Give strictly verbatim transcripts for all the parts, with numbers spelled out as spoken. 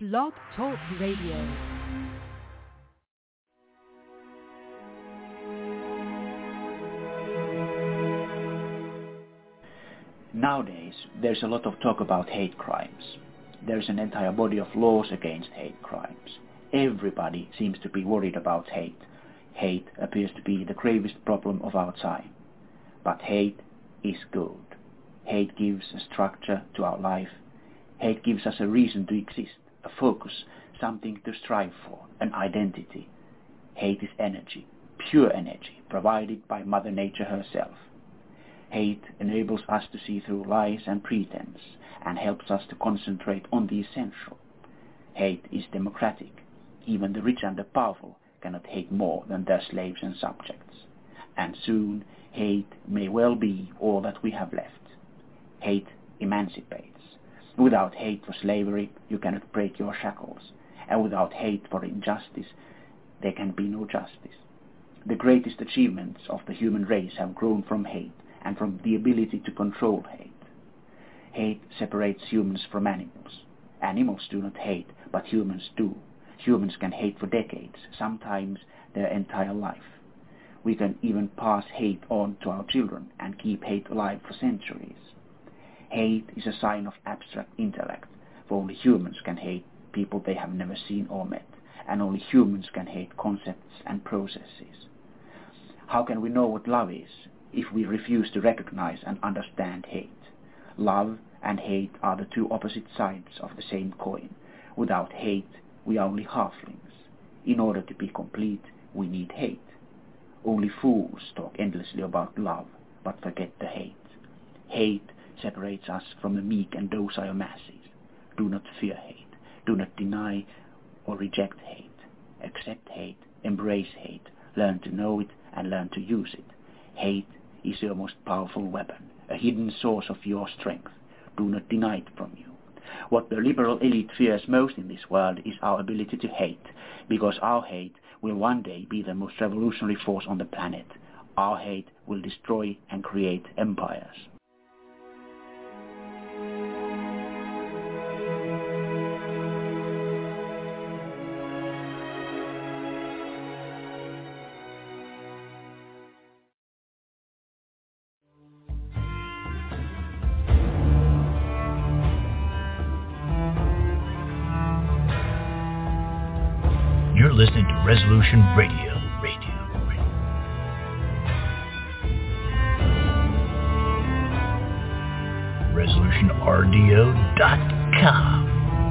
Blog Talk Radio. Nowadays, there's a lot of talk about hate crimes. There's an entire body of laws against hate crimes. Everybody seems to be worried about hate. Hate appears to be the gravest problem of our time. But hate is good. Hate gives a structure to our life. Hate gives us a reason to exist, a focus, something to strive for, an identity. Hate is energy, pure energy, provided by Mother Nature herself. Hate enables us to see through lies and pretense and helps us to concentrate on the essential. Hate is democratic. Even the rich and the powerful cannot hate more than their slaves and subjects. And soon, hate may well be all that we have left. Hate emancipates. Without hate for slavery, you cannot break your shackles. And without hate for injustice, there can be no justice. The greatest achievements of the human race have grown from hate and from the ability to control hate. Hate separates humans from animals. Animals do not hate, but humans do. Humans can hate for decades, sometimes their entire life. We can even pass hate on to our children and keep hate alive for centuries. Hate is a sign of abstract intellect, for only humans can hate people they have never seen or met, and only humans can hate concepts and processes. How can we know what love is if we refuse to recognize and understand hate? Love and hate are the two opposite sides of the same coin. Without hate, we are only halflings. In order to be complete, we need hate. Only fools talk endlessly about love, but forget the hate. Hate separates us from the meek and docile masses. Do not fear hate. Do not deny or reject hate. Accept hate, embrace hate, learn to know it and learn to use it. Hate is your most powerful weapon, a hidden source of your strength. Do not deny it from you. What the liberal elite fears most in this world is our ability to hate, because our hate will one day be the most revolutionary force on the planet. Our hate will destroy and create empires. You're listening to Resolution Radio. Radio. resolution r d o dot com.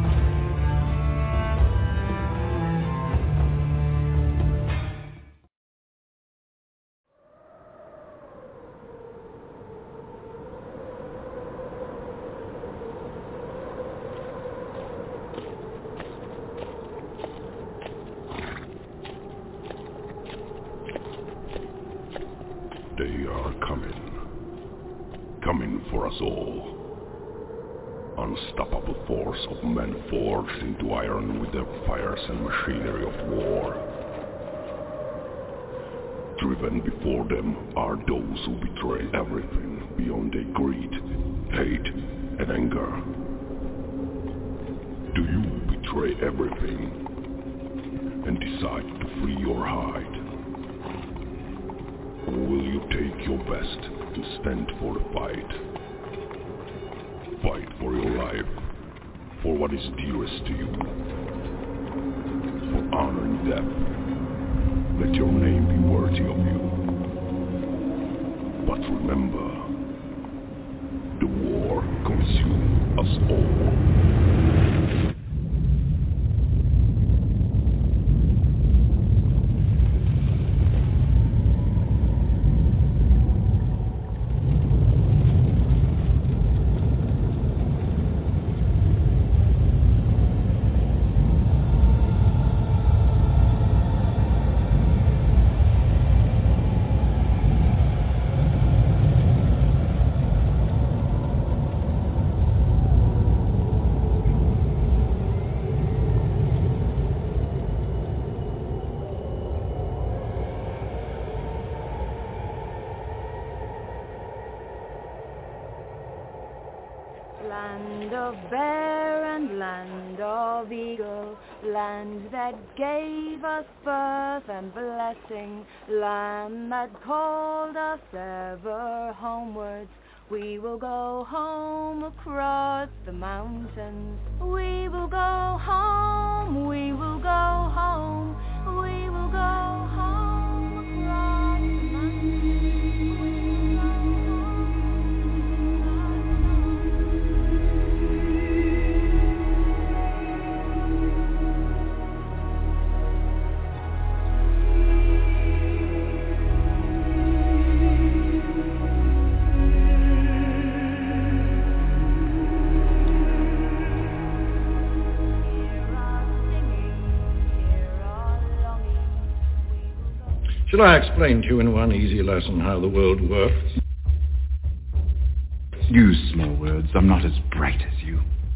They are coming. Coming for us all. Unstoppable force of men forged into iron with the fires and machinery of war. Driven before them are those who betray everything beyond their greed, hate, and anger. Do you betray everything and decide to flee or hide? Or will you take your best to stand for the fight? Fight for your life, for what is dearest to you. For honor and death, let your name be worthy of you. But remember, the war consumes us all. Land of barren land, land of eagle, land that gave us birth and blessing, land that called us ever homewards. We will go home across the mountains. We will go home, we will go home, we will go home across the mountains. Shall I explain to you in one easy lesson how the world works? Use small words. I'm not as bright as you.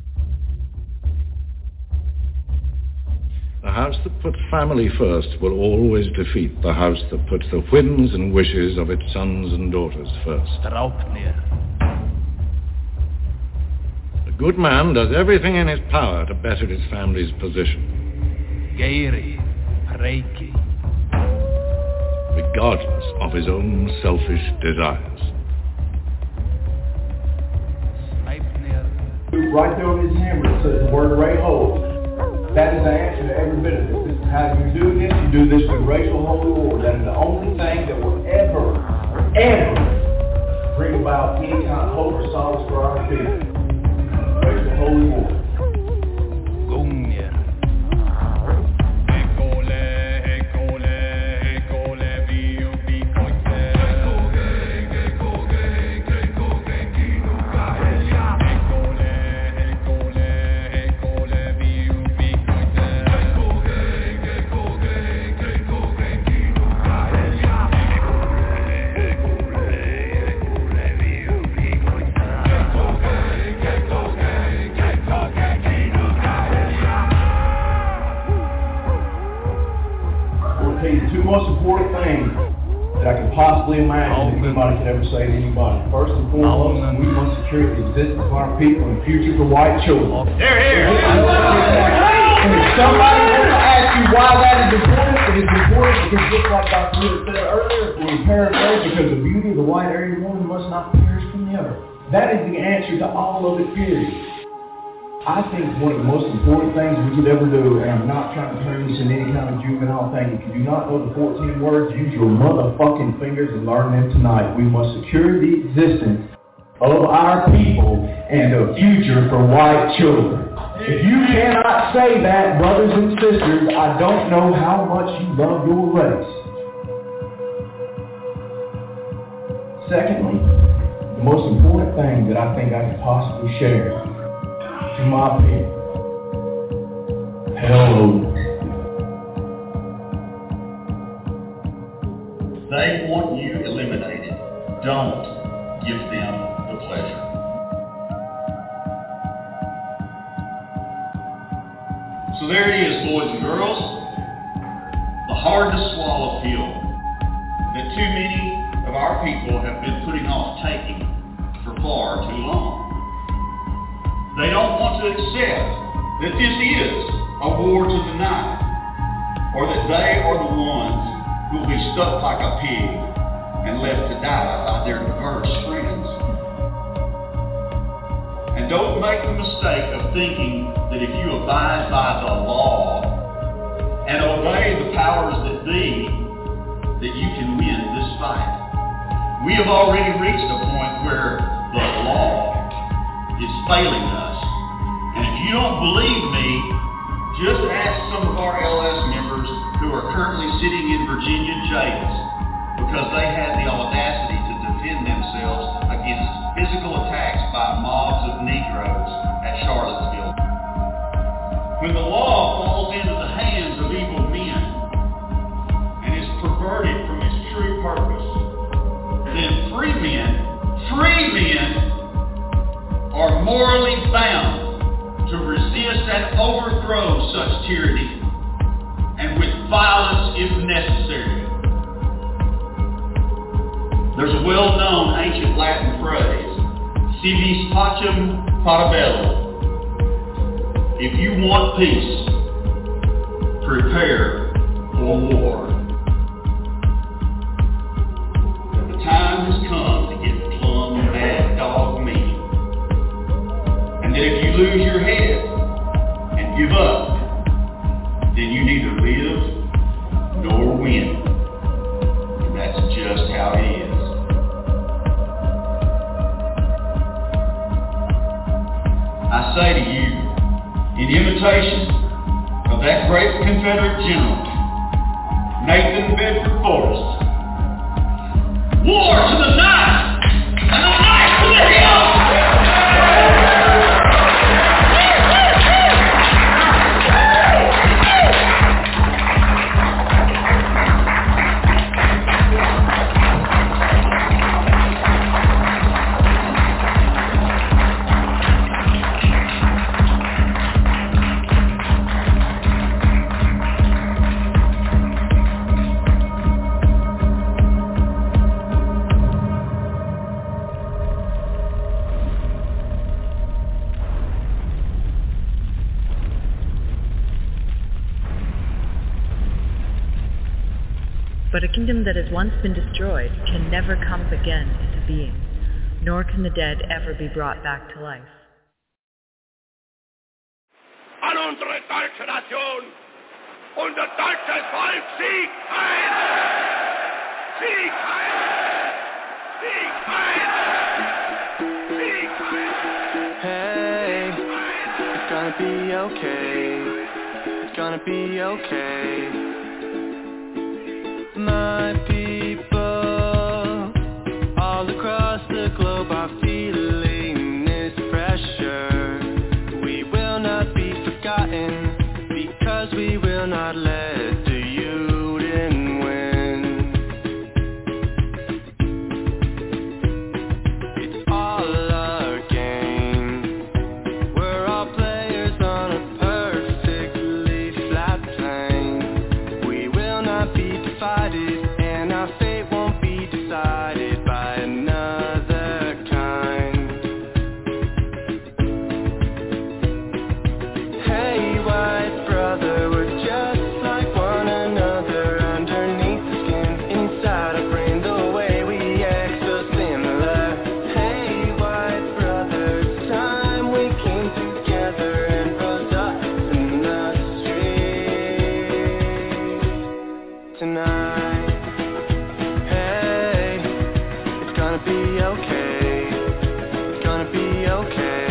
The house that puts family first will always defeat the house that puts the whims and wishes of its sons and daughters first. Draupnir. A good man does everything in his power to better his family's position, Geiri. Reiki. regardless of his own selfish desires. Right there on his hammer it says the word Ray Holt. That is the answer to every bit of this. This is how you do this. You do this with racial holy war. That is the only thing that will ever, ever bring about any kind of hope or solace for our people. Racial holy war. Gungnir. Most important thing that I could possibly imagine that anybody could ever say to anybody. First and foremost, we must secure the existence of our people and future for white children. Here, here! And if somebody wants to ask you why that is important, it is important because just like Doctor Lewis said earlier, we paraphrase, because the beauty of the white Aryan woman must not perish from the other. That is the answer to all of it, period. I think one of the most important things we could ever do, and I'm not trying to turn this into any kind of juvenile thing, if you do not know the fourteen words, use your motherfucking fingers and learn them tonight. We must secure the existence of our people and a future for white children. If you cannot say that, brothers and sisters, I don't know how much you love your race. Secondly, the most important thing that I think I could possibly share to my people. Hello. They want you eliminated. Don't give them the pleasure. So there it is, boys and girls. The hard to swallow pill that too many of our people have been putting off taking for far too long. They don't want to accept that this is a war to the knife, or that they are the ones who will be stuck like a pig and left to die by their diverse friends. And don't make the mistake of thinking that if you abide by the law and obey the powers that be, that you can win this fight. We have already reached a point where the law is failing us. And if you don't believe me, just ask some of our L S members who are currently sitting in Virginia jails because they had the audacity to defend themselves against physical attacks by mobs of Negroes at Charlottesville. When the law falls into the hands of evil men and is perverted from its true purpose, then free men, free men are morally bound to resist and overthrow such tyranny, and with violence if necessary. There's a well-known ancient Latin phrase, si vis pacem para bello, If you want peace, prepare for war. The time has come to get plumb mad dog mean. And that if you lose your head and give up, then you neither live nor win. And that's just how it is. I say to you, in imitation of that great Confederate general, Nathan Bedford Forrest, war to the knife and the knife to the hill! But a kingdom that has once been destroyed can never come again into being, nor can the dead ever be brought back to life. An unsere deutsche Nation! Unser deutsches Volk Sieg ein! Sieg ein! Sieg ein! Sieg ein! Hey, it's gonna be okay. It's gonna be okay. My people all across the globe are feeling this pressure. We will not be forgotten because we will not let the Uden win. It's all our game. We're all players on a perfectly flat plane. We will not be divided, and our fate won't be decided by another kind. Hey, white brother, we're just like one another underneath the skin, inside our brain, the way we act so similar. Hey, white brother, it's time we came together and rose up in the street tonight. Hey, it's gonna be okay. It's gonna be okay.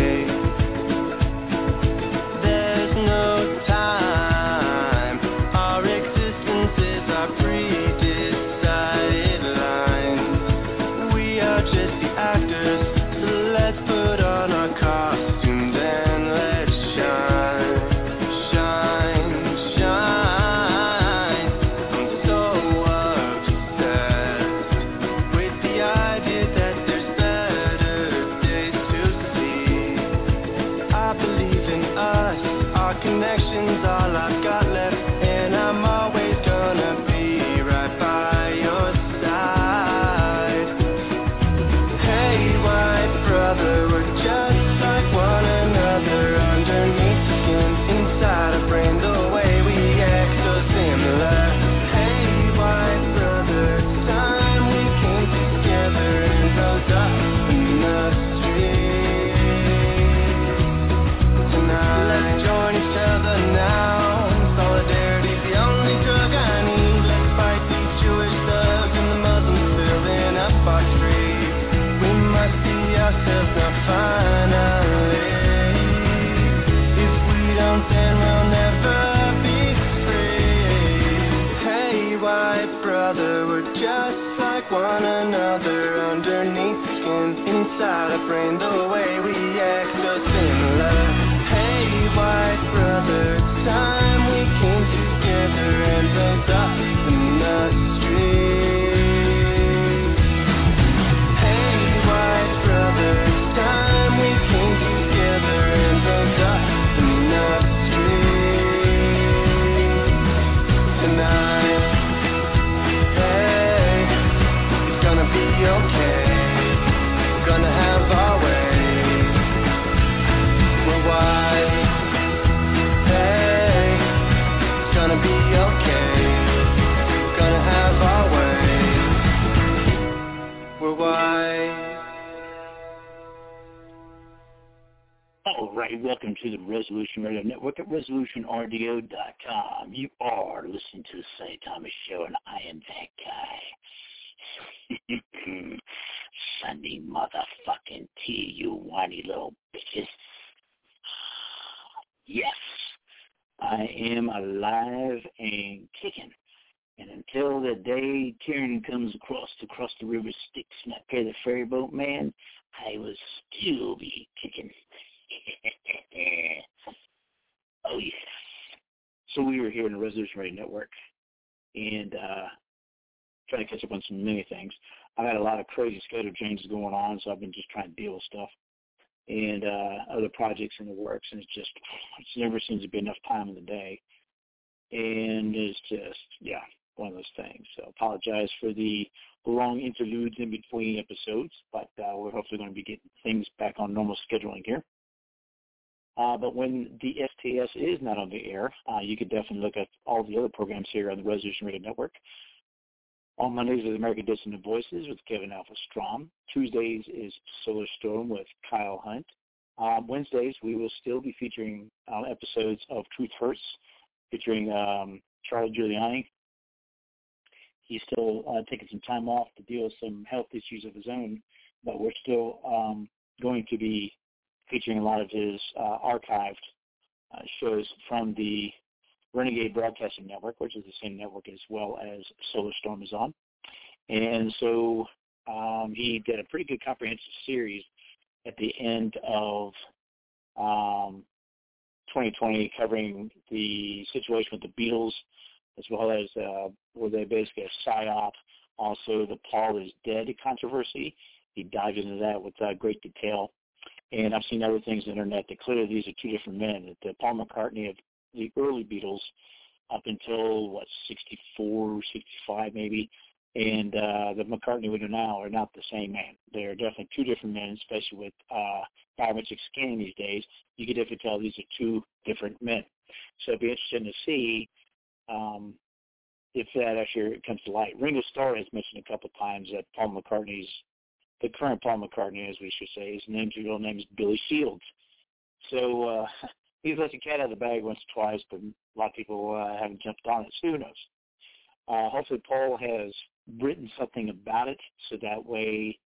There's no time. Our existence is our pre-decided lines. We are just the actors, so let's put on our costumes and let's shine. Shine, shine. I'm so obsessed with the idea that there's better days to see. I believe in us, our connection's all I've got left, and I'm always gonna be right by your side. Hey, white brother, we're just like one another underneath the skin, inside our brain, the way we act so similar. Hey, white brother, it's time we came together and rose up in the street tonight. Let's join each other now. Solidarity's the only drug I need. Let's fight these Jewish thugs and the Muslims filling up our streets. We must see ourselves now finally. If we don't, then we'll never be free. Hey, white brother, we're just like one another underneath the skin, inside our brain, the way we act so similar. Hey, white brother, it's time we came together and rose up in the street. Hey, white brother, it's time we came together and rose up in the street tonight. Hey, it's gonna be okay. We're gonna have our way. to the Resolution Radio Network at resolution r d o dot com. You are listening to the Saint Thomas Show, and I am that guy. Sunday motherfucking tea, you whiny little bitches. Yes, I am alive and kicking. And until the day tyranny comes across across the river Styx and I pay the ferry boat man, I will still be kicking. Oh, yes. So we were here in the Resolution Radio Network and uh, trying to catch up on some many things. I've had a lot of crazy schedule changes going on, so I've been just trying to deal with stuff and uh, other projects in the works, and it's just, it never seems to be enough time in the day. And it's just, yeah, one of those things. So apologize for the long interludes in between episodes, but uh, we're hopefully going to be getting things back on normal scheduling here. Uh, but when the S T S is not on the air, uh, you can definitely look at all the other programs here on the Resolution Radio Network. On Mondays is American Dissonant Voices with Kevin Alpha Strom. Tuesdays is Solar Storm with Kyle Hunt. Uh, Wednesdays, we will still be featuring uh, episodes of Truth Hurts, featuring um, Charlie Giuliani. He's still uh, taking some time off to deal with some health issues of his own, but we're still um, going to be featuring a lot of his uh, archived uh, shows from the Renegade Broadcasting Network, which is the same network as well as Solar Storm is on. And so um, he did a pretty good comprehensive series at the end of um, twenty twenty covering the situation with the Beatles, as well as uh, where they basically a psyop, also the Paul is dead controversy. He dived into that with uh, great detail. And I've seen other things on the internet that clearly these are two different men. That the Paul McCartney of the early Beatles up until, what, sixty-four, sixty-five maybe, and uh, the McCartney we do now are not the same man. They're definitely two different men, especially with uh, biometric scanning these days. You can definitely tell these are two different men. So it'd be interesting to see um, if that actually comes to light. Ringo Starr has mentioned a couple of times that Paul McCartney's, the current Paul McCartney, as we should say, his name's real name is Billy Shields. So uh, he's let the cat out of the bag once or twice, but a lot of people uh, haven't jumped on it, so who knows. Uh, hopefully Paul has written something about it so that way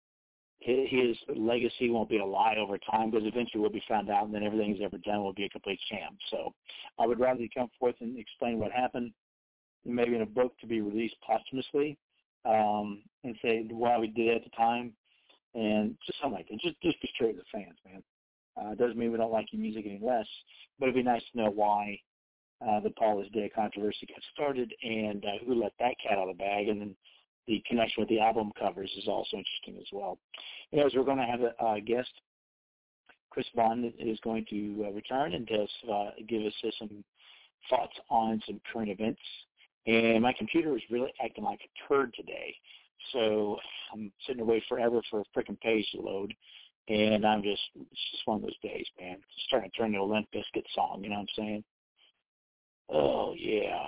his legacy won't be a lie over time, because eventually we'll be found out and then everything he's ever done will be a complete sham. So I would rather he come forth and explain what happened, maybe in a book to be released posthumously, um, and say why we did it at the time, and just something like that. Just, just be straight with the fans, man. Uh, doesn't mean we don't like your music any less, but it'd be nice to know why uh, the Paul is Dead controversy got started and uh, who let that cat out of the bag, and then the connection with the album covers is also interesting as well. As we're going to have a uh, guest, Chris Vaughn is going to uh, return and just uh, give us uh, some thoughts on some current events. And my computer is really acting like a turd today, so I'm sitting away forever for a freaking page to load. And I'm just, it's just one of those days, man. It's starting to turn into a Limp Bizkit song, you know what I'm saying? Oh, yeah.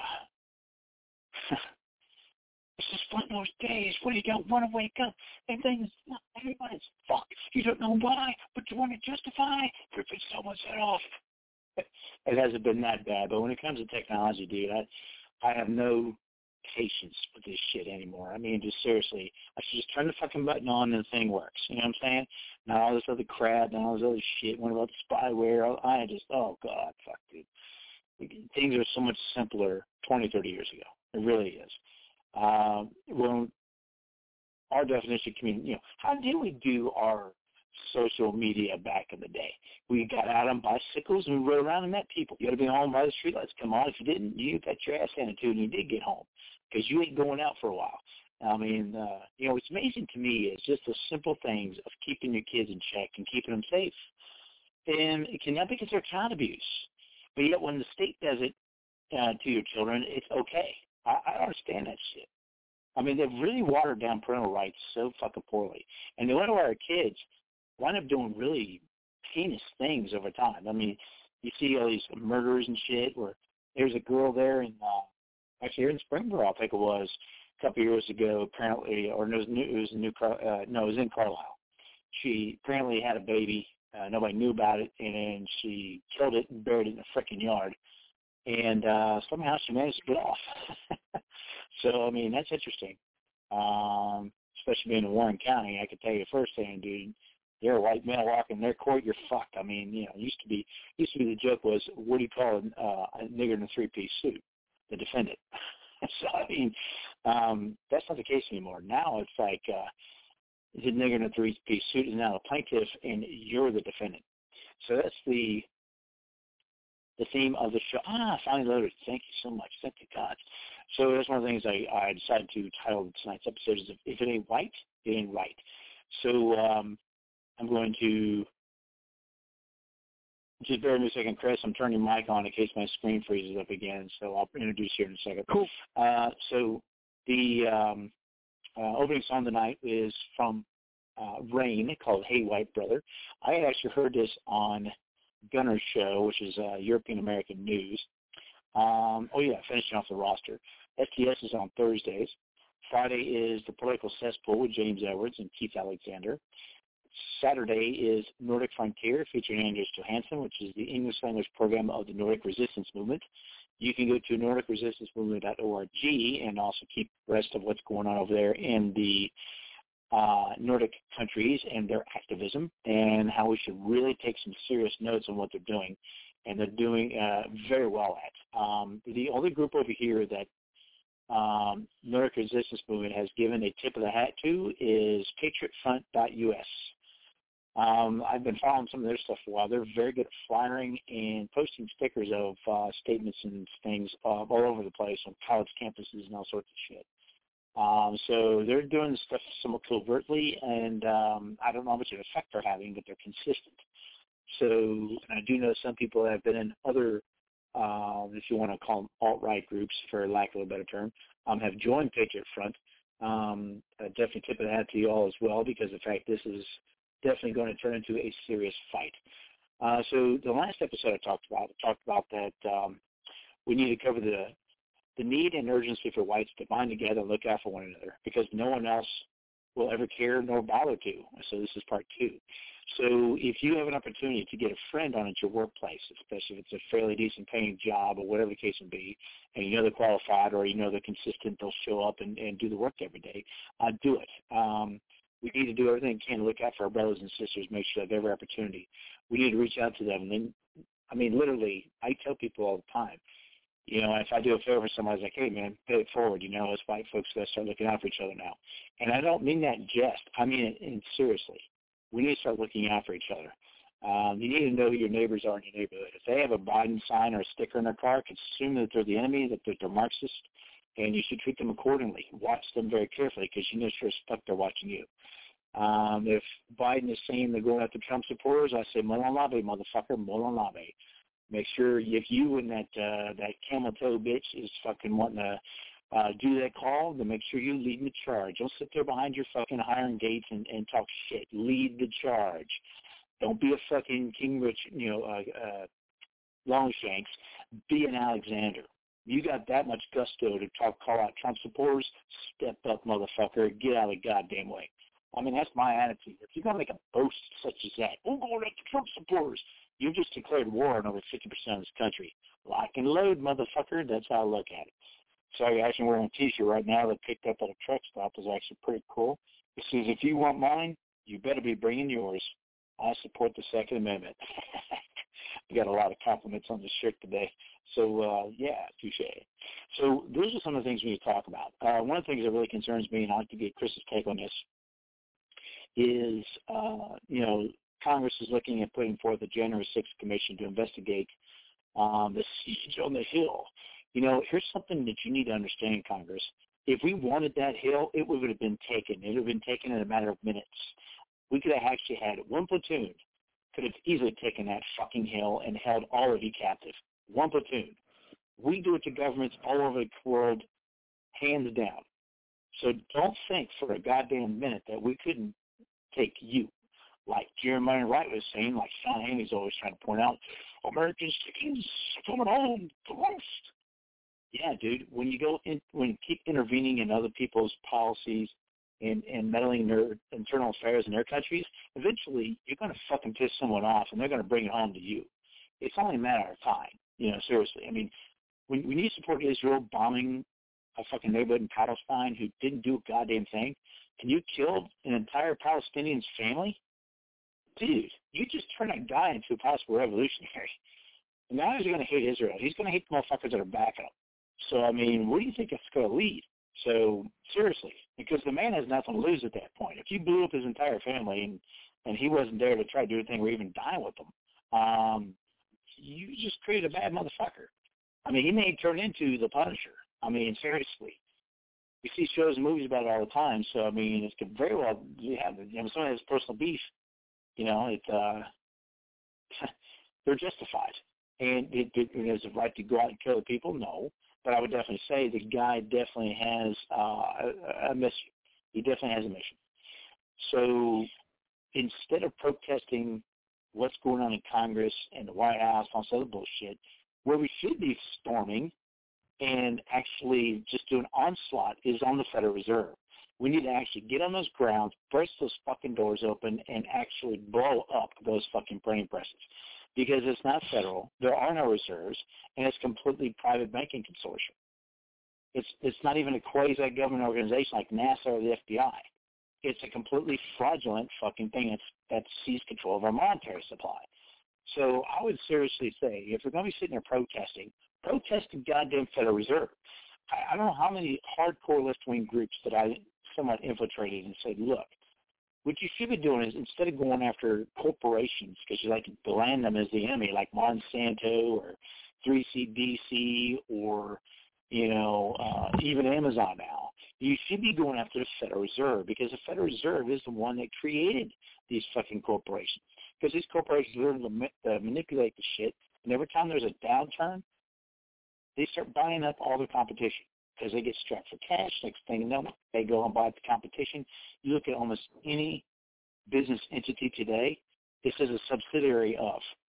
It's just one of those days where you don't want to wake up and things, everybody's fucked. You don't know why, but you want to justify ripping someone's head off. It hasn't been that bad, but when it comes to technology, dude, I, I have no patience with this shit anymore. I mean, just seriously, I should just turn the fucking button on and the thing works. You know what I'm saying? Not all this other crap, not all this other shit. What about the spyware? I just, oh, God, fuck, dude. Things are so much simpler twenty, thirty years ago. It really is. Uh, well, our definition of community, you know, how did we do our social media back in the day? We got out on bicycles and we rode around and met people. You got to be home by the streetlights. Come on, if you didn't, you got your ass handed to you and you did get home because you ain't going out for a while. I mean, uh, you know, what's amazing to me is just the simple things of keeping your kids in check and keeping them safe. And it can not be considered child abuse. But yet when the state does it uh, to your children, it's okay. I, I don't understand that shit. I mean, they've really watered down parental rights so fucking poorly. And they wonder why our kids wind up doing really heinous things over time. I mean, you see all these murders and shit where there's a girl there in, uh, actually here in Springboro, I think it was, a couple of years ago, apparently, or it was, new, it was, a new, uh, no, it was in Carlisle. She apparently had a baby Uh, nobody knew about it, and she killed it and buried it in a frickin' yard. And uh, somehow she managed to get off. So, I mean, that's interesting. Um, especially being in Warren County, I can tell you firsthand, dude, you're a white male walking their court, you're fucked. I mean, you know, used to be, used to be the joke was, what do you call a, uh, a nigger in a three-piece suit? The defendant. So, I mean, um, that's not the case anymore. Now it's like, uh, the nigger in a three-piece suit is now a plaintiff, and you're the defendant. So that's the the theme of the show. Ah, finally loaded. Thank you so much. Thank you, God. So that's one of the things I, I decided to title tonight's episode is If It Ain't White, It Ain't Right. So um, I'm going to just bear with me a second, Chris. I'm turning your mic on in case my screen freezes up again, so I'll introduce you in a second. Cool. Uh, so the um, uh, opening song tonight is from uh, Rain called Hey White Brother. I had actually heard this on Gunner's show, which is uh, European American News. Um, oh, yeah, finishing off the roster. S T S is on Thursdays. Friday is The Political Cesspool with James Edwards and Keith Alexander. Saturday is Nordic Frontier featuring Anders Johansson, which is the English language program of the Nordic Resistance Movement. You can go to nordic resistance movement dot org and also keep the rest of what's going on over there in the Uh, Nordic countries and their activism and how we should really take some serious notes on what they're doing, and they're doing uh, very well at. Um, the only group over here that um, Nordic Resistance Movement has given a tip of the hat to is patriot front dot U S. Um, I've been following some of their stuff for a while. They're very good at flyering and posting stickers of uh, statements and things uh, all over the place on college campuses and all sorts of shit. Um, so they're doing stuff somewhat covertly, and um, I don't know how much of an effect they're having, but they're consistent. So and I do know some people that have been in other, uh, if you want to call them alt-right groups, for lack of a better term, um, have joined Patriot Front. Um, uh, definitely tip of the hat to you all as well, because in fact this is definitely going to turn into a serious fight. Uh, so the last episode I talked about, I talked about that um, we need to cover the the need and urgency for whites to bind together and look out for one another, because no one else will ever care nor bother to. So this is part two. So if you have an opportunity to get a friend on at your workplace, especially if it's a fairly decent paying job or whatever the case may be, and you know they're qualified or you know they're consistent, they'll show up and, and do the work every day, uh, do it. Um, we need to do everything we can to look out for our brothers and sisters, make sure they have every opportunity. We need to reach out to them. And then, I mean, literally, I tell people all the time, you know, if I do a favor for somebody, it's like, hey, man, pay it forward. You know, us white folks got to start looking out for each other now. And I don't mean that in jest. I mean it in seriously. We need to start looking out for each other. Um, you need to know who your neighbors are in your neighborhood. If they have a Biden sign or a sticker in their car, assume that they're the enemy, that they're, they're Marxist, and you should treat them accordingly. Watch them very carefully, because you know sure as fuck they're watching you. Um, if Biden is saying they're going after Trump supporters, I say, Molon Labe, motherfucker, Molon Labe. Make sure if you and that uh, that camel toe bitch is fucking wanting to uh, do that call, then make sure you lead the charge. Don't sit there behind your fucking hiring gates and, and talk shit. Lead the charge. Don't be a fucking King Rich, you know, uh, uh, Longshanks. Be an Alexander. You got that much gusto to talk, call out Trump supporters? Step up, motherfucker. Get out of the goddamn way. I mean, that's my attitude. If you're going to make a boast such as that, we're going after Trump supporters, you just declared war on over fifty percent of this country. Lock and load, motherfucker. That's how I look at it. So I'm actually wearing a T-shirt right now that I picked up at a truck stop. It's actually pretty cool. It says, if you want mine, you better be bringing yours. I support the Second Amendment. We got a lot of compliments on this shirt today. So, uh, yeah, touche. So those are some of the things we need to talk about. Uh, one of the things that really concerns me, and I'd like to get Chris's take on this, is, uh, you know, Congress is looking at putting forth a January sixth commission to investigate um, the siege on the Hill. You know, here's something that you need to understand, Congress. If we wanted that hill, it would have been taken. It would have been taken in a matter of minutes. We could have actually had one platoon could have easily taken that fucking hill and held all of you captive. One platoon. We do it to governments all over the world, hands down. So don't think for a goddamn minute that we couldn't take you. Like Jeremiah Wright was saying, like Sean Hanney's always trying to point out, American chickens coming home to roast. Yeah, dude, when you go in, when you keep intervening in other people's policies, and, and meddling in their internal affairs in their countries, eventually you're going to fucking piss someone off, and they're going to bring it home to you. It's only a matter of time, you know, seriously. I mean, when, when you support Israel bombing a fucking neighborhood in Palestine who didn't do a goddamn thing, and you killed an entire Palestinian's family, dude, you just turned that guy into a possible revolutionary. And now he's going to hate Israel. He's going to hate the motherfuckers that are backing him. So, I mean, where do you think it's going to lead? So, seriously, because the man has nothing to lose at that point. If you blew up his entire family and, and he wasn't there to try to do anything or even dine with them, um, you just created a bad motherfucker. I mean, he may turn into the Punisher. I mean, seriously. We see shows and movies about it all the time, so, I mean, it could very well have, you know, someone has personal beef, you know, it, uh, they're justified. And it, it, it has a right to go out and kill the people? No. But I would definitely say the guy definitely has uh, a, a mission. He definitely has a mission. So instead of protesting what's going on in Congress and the White House and all this other bullshit, where we should be storming and actually just do an onslaught is on the Federal Reserve. We need to actually get on those grounds, burst those fucking doors open, and actually blow up those fucking printing presses. Because it's not federal, there are no reserves, and it's completely private banking consortium. It's it's not even a quasi-government organization like NASA or the F B I. It's a completely fraudulent fucking thing that's, that seized control of our monetary supply. So I would seriously say, if we're going to be sitting there protesting, protest the goddamn Federal Reserve. I, I don't know how many hardcore left-wing groups that I somewhat infiltrated and said, look, what you should be doing is instead of going after corporations, because you like to brand them as the enemy, like Monsanto or three C D C or, you know, uh, even Amazon now, you should be going after the Federal Reserve, because the Federal Reserve is the one that created these fucking corporations. Because these corporations learn to ma- uh, manipulate the shit, and every time there's a downturn, they start buying up all their competition. Because they get strapped for cash. Next thing you know, they go and buy the competition. You look at almost any business entity today, this is a subsidiary of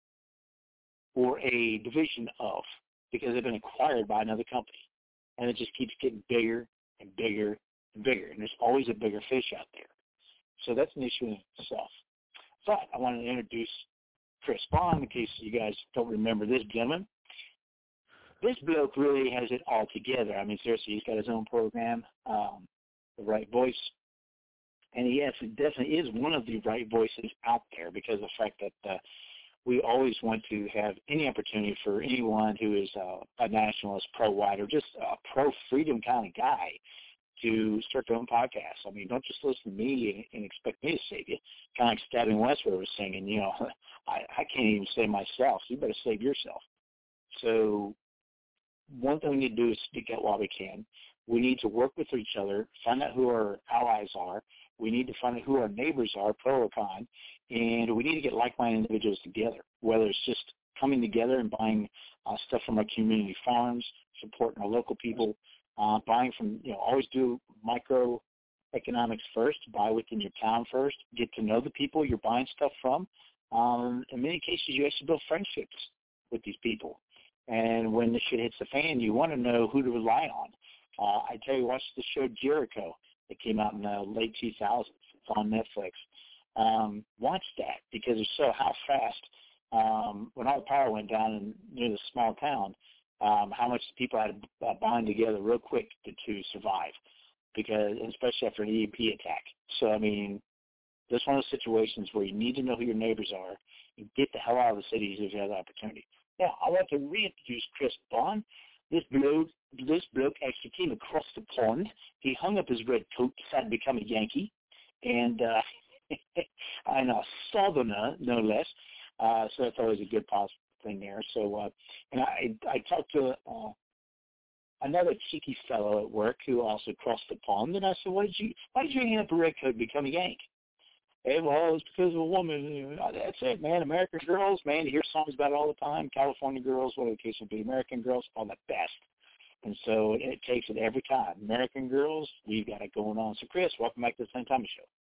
or a division of, because they've been acquired by another company. And it just keeps getting bigger and bigger and bigger. And there's always a bigger fish out there. So that's an issue in itself. But I wanted to introduce Chris Bond, in case you guys don't remember this gentleman. This bloke really has it all together. I mean, seriously, he's got his own program, um, The Right Voice. And he actually definitely is one of the right voices out there, because of the fact that uh, we always want to have any opportunity for anyone who is uh, a nationalist, pro-white, or just a pro-freedom kind of guy to start their own podcast. I mean, don't just listen to me and, and expect me to save you. Kind of like Stabbing Westward was singing, you know, I, I can't even save myself, so you better save yourself. So one thing we need to do is speak out while we can. We need to work with each other, find out who our allies are. We need to find out who our neighbors are, pro or con, and we need to get like-minded individuals together, whether it's just coming together and buying uh, stuff from our community farms, supporting our local people, uh, buying from, you know, always do microeconomics first, buy within your town first, get to know the people you're buying stuff from. Um, in many cases, you actually build friendships with these people. And when the shit hits the fan, you want to know who to rely on. Uh, I tell you, watch the show Jericho that came out in the late two thousands. It's on Netflix. Um, watch that, because it's so how fast, um, when all the power went down in near the small town, um, how much people had to uh, bind together real quick to, to survive, because especially after an E M P attack. So, I mean, this is one of those situations where you need to know who your neighbors are and get the hell out of the cities if you have the opportunity. Now, I want to reintroduce Chris Bond. This bloke, this bloke actually came across the pond. He hung up his red coat, decided to become a Yankee, and uh, I'm a Southerner, no less. Uh, so that's always a good positive thing there. So, uh, and I, I talked to uh, another cheeky fellow at work who also crossed the pond, and I said, "Why did you, why did you hang up a red coat and become a Yank?" Hey, well, it's because of a woman. That's it, man. American Girls, man, you hear songs about it all the time. California Girls, whatever the case would be. American Girls are the best. And so it, it takes it every time. American Girls, we've got it going on. So, Chris, welcome back to the Same Time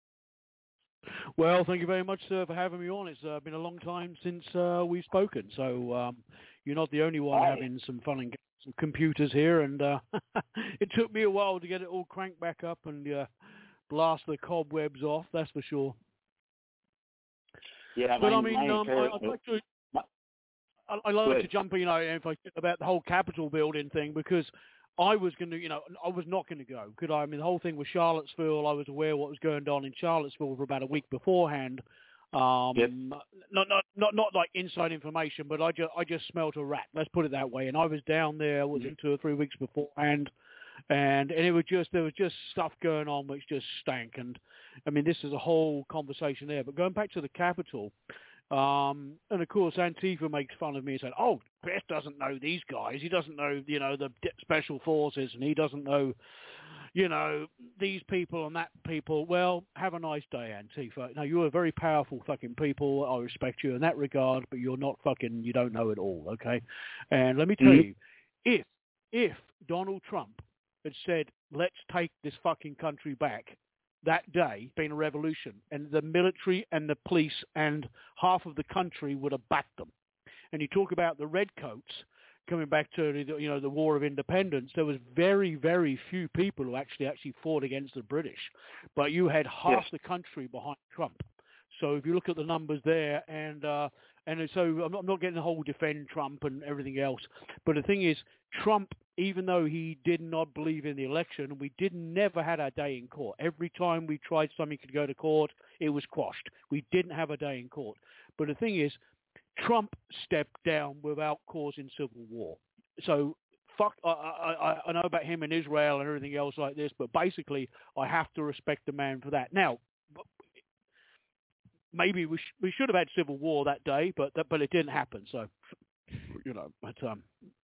Show. Well, thank you very much, sir, for having me on. It's uh, been a long time since uh, we've spoken. So um, you're not the only one Hi. having some fun and some computers here. And uh, it took me a while to get it all cranked back up and uh, blast the cobwebs off. That's for sure. Yeah, but my, I mean, my um, I, I'd like to. I, I like to jump in, you know, if I, about the whole Capitol building thing, because I was going to, you know, I was not going to go. Could I? I mean, the whole thing was Charlottesville. I was aware what was going on in Charlottesville for about a week beforehand. Um, yep. Not, not, not, not like inside information, but I just, I just smelled a rat. Let's put it that way. And I was down there, was it two or three weeks beforehand, and and it was just there was just stuff going on which just stank. And I mean, this is a whole conversation there. But going back to the Capitol. Um, and of course, Antifa makes fun of me and said, "Oh, Chris doesn't know these guys. He doesn't know, you know, the special forces, and he doesn't know, you know, these people and that people." Well, have a nice day, Antifa. Now, you're a very powerful fucking people. I respect you in that regard, but you're not fucking. You don't know it all, okay? And let me tell mm-hmm. you, if if Donald Trump had said, "Let's take this fucking country back," that day been a revolution, and the military and the police and half of the country would have backed them. And you talk about the redcoats coming back to the, you know, the War of Independence. There was very, very few people who actually actually fought against the British, but you had half yes. the country behind Trump. So if you look at the numbers there, and uh, and so I'm not, I'm not getting the whole defend Trump and everything else, but the thing is, Trump, even though he did not believe in the election, we did never had our day in court. Every time we tried something to go to court, it was quashed. We didn't have a day in court. But the thing is, Trump stepped down without causing civil war. So fuck, I, I, I know about him in Israel and everything else like this, but basically I have to respect the man for that. Now, maybe we sh- we should have had civil war that day, but that, but it didn't happen. So, you know, but um,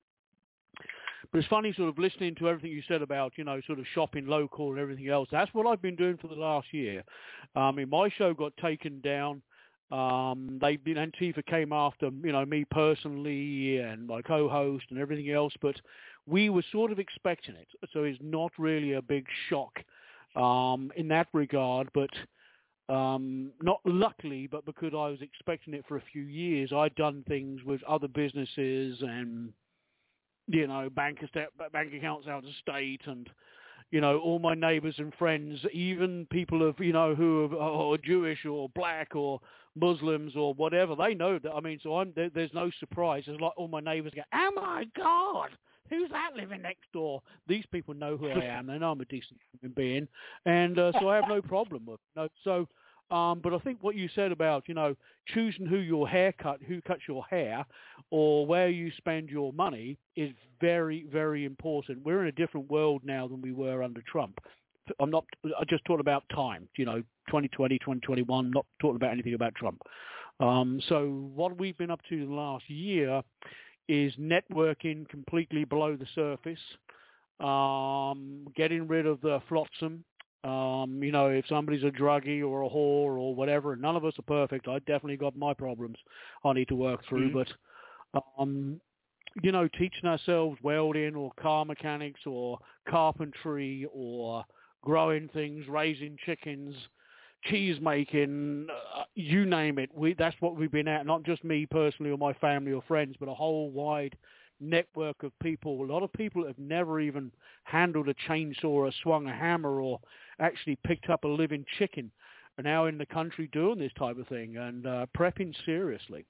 but it's funny sort of listening to everything you said about, you know, sort of shopping local and everything else. That's what I've been doing for the last year. I mean, my show got taken down. Um, they've been Antifa came after, you know, me personally and my co-host and everything else, but we were sort of expecting it. So it's not really a big shock um, in that regard, but. Um, not luckily, but because I was expecting it for a few years, I'd done things with other businesses and, you know, bank, bank accounts out of state and, you know, all my neighbors and friends, even people of, you know, who are, are Jewish or black or Muslims or whatever, they know that. I mean, so I'm, there, there's no surprise. It's like all my neighbors go, "Oh my God, who's that living next door?" These people know who I am. They know I'm a decent human being. And uh, so I have no problem with it. No, so, um, but I think what you said about, you know, choosing who your haircut, who cuts your hair, or where you spend your money is very, very important. We're in a different world now than we were under Trump. I'm not, I just talked about time, you know, twenty twenty, twenty twenty-one, not talking about anything about Trump. Um, so what we've been up to in the last year is networking completely below the surface, um, getting rid of the flotsam. Um, you know, if somebody's a druggie or a whore or whatever, none of us are perfect. I definitely got my problems I need to work through, mm-hmm. but, um, you know, teaching ourselves welding or car mechanics or carpentry or growing things, raising chickens, cheese making, uh, you name it. We that's what we've been at, not just me personally or my family or friends, but a whole wide network of people. A lot of people have never even handled a chainsaw or swung a hammer or actually picked up a living chicken are now in the country doing this type of thing and uh, prepping seriously.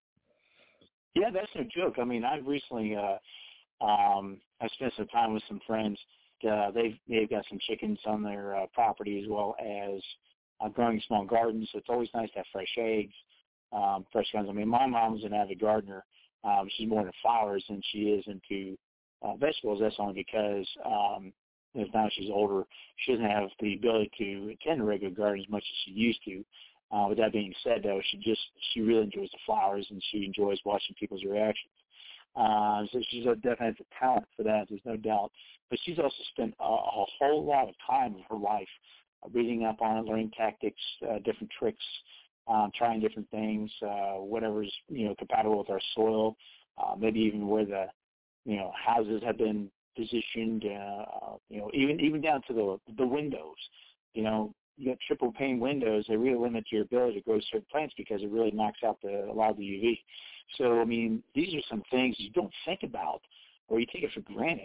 Yeah, that's no joke. I mean, I've recently, uh, um, I spent some time with some friends. Uh, they've they've got some chickens on their uh, property as well as uh, growing small gardens. So it's always nice to have fresh eggs, um, fresh guns. I mean, my mom's an avid gardener. Um, she's more into flowers than she is into uh, vegetables. That's only because um, now she's older. She doesn't have the ability to attend a regular garden as much as she used to. Uh, with that being said, though, she just she really enjoys the flowers and she enjoys watching people's reactions. Uh, so she's a, definitely has a talent for that. There's no doubt. But she's also spent a, a whole lot of time in her life uh, reading up on it, learning tactics, uh, different tricks, um, trying different things, uh, whatever's you know compatible with our soil. Uh, maybe even where the you know houses have been positioned. Uh, you know, even even down to the the windows. You know. You got triple pane windows, they really limit your ability to grow certain plants because it really knocks out the, a lot of the U V. So, I mean, these are some things you don't think about or you take it for granted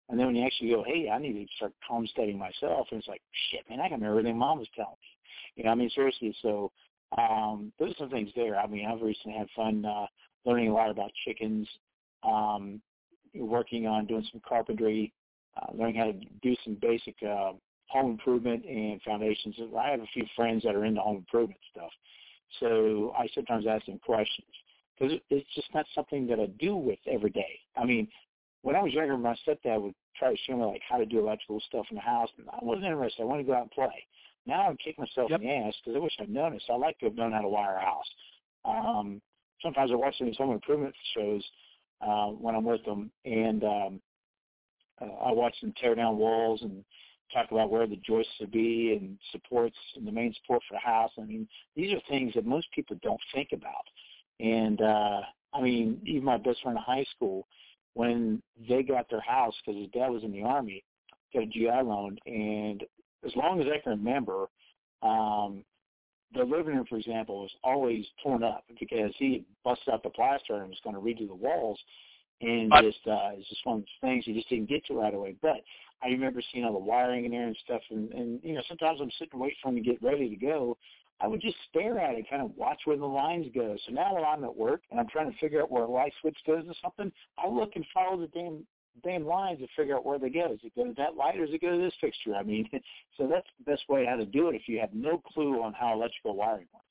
And then when you actually go, hey, I need to start homesteading myself, and it's like, shit, man, I can remember everything Mom was telling me. You know, I mean, seriously, so um, those are some things there. I mean, I've recently had fun uh, learning a lot about chickens, um, working on doing some carpentry, uh, learning how to do some basic uh, home improvement and foundations. I have a few friends that are into home improvement stuff, so I sometimes ask them questions because it's just not something that I do with every day. I mean, when I was younger, my stepdad would try to show me like how to do electrical stuff in the house, and I wasn't interested. I wanted to go out and play. Now I'm kicking myself yep. in the ass because I wish I'd known this. I like to have known how to wire a house. Um, sometimes I watch some of these home improvement shows uh, when I'm with them, and um, uh, I watch them tear down walls and talk about where the joists should be and supports and the main support for the house. I mean, these are things that most people don't think about. And, uh, I mean, even my best friend in high school, when they got their house, because his dad was in the Army, got a G I loan, and as long as I can remember, um, the living room, for example, was always torn up because he busted out the plaster and was going to redo the walls, and just uh, it's just one of those things you just didn't get to right away. But I remember seeing all the wiring in there and stuff, and, and you know, sometimes I'm sitting waiting for him to get ready to go. I would just stare at it, kind of watch where the lines go. So now when I'm at work and I'm trying to figure out where a light switch goes or something, I look and follow the damn damn lines to figure out where they go. Does it go to that light or does it go to this fixture? I mean, so that's the best way how to do it if you have no clue on how electrical wiring works.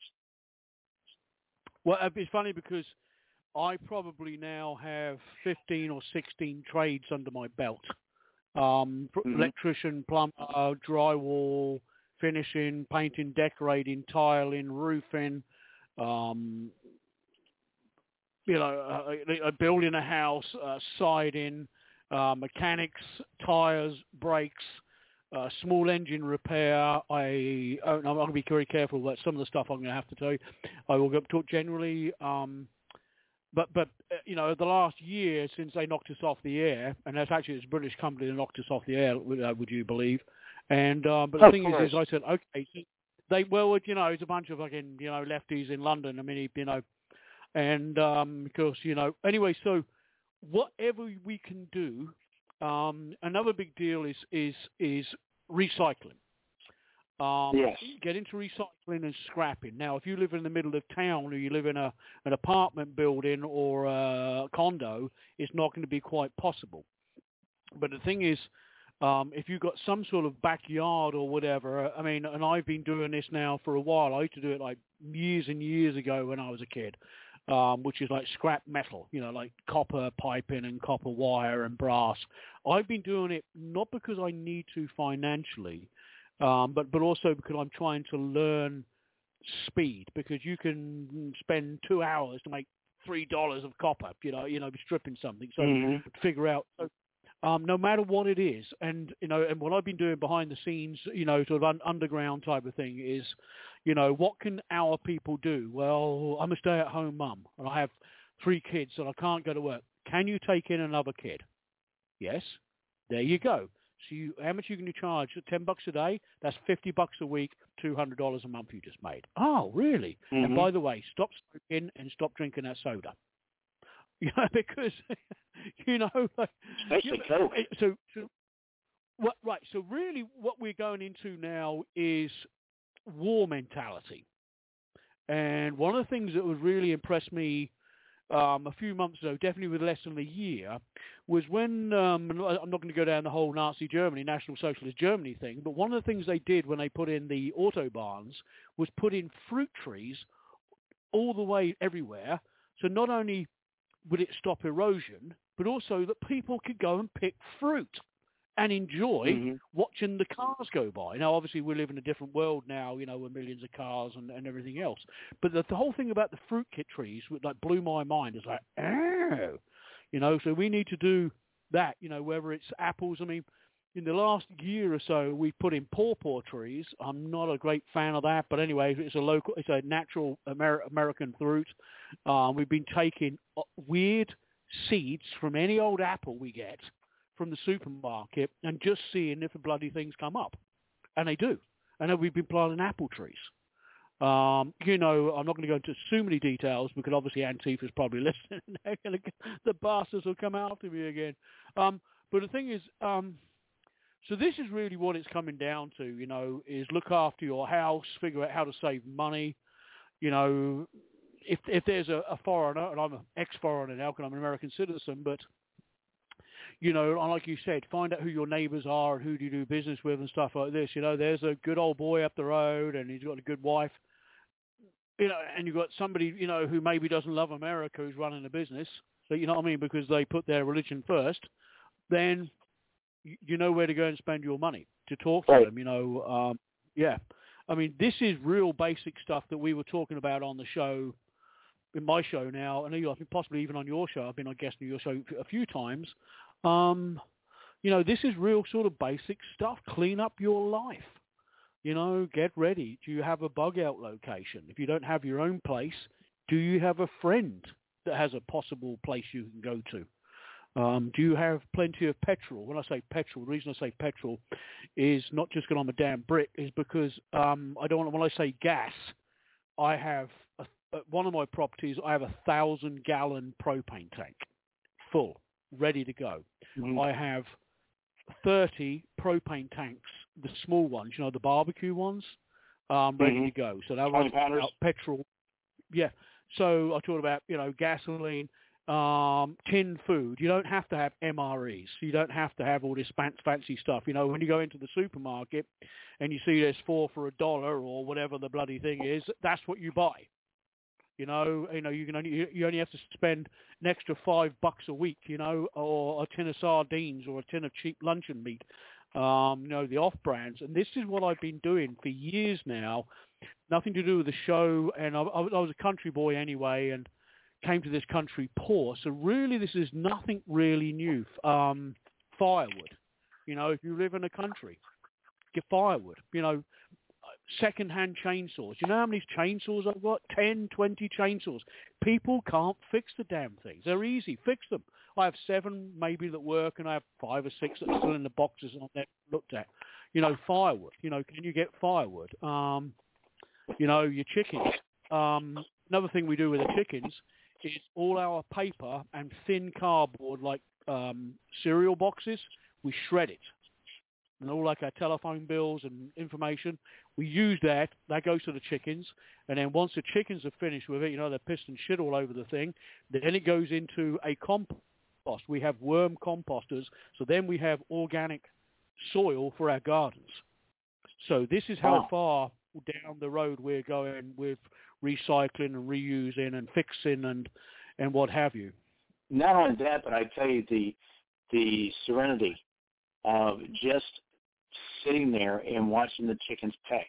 Well, it's funny because I probably now have fifteen or sixteen trades under my belt. Um, mm-hmm. Electrician, plumber, drywall, finishing, painting, decorating, tiling, roofing, um, you know, uh, building a house, uh, siding, uh, mechanics, tires, brakes, uh, small engine repair. I, oh, I'm going to be very careful about some of the stuff I'm going to have to tell you. I will go talk generally. Um, But, but uh, you know, the last year since they knocked us off the air, and that's actually it's a British company that knocked us off the air, would, uh, would you believe? And uh, but the of thing course. is, is, I said, okay, so they well, you know, it's a bunch of fucking, you know, lefties in London. I mean, you know, and um, because you know, anyway, so whatever we can do. Um, another big deal is is is recycling. Um, yes. Get into recycling and scrapping. Now, if you live in the middle of town or you live in a an apartment building or a condo, it's not going to be quite possible. But the thing is, um, if you've got some sort of backyard or whatever, I mean, and I've been doing this now for a while. I used to do it like years and years ago when I was a kid, um, which is like scrap metal, you know, like copper piping and copper wire and brass. I've been doing it not because I need to financially, Um, but, but also because I'm trying to learn speed, because you can spend two hours to make three dollars of copper, you know, you know, stripping something. So mm-hmm. figure out, so, um, no matter what it is, and you know, and what I've been doing behind the scenes, you know, sort of un- underground type of thing is, you know, what can our people do? Well, I'm a stay-at-home mum, and I have three kids, and I can't go to work. Can you take in another kid? Yes. There you go. So you, how much are you going to charge? Ten bucks a day? That's fifty bucks a week, two hundred dollars a month you just made. Oh, really? Mm-hmm. And by the way, stop smoking and stop drinking that soda. You know, because, you know, like, especially you know, Coke. So, so what, right. So really what we're going into now is war mentality. And one of the things that would really impress me Um, a few months ago, definitely with less than a year, was when, um, I'm not going to go down the whole Nazi Germany, National Socialist Germany thing, but one of the things they did when they put in the autobahns was put in fruit trees all the way everywhere. So not only would it stop erosion, but also that people could go and pick fruit and enjoy mm-hmm. watching the cars go by. Now, obviously, we live in a different world now, you know, with millions of cars and, and everything else. But the, the whole thing about the fruit kit trees, like, blew my mind. It's like, oh, you know, so we need to do that, you know, whether it's apples. I mean, in the last year or so, we've put in pawpaw trees. I'm not a great fan of that, but anyway, it's a local, it's a natural Amer- American fruit. Um, we've been taking weird seeds from any old apple we get from the supermarket and just seeing if the bloody things come up. And they do. And then we've been planting apple trees. Um, you know, I'm not going to go into too many details because obviously Antifa's probably listening. The bastards will come after me again. Um, But the thing is, um, so this is really what it's coming down to, you know, is look after your house, figure out how to save money. You know, if if there's a, a foreigner, and I'm an ex-foreigner now because I'm an American citizen, but, you know, like you said, find out who your neighbors are and who do you do business with and stuff like this. You know, there's a good old boy up the road and he's got a good wife. You know, and you've got somebody, you know, who maybe doesn't love America who's running a business, so you know what I mean, because they put their religion first, then you know where to go and spend your money to talk to right. them, you know. Um, yeah. I mean, this is real basic stuff that we were talking about on the show, in my show now, and I think possibly even on your show. I've been on guest on your show a few times. Um, you know, this is real sort of basic stuff. Clean up your life. You know, get ready. Do you have a bug out location? If you don't have your own place, do you have a friend that has a possible place you can go to? Um, do you have plenty of petrol? When I say petrol, the reason I say petrol is not just because I'm a damn Brit, is because um, I don't want, when I say gas, I have, a, at one of my properties, I have a thousand gallon propane tank full, ready to go. Mm-hmm. I have thirty propane tanks, the small ones, you know, the barbecue ones, um, ready mm-hmm. to go. So that was about petrol. Yeah. So I talked about, you know, gasoline, um, tin food. You don't have to have M R Es. You don't have to have all this fancy stuff. You know, when you go into the supermarket and you see there's four for a dollar or whatever the bloody thing is, that's what you buy. You know, you know, you can only you only have to spend an extra five bucks a week, you know, or a tin of sardines or a tin of cheap luncheon meat, um, you know, the off brands. And this is what I've been doing for years now. Nothing to do with the show, and I, I was a country boy anyway, and came to this country poor. So really, this is nothing really new. Um, firewood, you know, if you live in a country, get firewood. You know. Second-hand chainsaws. You know how many chainsaws I've got? ten, twenty chainsaws. People can't fix the damn things. They're easy. Fix them. I have seven maybe that work, and I have five or six that are still in the boxes and I've never looked at. You know, firewood. You know, can you get firewood? Um, you know, your chickens. Um, another thing we do with the chickens is all our paper and thin cardboard, like um, cereal boxes, we shred it. And all like our telephone bills and information, we use that. That goes to the chickens. And then once the chickens are finished with it, you know, they're pissed and shit all over the thing, then it goes into a compost. We have worm composters. So then we have organic soil for our gardens. So this is how wow. far down the road we're going with recycling and reusing and fixing and, and what have you. Not only that, but I tell you, the the serenity of just sitting there and watching the chickens peck.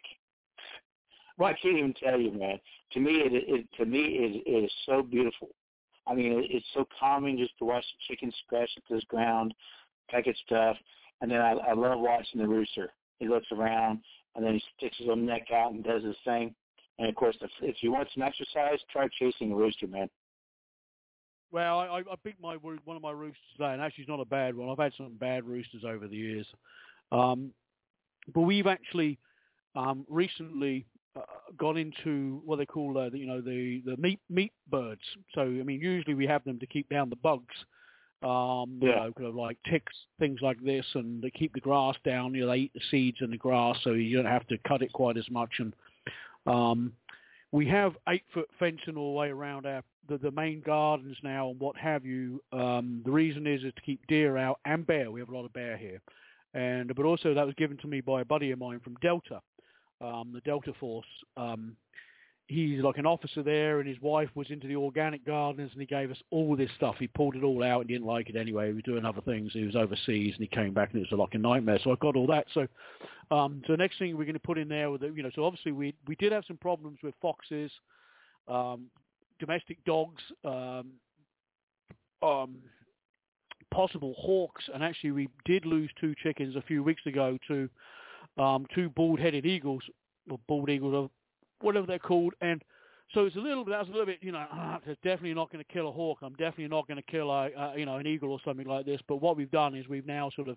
Right. I can't even tell you, man. To me, it, it to me it, it is so beautiful. I mean, it, it's so calming just to watch the chicken scratch at this ground, peck at stuff, and then I, I love watching the rooster. He looks around and then he sticks his own neck out and does his thing. And of course, if, if you want some exercise, try chasing a rooster, man. Well, I, I beat my one of my roosters today, and actually it's not a bad one. I've had some bad roosters over the years. Um, but we've actually um, recently uh, gone into what they call, uh, the, you know, the, the meat meat birds. So, I mean, usually we have them to keep down the bugs, um, yeah. you know, kind of like ticks, things like this, and they keep the grass down. You know, they eat the seeds in the grass, so you don't have to cut it quite as much. And um, we have eight-foot fencing all the way around our the, the main gardens now and what have you. Um, the reason is is to keep deer out and bear. We have a lot of bear here. And but also that was given to me by a buddy of mine from Delta, um, the Delta Force. Um, he's like an officer there, and his wife was into the organic gardens, and he gave us all this stuff. He pulled it all out and didn't like it anyway. He was doing other things. He was overseas, and he came back, and it was like a nightmare. So I got all that. So, um, so the next thing we're going to put in there, with the, you know, so obviously we we did have some problems with foxes, um, domestic dogs, um, um, possible hawks, and actually we did lose two chickens a few weeks ago to um, two bald-headed eagles, or bald eagles, or whatever they're called. And so it's a little bit, that was a little bit, you know, ah, it's definitely not going to kill a hawk. I'm definitely not going to kill a, uh, you know, an eagle or something like this. But what we've done is we've now sort of,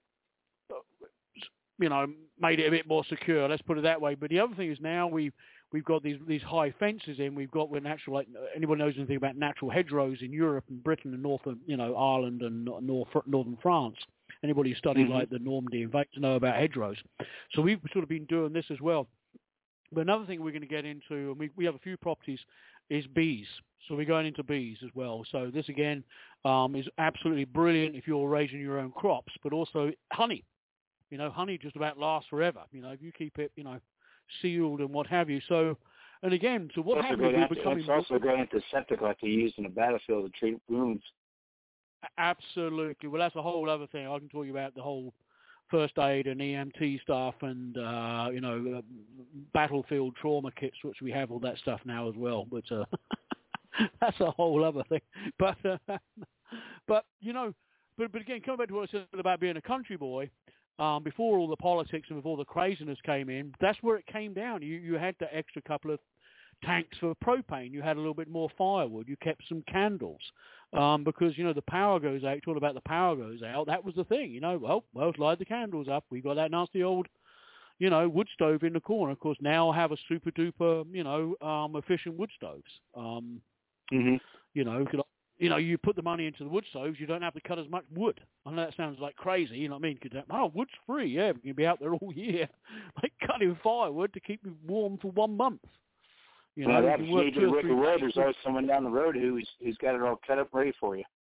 you know, made it a bit more secure. Let's put it that way. But the other thing is now we've we've got these these high fences in. We've got we're natural. Like anyone knows anything about natural hedgerows in Europe and Britain and North, you know, Ireland and North northern France. Anybody who studied mm-hmm. like the Normandy and Venice know about hedgerows. So we've sort of been doing this as well. But another thing we're going to get into, and we we have a few properties, is bees. So we're going into bees as well. So this again um, is absolutely brilliant if you're raising your own crops, but also honey. You know, honey just about lasts forever. You know, if you keep it, you know, sealed and what have you. So, and again, so what happens is we're becoming... It's also great antiseptic like they use in a battlefield to treat wounds. Absolutely. Well, that's a whole other thing. I can talk about the whole first aid and E M T stuff and, uh, you know, uh, battlefield trauma kits, which we have all that stuff now as well. But uh, that's a whole other thing. But, uh, but you know, but, but again, coming back to what I said about being a country boy, um, before all the politics and before the craziness came in, that's where it came down. You, you had the extra couple of tanks for propane. You had a little bit more firewood. You kept some candles. Um, because, you know, the power goes out. It's all about the power goes out. That was the thing, you know. Well, well, light the candles up. We've got that nasty old, you know, wood stove in the corner. Of course, now I have a super duper, you know, um, efficient wood stoves. Um, mm-hmm. You know, could, you know, you put the money into the wood stoves, you don't have to cut as much wood. I know that sounds like crazy, you know what I mean? Cause, oh, wood's free, yeah, you can be out there all year, like cutting firewood to keep you warm for one month. You know, well, that's you need to work the road. There's always someone down the road who's who's got it all cut up ready for you.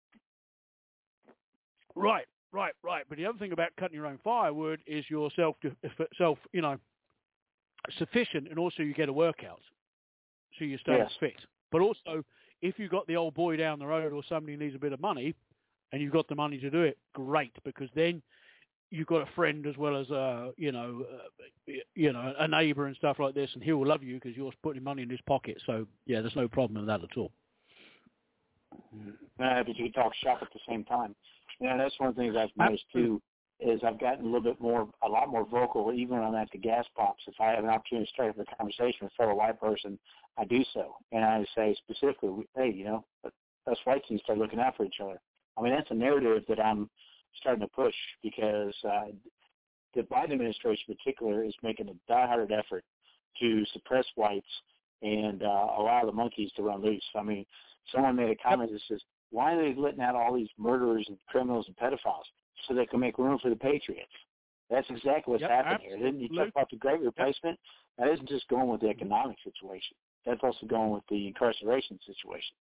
Right, right, right. But the other thing about cutting your own firewood is you're self, self, you know, sufficient, and also you get a workout, so you stay yes. fit. But also, if you've got the old boy down the road or somebody who needs a bit of money, and you've got the money to do it, great, because then you've got a friend as well as a, you know, uh, you know, a neighbour and stuff like this, and he will love you because you're putting money in his pocket. So yeah, there's no problem with that at all. Uh, but you can talk shop at the same time. Yeah, that's one of the things I've noticed too. Is I've gotten a little bit more, a lot more vocal, even when I'm at the gas pumps. If I have an opportunity to start up a conversation with a fellow white person, I do so, and I say specifically, hey, you know, us whites need to start looking out for each other. I mean, that's a narrative that I'm starting to push because uh, the Biden administration in particular is making a diehard effort to suppress whites and uh, allow the monkeys to run loose. I mean, someone made a comment that says, why are they letting out all these murderers and criminals and pedophiles so they can make room for the patriots? That's exactly what's yep, happening absolutely. here. You talk about the great replacement. That isn't just going with the economic situation. That's also going with the incarceration situation.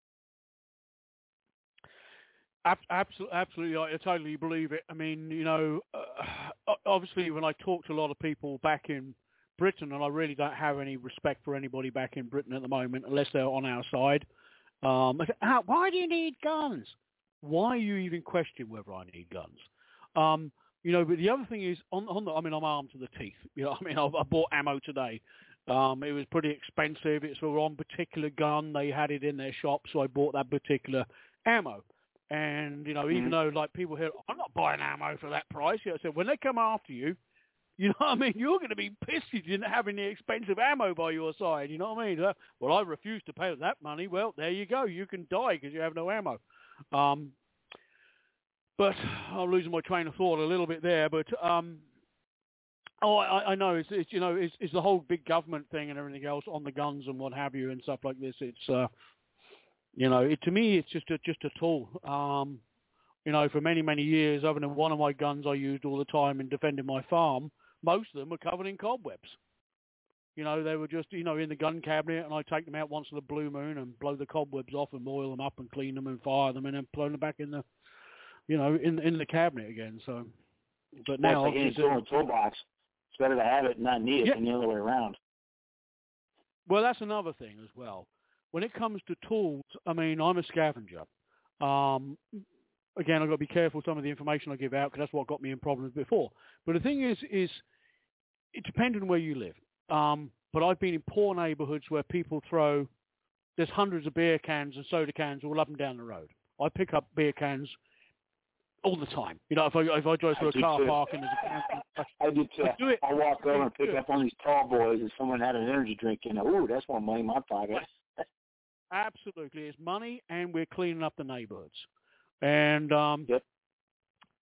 Absolutely, absolutely, I totally believe it. I mean, you know, uh, obviously when I talk to a lot of people back in Britain, and I really don't have any respect for anybody back in Britain at the moment, unless they're on our side. Um, I say, ah, why do you need guns? Why you even question whether I need guns? Um, you know, but the other thing is, on, on the, I mean, I'm armed to the teeth. You know, I mean, I, I bought ammo today. Um, it was pretty expensive. It's a one particular gun. They had it in their shop, so I bought that particular ammo. And, you know, mm-hmm. even though, like, people here, I'm not buying ammo for that price. You know, I said, when they come after you, you know what I mean? You're going to be pissed if you didn't have any expensive ammo by your side. You know what I mean? Uh, well, I refuse to pay that money. Well, there you go. You can die because you have no ammo. Um, but I'm losing my train of thought a little bit there. But, um, oh, I, I know. It's, it's you know, it's, it's the whole big government thing and everything else on the guns and what have you and stuff like this. It's, uh, you know, it, to me, it's just a, just a tool. Um, you know, for many, many years, other than one of my guns I used all the time in defending my farm, most of them were covered in cobwebs. You know, they were just, you know, in the gun cabinet, and I take them out once in a blue moon and blow the cobwebs off and oil them up and clean them and fire them and then blow them back in the, you know, in in the cabinet again. So, but now well, it's like in a toolbox. It's better to have it and not need it yeah. than the other way around. Well, that's another thing as well. When it comes to tools, I mean, I'm a scavenger. Um, again, I've got to be careful some of the information I give out because that's what got me in problems before. But the thing is, is it depends on where you live. Um, but I've been in poor neighborhoods where people throw, there's hundreds of beer cans and soda cans all up and down the road. I pick up beer cans all the time. You know, if I if I drive through a car too. park and there's a can, I, I do too. I do it. I walk over and pick up one of these tall boys and someone had an energy drink in there. Ooh, that's more money in my pocket. Absolutely. It's money, and we're cleaning up the neighborhoods. And um, yep.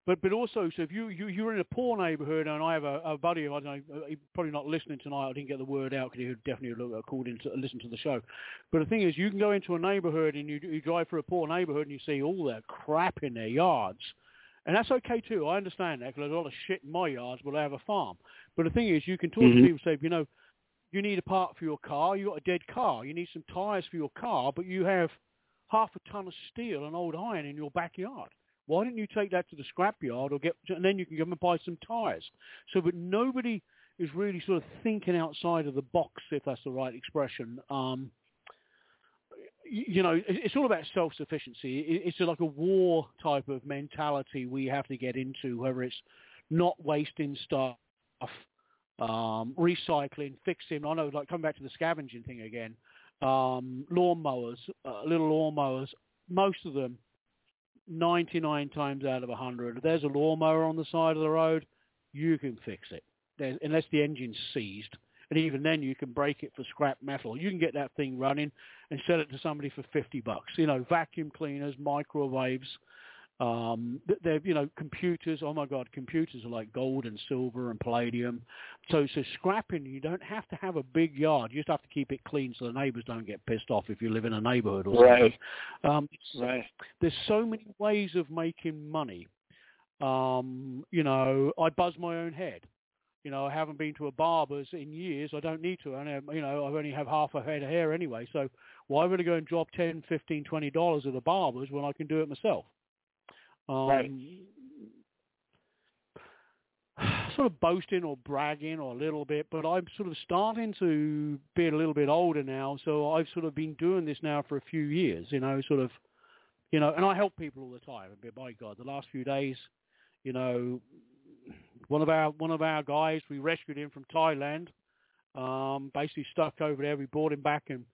but but also, so if you, you, you're in a poor neighborhood, and I have a, a buddy, I don't know, he's probably not listening tonight, I didn't get the word out because he would definitely look, called in to listen to the show. But the thing is, you can go into a neighborhood and you, you drive through a poor neighborhood and you see all that crap in their yards. And that's okay too, I understand that, because there's a lot of shit in my yards, but I have a farm. But the thing is, you can talk mm-hmm. to people and say, you know, you need a part for your car, you've got a dead car, you need some tyres for your car, but you have half a ton of steel and old iron in your backyard. Why don't you take that to the scrapyard, or get, and then you can go and buy some tyres? So, but nobody is really sort of thinking outside of the box, if that's the right expression. Um, you, you know, it's all about self-sufficiency. It's like a war type of mentality we have to get into, whether it's not wasting stuff, um, recycling, fixing. I know, like coming back to the scavenging thing again. Um, lawnmowers, uh, little lawnmowers, most of them, ninety-nine times out of one hundred, if there's a lawnmower on the side of the road, you can fix it. There's, unless the engine's seized. And even then, you can break it for scrap metal. You can get that thing running and sell it to somebody for fifty bucks. You know, vacuum cleaners, microwaves, um, they're, you know, computers. Oh, my God, computers are like gold and silver and palladium. So, so scrapping, you don't have to have a big yard. You just have to keep it clean so the neighbors don't get pissed off if you live in a neighborhood or right. something. Um, right. There's so many ways of making money. Um, you know, I buzz my own head. You know, I haven't been to a barber's in years. I don't need to. I know, you know, I only have half a head of hair anyway. So why would I go and drop ten, fifteen, twenty dollars at a barber's when I can do it myself? Um, right. Sort of boasting or bragging or a little bit, but I'm sort of starting to be a little bit older now. So I've sort of been doing this now for a few years, you know, sort of, you know, and I help people all the time. But by God, the last few days, you know, one of our one of our guys, we rescued him from Thailand, um, basically stuck over there. We brought him back and,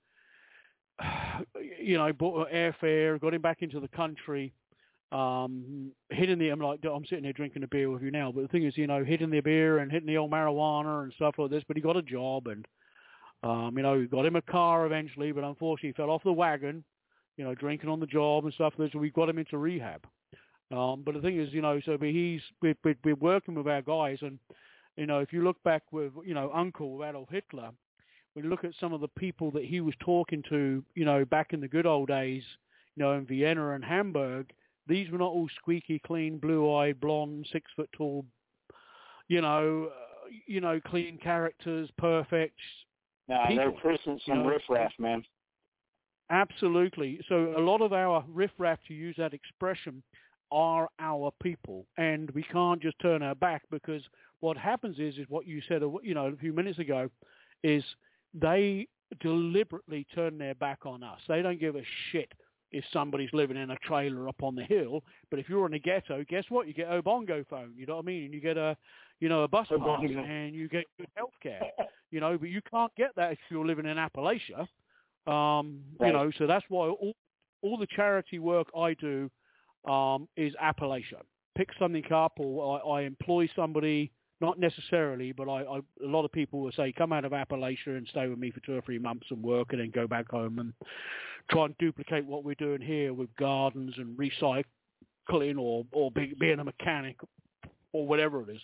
you know, bought airfare, got him back into the country. Um, hitting the, I'm like, I'm sitting there drinking a beer with you now, but the thing is, you know, hitting the beer and hitting the old marijuana and stuff like this, but he got a job and, um, you know, we got him a car eventually, but unfortunately he fell off the wagon, you know, drinking on the job and stuff, so we got him into rehab. Um, but the thing is, you know, so but he's, we, we, we're working with our guys and, you know, if you look back with, you know, Uncle Adolf Hitler, when you look at some of the people that he was talking to, you know, back in the good old days, you know, in Vienna and Hamburg, these were not all squeaky clean, blue-eyed, blonde, six-foot-tall, you know, uh, you know, clean characters, perfect. No, people, they're prison some you know, riffraff, man. Absolutely. So a lot of our riffraff, to use that expression, are our people, and we can't just turn our back, because what happens is, is what you said, you know, a few minutes ago, is they deliberately turn their back on us. They don't give a shit if somebody's living in a trailer up on the hill, but if you're in a ghetto, guess what? You get a bongo phone, you know what I mean? And you get a, you know, a bus pass, and you get good health care, you know, but you can't get that if you're living in Appalachia, um, right. you know, so that's why all, all the charity work I do um, is Appalachia. Pick something up, or I, I employ somebody, not necessarily, but I, I, a lot of people will say, come out of Appalachia and stay with me for two or three months and work, and then go back home and try and duplicate what we're doing here with gardens and recycling, or, or be, being a mechanic, or whatever it is.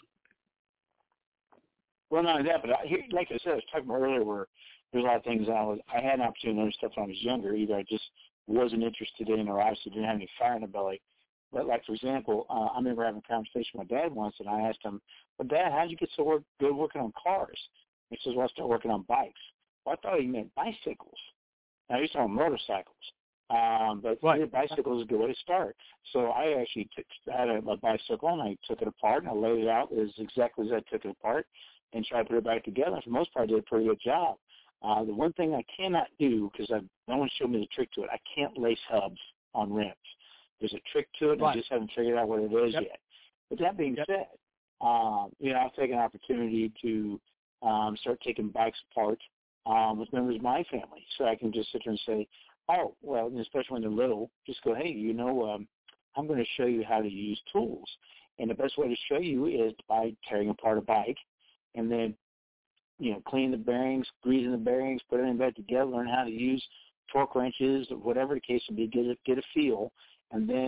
Well, not only that, but I, like I said, I was talking about earlier, where there's a lot of things I was, I had an opportunity to learn stuff when I was younger. Either I just wasn't interested in, or obviously didn't have any fire in the belly. But like, for example, uh, I remember having a conversation with my dad once, and I asked him, well, Dad, how did you get so work, good working on cars? He says, well, I started working on bikes. Well, I thought he meant bicycles. Now, he's talking motorcycles. Um, but right. yeah, bicycle is a good way to start. So I actually took, I had a, a bicycle, and I took it apart, and I laid it out as exactly as I took it apart, and tried to put it back together. And for the most part, I did a pretty good job. Uh, the one thing I cannot do, because no one showed me the trick to it, I can't lace hubs on rims. There's a trick to it, and right. I just haven't figured out what it is yep. yet. But that being yep. said, um, you know, I'll take an opportunity to um, start taking bikes apart um, with members of my family, so I can just sit there and say, oh, well, especially when they're little, just go, hey, you know, um, I'm going to show you how to use tools. And the best way to show you is by tearing apart a bike, and then, you know, cleaning the bearings, greasing the bearings, putting them back together, learn how to use torque wrenches, whatever the case would be, get a, get a feel. And then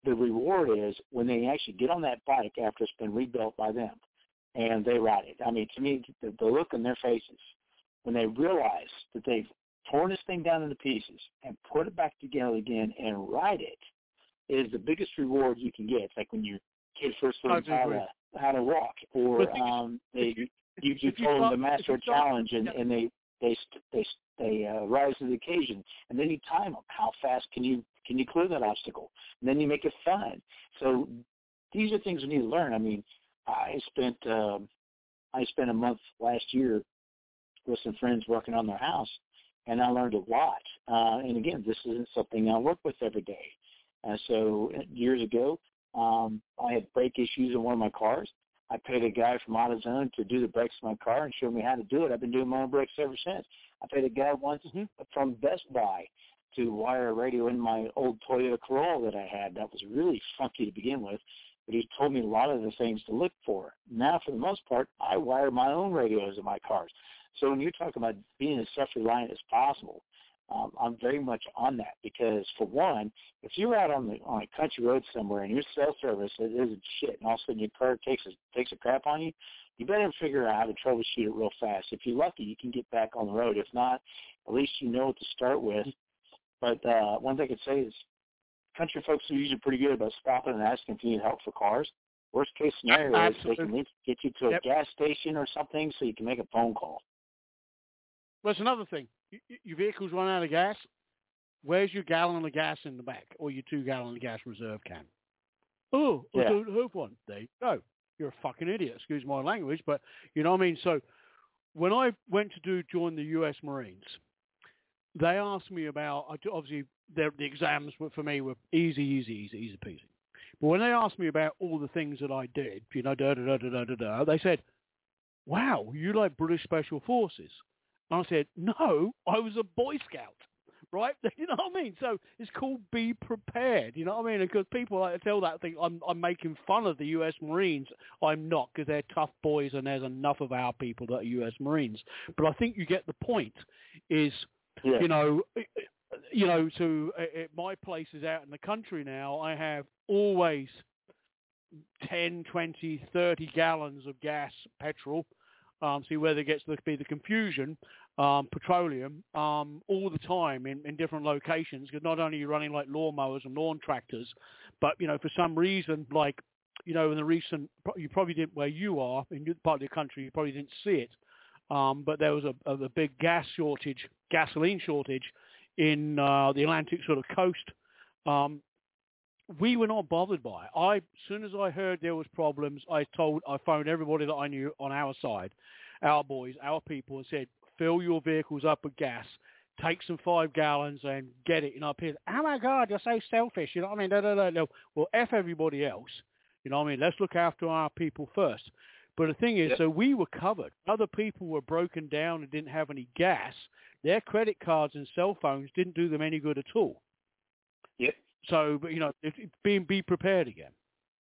the reward is when they actually get on that bike after it's been rebuilt by them and they ride it. I mean, to me, the, the look on their faces when they realize that they've torn this thing down into pieces and put it back together again and ride it is the biggest reward you can get. It's like when your kid first learns how to, how to walk, or um, they you, you, you told them to master a challenge and, yeah. and they they they they uh, rise to the occasion, and then you time them. How fast can you can you clear that obstacle? And then you make it fun. So these are things we need to learn. I mean, I spent um, I spent a month last year with some friends working on their house, and I learned a lot. Uh, and again, this isn't something I work with every day. Uh, so years ago, um, I had brake issues in one of my cars. I paid a guy from AutoZone to do the brakes in my car and show me how to do it. I've been doing my own brakes ever since. I paid a guy once mm-hmm. from Best Buy to wire a radio in my old Toyota Corolla that I had. That was really funky to begin with, but he told me a lot of the things to look for. Now, for the most part, I wire my own radios in my cars. So when you're talking about being as self-reliant as possible, um, I'm very much on that because, for one, if you're out on the on a country road somewhere and your cell service isn't shit, and all of a sudden your car takes a, takes a crap on you, you better figure out how to troubleshoot it real fast. If you're lucky, you can get back on the road. If not, at least you know what to start with. But uh, one thing I could say is country folks are usually pretty good about stopping and asking if you need help for cars. Worst case scenario Absolutely. is they can get you to a yep. gas station or something so you can make a phone call. Well, it's another thing. Your vehicles run out of gas. Where's your gallon of gas in the back, or your two-gallon gas reserve can? Oh, I don't have one. There you go. You're a fucking idiot. Excuse my language, but you know what I mean? So when I went to do join the U S Marines, they asked me about, obviously, the exams were, for me were easy, easy, easy, easy peasy. But when they asked me about all the things that I did, you know, da da da da da da, they said, wow, you like British Special Forces. And I said, no, I was a Boy Scout, right? You know what I mean? So it's called be prepared, you know what I mean? Because people like to tell that thing, I'm, I'm making fun of the U S Marines. I'm not, because they're tough boys and there's enough of our people that are U S Marines. But I think you get the point is, yeah. you know, you know, to uh, my place is out in the country now. I have always ten, twenty, thirty gallons of gas, petrol. Um, see where there gets to be the confusion, um, petroleum, um, all the time in, in different locations, because not only are you running like lawnmowers and lawn tractors, but, you know, for some reason, like, you know, in the recent, you probably didn't, where you are, in your part of the country, you probably didn't see it, um, but there was a, a, a big gas shortage, gasoline shortage in uh, the Atlantic sort of coast. Um, We were not bothered by it. I, as soon as I heard there was problems, I told, I phoned everybody that I knew on our side, our boys, our people, and said, fill your vehicles up with gas, take some five gallons and get it. You know, up here, oh my God, you're so selfish. You know what I mean? No, no, no, no. Well, F everybody else. You know what I mean? Let's look after our people first. But the thing is, yep. so we were covered. Other people were broken down and didn't have any gas. Their credit cards and cell phones didn't do them any good at all. Yep. So, but, you know, being be prepared again.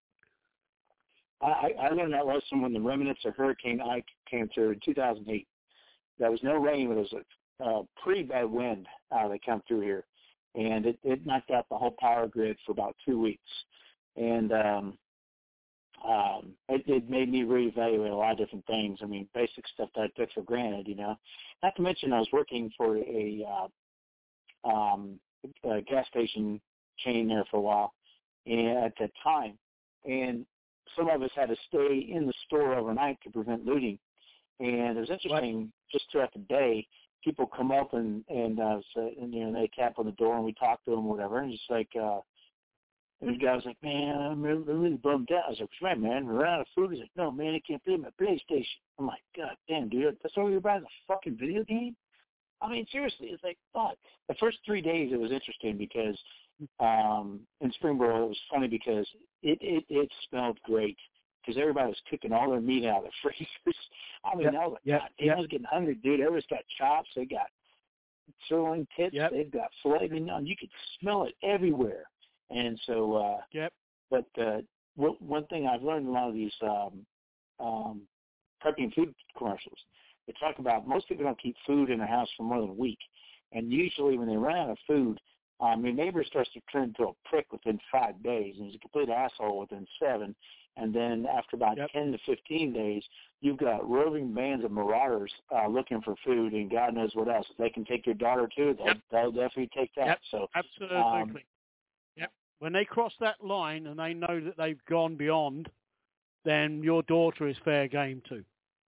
I, I learned that lesson when the remnants of Hurricane Ike came through in two thousand eight. There was no rain, but there was a uh, pretty bad wind uh, that came through here, and it, it knocked out the whole power grid for about two weeks. And um, um, it, it made me reevaluate a lot of different things. I mean, basic stuff that I took for granted, you know. Not to mention I was working for a, uh, um, a gas station chain there for a while and at that time, and some of us had to stay in the store overnight to prevent looting. And it was interesting, what? Just throughout the day, people come up and and, uh, so, and you know they tap on the door and we talk to them or whatever, and it's like uh, and the guy was like, man, I'm really, really bummed out. I was like, what's right, man? We're out of food. He's like, no, man, I can't play my PlayStation. I'm like, God damn, dude, that's all you're buying, a fucking video game? I mean, seriously, it's like, fuck. The first three days it was interesting because um, in Springboro it was funny because it, it, it smelled great because everybody was cooking all their meat out of the freezers. I mean, yep. I was like, yep. God damn, yep. I was getting hungry, dude. Everybody's got chops. They got sirloin tits. Yep. They've got filet mignon. You could smell it everywhere. And so, uh, yep. but uh, w- one thing I've learned in a lot of these um, um, prepping food commercials, they talk about most people don't keep food in their house for more than a week. And usually when they run out of food, Um, your neighbor starts to turn into a prick within five days, and he's a complete asshole within seven. And then after about yep. ten to fifteen days, you've got roving bands of marauders uh, looking for food, and God knows what else. If they can take your daughter too, they'll, yep. they'll definitely take that. Yep. So absolutely. Um, yep. When they cross that line and they know that they've gone beyond, then your daughter is fair game too.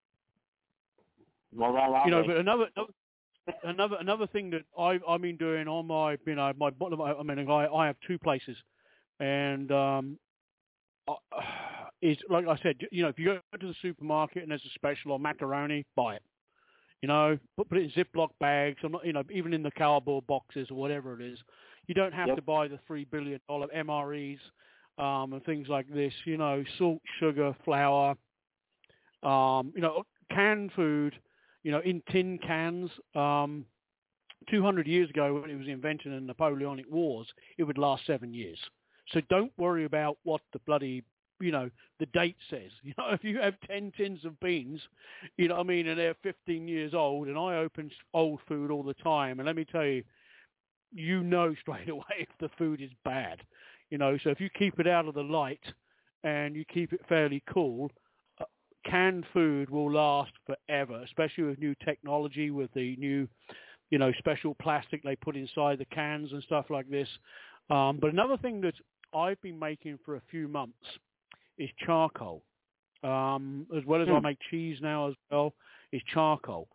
Well, well you know, but another. Another another thing that I've I've been doing on my you know my I mean I I have two places, and um, uh, is like I said, you know, if you go to the supermarket and there's a special on macaroni, buy it. You know, put put it in Ziploc bags. I'm not, you know, even in the cardboard boxes or whatever it is. You don't have yep. to buy the three billion dollar M R Es um, and things like this. You know, salt, sugar, flour. Um, you know, canned food. You know, in tin cans. Um, two hundred years ago, when it was invented in the Napoleonic Wars, it would last seven years. So don't worry about what the bloody, you know, the date says. You know, if you have ten tins of beans, you know what I mean, and they're fifteen years old, and I open old food all the time, and let me tell you, you know straight away if the food is bad. You know, so if you keep it out of the light and you keep it fairly cool, canned food will last forever, especially with new technology, with the new, you know, special plastic they put inside the cans and stuff like this. Um, but another thing that I've been making for a few months is charcoal. Um, as well as mm. I make cheese now as well, is charcoal.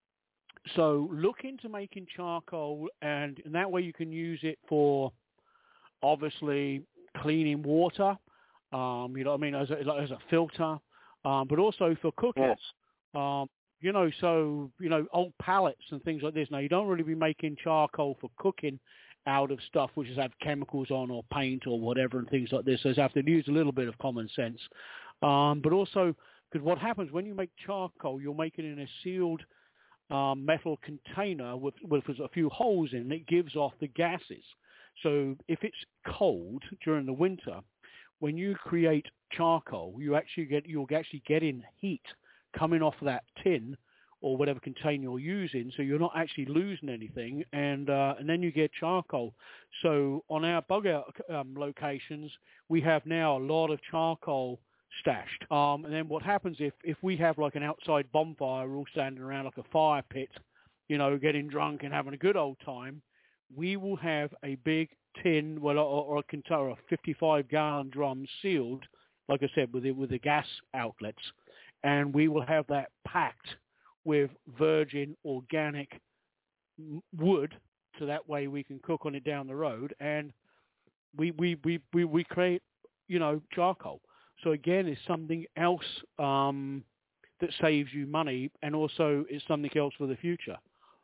So look into making charcoal, and, and that way you can use it for, obviously, cleaning water, um, you know what I mean, as a, as a filter. Um, but also for cooking, yes. um, you know, so, you know, old pallets and things like this. Now, you don't really be making charcoal for cooking out of stuff which has have chemicals on or paint or whatever and things like this. So you have to use a little bit of common sense. Um, but also, because what happens when you make charcoal, you'll make it in a sealed um, metal container with, with a few holes in it. It gives off the gases. So if it's cold during the winter, when you create charcoal, you actually get you'll actually get in heat coming off that tin or whatever container you're using, so you're not actually losing anything, and uh, and then you get charcoal. So on our bug out um, locations, we have now a lot of charcoal stashed. Um, and then what happens if if we have like an outside bonfire, we're all standing around like a fire pit, you know, getting drunk and having a good old time, we will have a big tin, well, or, or a container, a fifty-five gallon drum sealed, like I said, with the, with the gas outlets, and we will have that packed with virgin organic wood, so that way we can cook on it down the road, and we we we we, we create, you know, charcoal. So again, it's something else um, that saves you money, and also is something else for the future.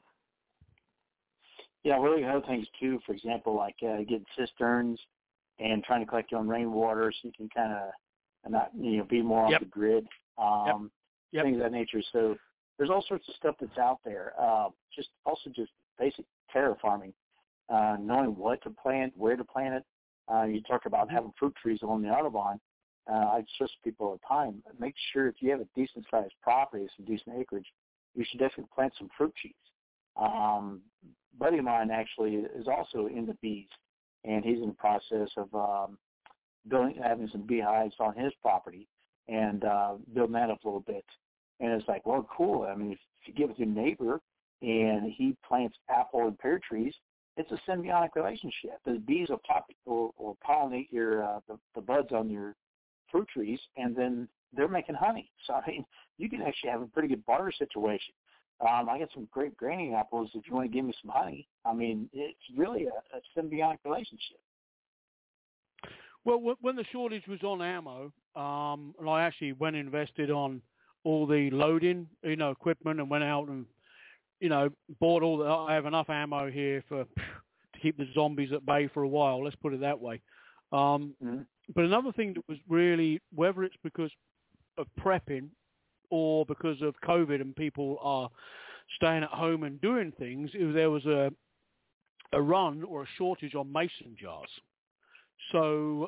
Yeah, really other things too, for example, like uh, getting cisterns and trying to collect your own rainwater so you can kind of not, you know, be more yep. off the grid, um, yep. Yep. things of that nature. So there's all sorts of stuff that's out there. Uh, just also just basic terra farming, uh, knowing what to plant, where to plant it. Uh, you talk about mm-hmm. having fruit trees along the Audubon. Uh, I stress people all the time, make sure if you have a decent-sized property, some decent acreage, you should definitely plant some fruit trees. Um, buddy of mine actually is also into bees, and he's in the process of um, building, having some beehives on his property and uh, building that up a little bit. And it's like, well, cool. I mean, if you get with your neighbor and he plants apple and pear trees, it's a symbiotic relationship. The bees will pop or, or pollinate your uh, the, the buds on your fruit trees, and then they're making honey. So I mean, you can actually have a pretty good barter situation. Um, I got some great granny apples if you want to give me some honey. I mean, it's really a, a symbiotic relationship. Well, when the shortage was on ammo, um, and I actually went and invested on all the loading, you know, equipment, and went out and, you know, bought all the, I have enough ammo here for to keep the zombies at bay for a while. Let's put it that way. Um, mm-hmm. But another thing that was really, whether it's because of prepping or because of COVID and people are staying at home and doing things, if there was a a run or a shortage on mason jars. So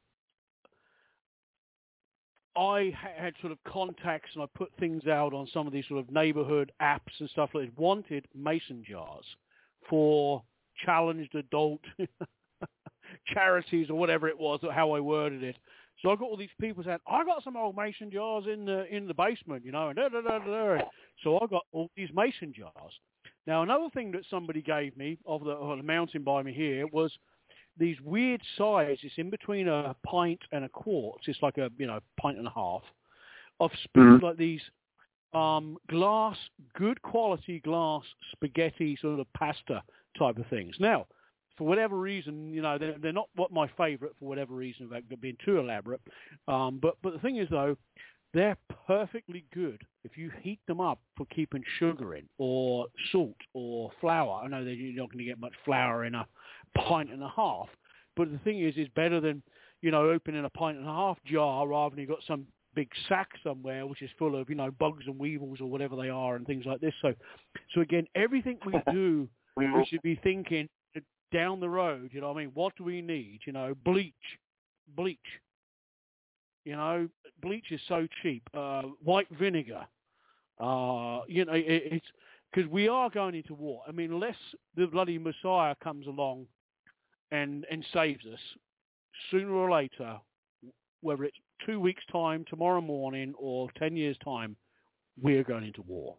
I had sort of contacts, and I put things out on some of these sort of neighborhood apps and stuff like that, wanted mason jars for challenged adult charities or whatever it was, or how I worded it. So I got all these people saying, I got some old mason jars in the in the basement, you know, and da, da, da, da, da. So I got all these mason jars. Now, another thing that somebody gave me of the, of the mountain by me here was these weird size. It's in between a pint and a quart. It's like a, you know, pint and a half of mm-hmm. like these um, glass, good quality glass spaghetti sort of pasta type of things. Now, for whatever reason, you know, they're, they're not what my favorite for whatever reason, about being too elaborate. Um, but, but the thing is, though, they're perfectly good if you heat them up for keeping sugar in or salt or flour. I know that you're not going to get much flour in a pint and a half, but the thing is, it's better than, you know, opening a pint and a half jar rather than you've got some big sack somewhere which is full of, you know, bugs and weevils or whatever they are and things like this. So, so again, everything we do, we should be thinking down the road, you know what I mean? What do we need? You know, bleach, bleach. You know, bleach is so cheap. Uh, white vinegar. Uh, you know, it, it's because we are going into war. I mean, unless the bloody Messiah comes along and and saves us, sooner or later, whether it's two weeks' time, tomorrow morning, or ten years' time, we're going into war.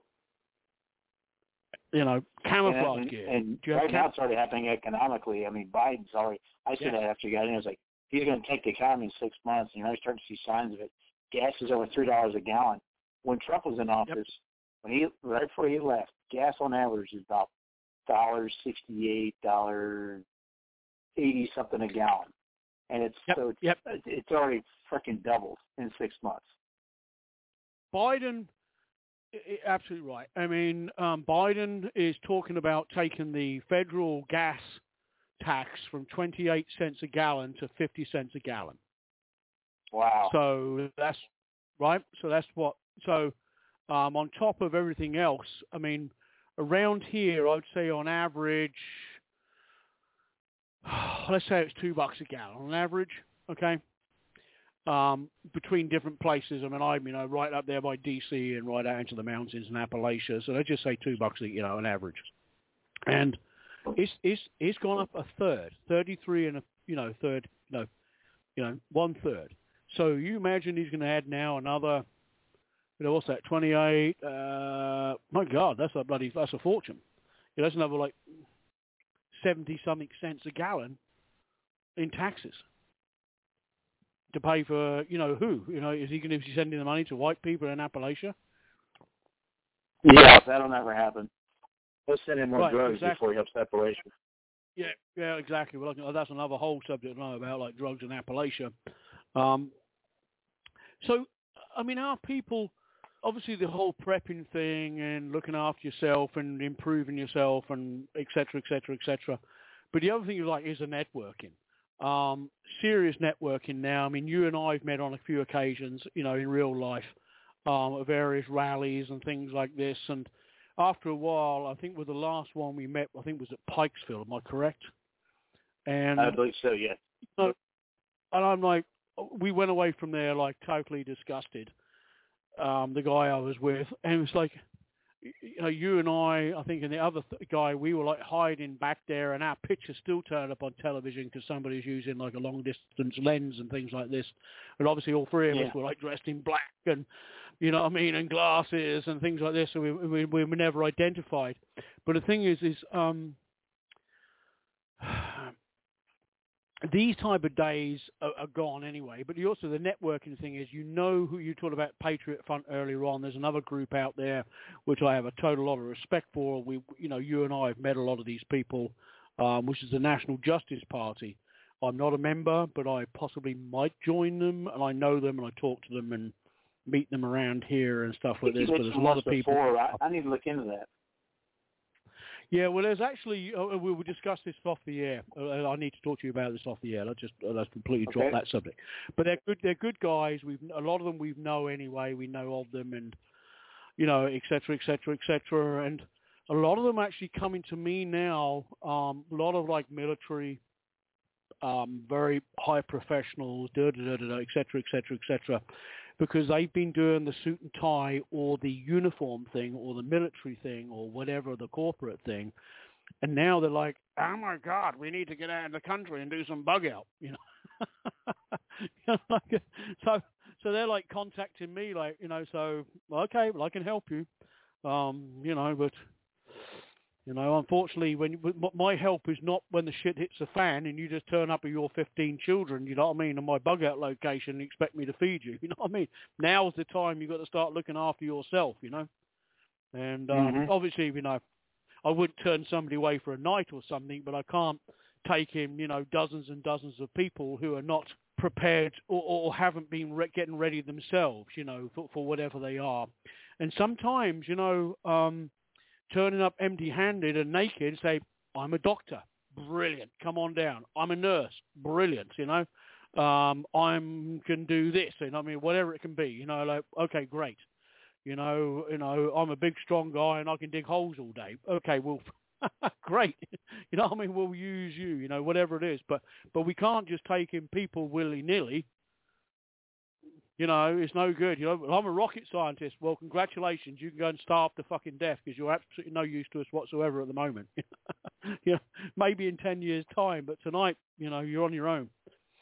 You know, camouflage and, gear. And, and right cam- now it's already happening economically. I mean, Biden's already, I said yeah. that after he got in, I was like, he's going to take the economy in six months, and you're starting to see signs of it. Gas is over three dollars a gallon. When Trump was in office, yep. when he right before he left, gas on average is about one dollar sixty-eight, one dollar eighty something a gallon. And it's yep. so it's, yep. it's already freaking doubled in six months. Biden, absolutely right. I mean, um, Biden is talking about taking the federal gas tax from twenty-eight cents a gallon to fifty cents a gallon. Wow. So that's right. So that's what. So um, on top of everything else, I mean, around here, I'd say on average, let's say it's two bucks a gallon on average. Okay. Um, between different places. I mean, I'm, you know, right up there by D C and right out into the mountains in Appalachia. So let's just say two bucks, you know, on average. And it's it's it's gone up a third, thirty-three and a, you know, third, no, you know, one third. So you imagine he's going to add now another, you know, what's that, twenty-eight? Uh, my God, that's a bloody, that's a fortune. You know, that's another like seventy something cents a gallon in taxes. To pay for, you know, who? You know, is he going to be sending the money to white people in Appalachia? Yeah, that'll never happen. He'll send in more right, drugs exactly. before he helps Appalachia. Yeah, yeah, exactly. Well, that's another whole subject to know about, like drugs in Appalachia. Um, so, I mean, our people, obviously the whole prepping thing and looking after yourself and improving yourself and et cetera, et cetera, et cetera. But the other thing you like is the networking. Um, serious networking now. I mean, you and I have met on a few occasions, you know, in real life, um, at various rallies and things like this. And after a while, I think with the last one we met, I think was at Pikesville. Am I correct? And I believe so, yeah. You know, and I'm like, we went away from there like totally disgusted. Um, the guy I was with, and it was like, you know, you and I, I think, and the other th- guy, we were like hiding back there, and our picture still turned up on television because somebody's using like a long distance lens and things like this. And obviously, all three of yeah. us were like dressed in black and, you know what I mean, and glasses and things like this. So we we, we were never identified. But the thing is, is um, these type of days are, are gone anyway. But you also, the networking thing is, you know who you talked about Patriot Front earlier on. There's another group out there which I have a total lot of respect for. We, you know, you and I have met a lot of these people, um, which is the National Justice Party. I'm not a member, but I possibly might join them, and I know them, and I talk to them and meet them around here and stuff like this. But there's a lot of people. Before. I, I need to look into that. Yeah, well, there's actually, uh, we will discuss this off the air. Uh, I need to talk to you about this off the air. Let's just uh, let's completely okay. drop that subject. But they're good. They're good guys. We've a lot of them we know anyway. We know of them, and you know, et cetera, et cetera, et cetera. And a lot of them actually coming to me now. Um, a lot of like military, um, very high professionals, da da da da, et cetera, et cetera, et cetera. Because they've been doing the suit and tie or the uniform thing or the military thing or whatever, the corporate thing, And now they're like, oh my God, we need to get out of the country and do some bug out, you know. You know, like, so, so they're like contacting me, like, you know, so okay, well, I can help you, um, you know, but you know, unfortunately, when my help is not when the shit hits the fan and you just turn up with your fifteen children, you know what I mean, on my bug out location and expect me to feed you, you know what I mean. Now's the time you've got to start looking after yourself, you know. And um, mm-hmm. obviously, you know, I wouldn't turn somebody away for a night or something, but I can't take in, you know, dozens and dozens of people who are not prepared or, or haven't been re- getting ready themselves, you know, for, for whatever they are. And sometimes, you know, um, turning up empty-handed and naked and say, I'm a doctor. Brilliant. Come on down. I'm a nurse. Brilliant, you know. Um, I'm can do this, you know, I mean, whatever it can be, you know, like, okay, great. You know, you know, I'm a big, strong guy and I can dig holes all day. Okay, well, great. You know what I mean? We'll use you, you know, whatever it is. But but we can't just take in people willy-nilly. You know, it's no good. You know, I'm a rocket scientist. Well, congratulations. You can go and starve to fucking death because you're absolutely no use to us whatsoever at the moment. You know, maybe in ten years' time, but tonight, you know, you're on your own.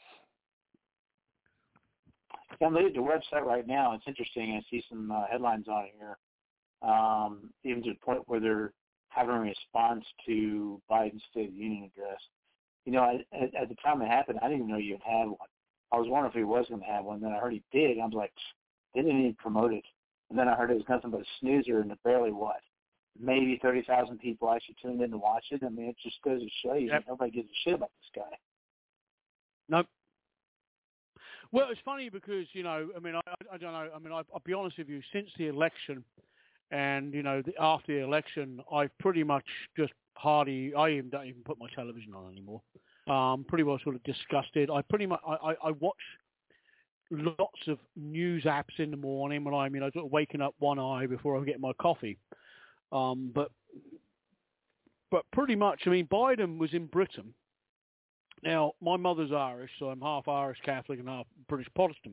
I'm looking at the website right now. It's interesting. I see some uh, headlines on it here, um, even to the point where they're having a response to Biden's State of the Union address. You know, I, at, at the time it happened, I didn't even know you had one. I was wondering if he was going to have one. Then I heard he did. And I was like, they didn't even promote it. And then I heard it was nothing but a snoozer and barely what? Maybe thirty thousand people actually tuned in to watch it. I mean, it just goes to show you yep. that nobody gives a shit about this guy. Nope. Well, it's funny because, you know, I mean, I, I don't know. I mean, I, I'll be honest with you, since the election and, you know, the, after the election, I've pretty much just hardly, I even don't even put my television on anymore. Um, pretty well sort of disgusted. I pretty much, I, I, I watch lots of news apps in the morning when I'm, you know, sort of waking up one eye before I get my coffee. Um, but, but pretty much, I mean, Biden was in Britain. Now, my mother's Irish, so I'm half Irish Catholic and half British Protestant.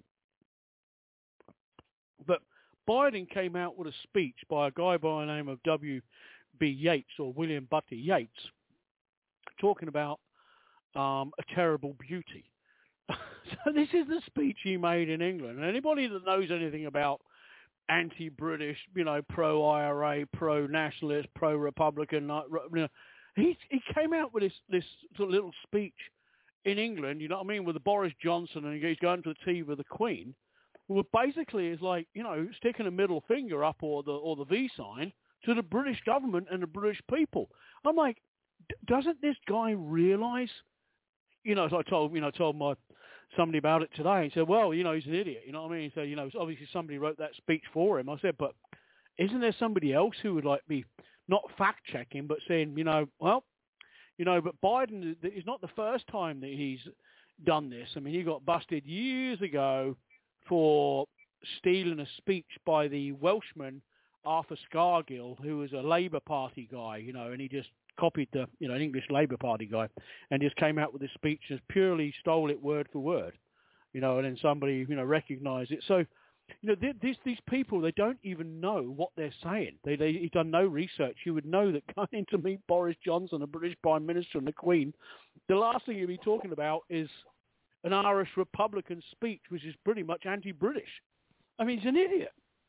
But Biden came out with a speech by a guy by the name of W B Yeats, or William Butler Yeats, talking about um, a terrible beauty. So this is the speech he made in England. And anybody that knows anything about anti-British, you know, pro-I R A, pro-nationalist, pro-Republican, you know, he he came out with this this sort of little speech in England, you know what I mean, with the Boris Johnson, and he's going to the tea with the Queen. Well, basically, it's like, you know, sticking a middle finger up or the or the V sign to the British government and the British people. I'm like, d- doesn't this guy realise? You know, so I told you know told my somebody about it today. He said, well, you know, he's an idiot. You know what I mean? So you know, obviously somebody wrote that speech for him. I said, but isn't there somebody else who would like be not fact checking, but saying, you know, well, you know, but Biden is not the first time that he's done this. I mean, he got busted years ago for stealing a speech by the Welshman Arthur Scargill, who was a Labour Party guy, you know, and he just copied the, you know, an English Labour Party guy, and just came out with this speech and purely stole it word for word, you know, and then somebody, you know, recognised it. So, you know, these these people, they don't even know what they're saying. They they he's done no research. You would know that going to meet Boris Johnson, the British Prime Minister, and the Queen, the last thing you'd be talking about is an Irish Republican speech, which is pretty much anti-British. I mean, he's an idiot.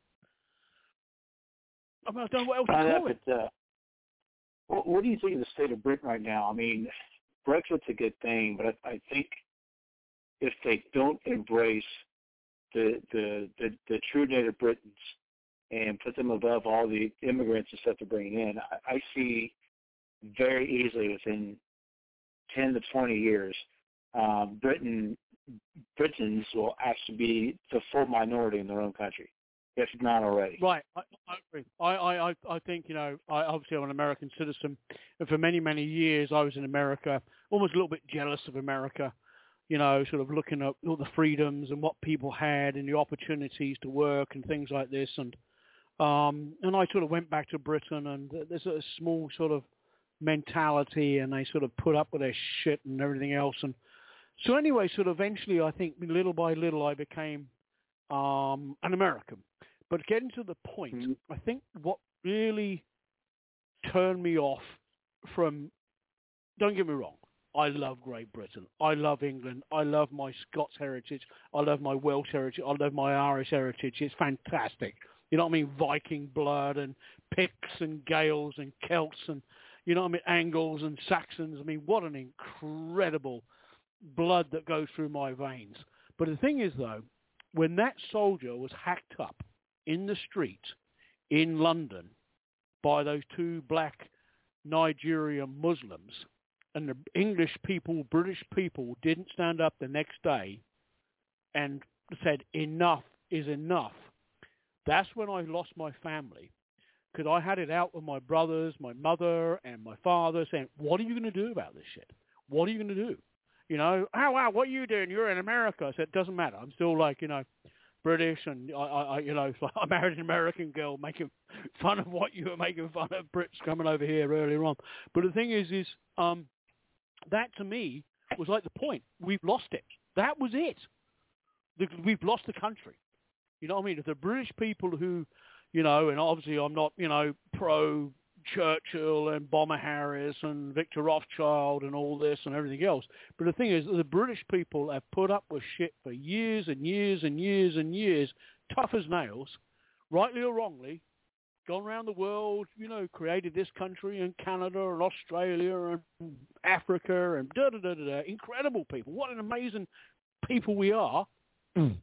I mean, I don't know what else to call it. But, uh, what, what do you think of the state of Britain right now? I mean, Brexit's a good thing, but I, I think if they don't embrace The, the the the true native Britons and put them above all the immigrants and stuff they're bringing in, I, I see very easily within ten to twenty years, um, Britain Britons will actually be the full minority in their own country, if not already. Right, I, I agree. I, I I think, you know, I obviously I'm an American citizen, and for many many years I was in America, almost a little bit jealous of America. You know, sort of looking at all the freedoms and what people had and the opportunities to work and things like this. And um, and I sort of went back to Britain, and there's a small sort of mentality, and they sort of put up with their shit and everything else. And so anyway, sort of eventually, I think little by little, I became um, an American. But getting to the point, mm-hmm. I think what really turned me off from, don't get me wrong, I love Great Britain. I love England. I love my Scots heritage. I love my Welsh heritage. I love my Irish heritage. It's fantastic. You know what I mean? Viking blood and Picts and Gaels and Celts and, you know what I mean, Angles and Saxons. I mean, what an incredible blood that goes through my veins. But the thing is, though, when that soldier was hacked up in the street in London by those two black Nigerian Muslims, and the English people, British people, didn't stand up the next day and said, enough is enough, that's when I lost my family. Because I had it out with my brothers, my mother, and my father saying, what are you going to do about this shit? What are you going to do? You know, oh, wow, what are you doing? You're in America. I said, it doesn't matter. I'm still like, you know, British, and I, I you know, I married an American girl, making fun of what you were making fun of Brits coming over here earlier on. But the thing is, is um, that to me was like the point. We've lost it. That was it. The, we've lost the country. You know what I mean? If the British people who, you know, and obviously I'm not, you know, pro Churchill and Bomber Harris and Victor Rothschild and all this and everything else. But the thing is, the British people have put up with shit for years and years and years and years, tough as nails, rightly or wrongly, gone around the world, you know, created this country and Canada and Australia and Africa and da-da-da-da-da. Incredible people. What an amazing people we are. Mm.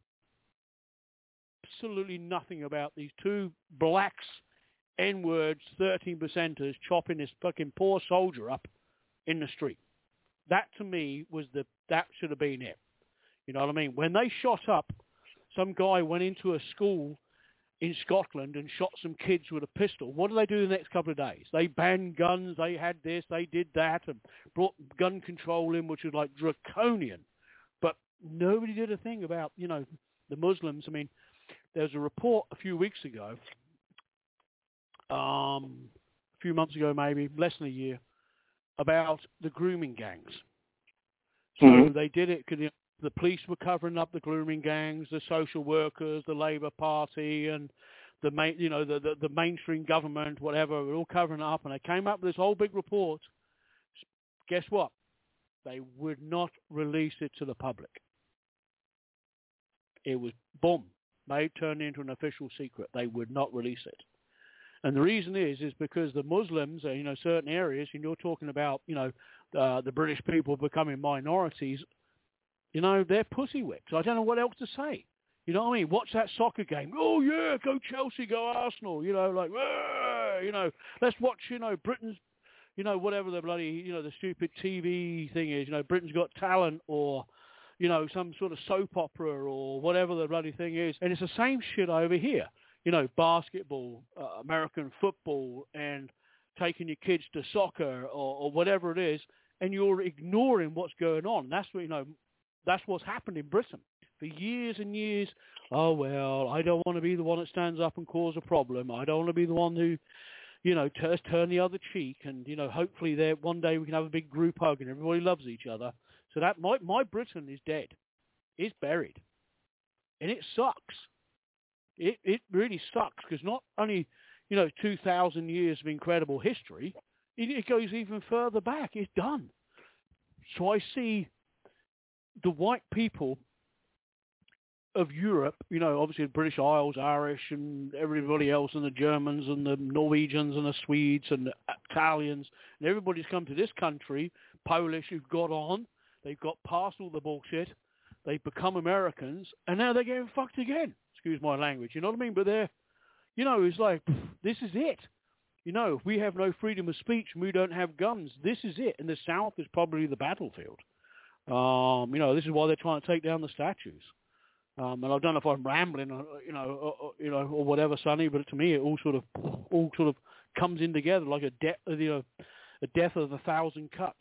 Absolutely nothing about these two blacks, N-words, thirteen percenters chopping this fucking poor soldier up in the street. That to me was the, that should have been it. You know what I mean? When they shot up, some guy went into a school in Scotland and shot some kids with a pistol. What did they do the next couple of days? They banned guns, they had this, they did that, and brought gun control in, which was like draconian. But nobody did a thing about, you know, the Muslims. I mean, there was a report a few weeks ago, um, a few months ago maybe, less than a year, about the grooming gangs. So mm-hmm. they did it because the police were covering up the grooming gangs, the social workers, the Labour Party, and the main, you know, the, the, the mainstream government, whatever, were all covering it up, and they came up with this whole big report. Guess what? They would not release it to the public. It was, boom, made, turned into an official secret. They would not release it. And the reason is, is because the Muslims, you know, certain areas, and you're talking about, you know, uh, the British people becoming minorities, you know, they're pussy whipped. I don't know what else to say. You know what I mean? Watch that soccer game. Oh, yeah, go Chelsea, go Arsenal. You know, like, you know, let's watch, you know, Britain's, you know, whatever the bloody, you know, the stupid T V thing is, you know, Britain's Got Talent, or, you know, some sort of soap opera or whatever the bloody thing is. And it's the same shit over here. You know, basketball, uh, American football, and taking your kids to soccer or, or whatever it is, and you're ignoring what's going on. That's what, you know, that's what's happened in Britain for years and years. Oh, well, I don't want to be the one that stands up and cause a problem. I don't want to be the one who, you know, t- turn the other cheek. And, you know, hopefully there one day we can have a big group hug and everybody loves each other. So that my, my Britain is dead. It's buried. And it sucks. It it really sucks, because not only, you know, two thousand years of incredible history, it, it goes even further back. It's done. So I see the white people of Europe, you know, obviously the British Isles, Irish, and everybody else, and the Germans, and the Norwegians, and the Swedes, and the Italians, and everybody's come to this country, Polish, who've got on, they've got past all the bullshit, they've become Americans, and now they're getting fucked again. Excuse my language, you know what I mean? But they're, you know, it's like, this is it. You know, if we have no freedom of speech and we don't have guns, this is it. And the South is probably the battlefield. Um, you know, this is why they're trying to take down the statues. Um, and I don't know if I'm rambling, or, you know, or, you know, or whatever, Sonny, but to me, it all sort of, all sort of comes in together like a death, you know, a death of a thousand cuts.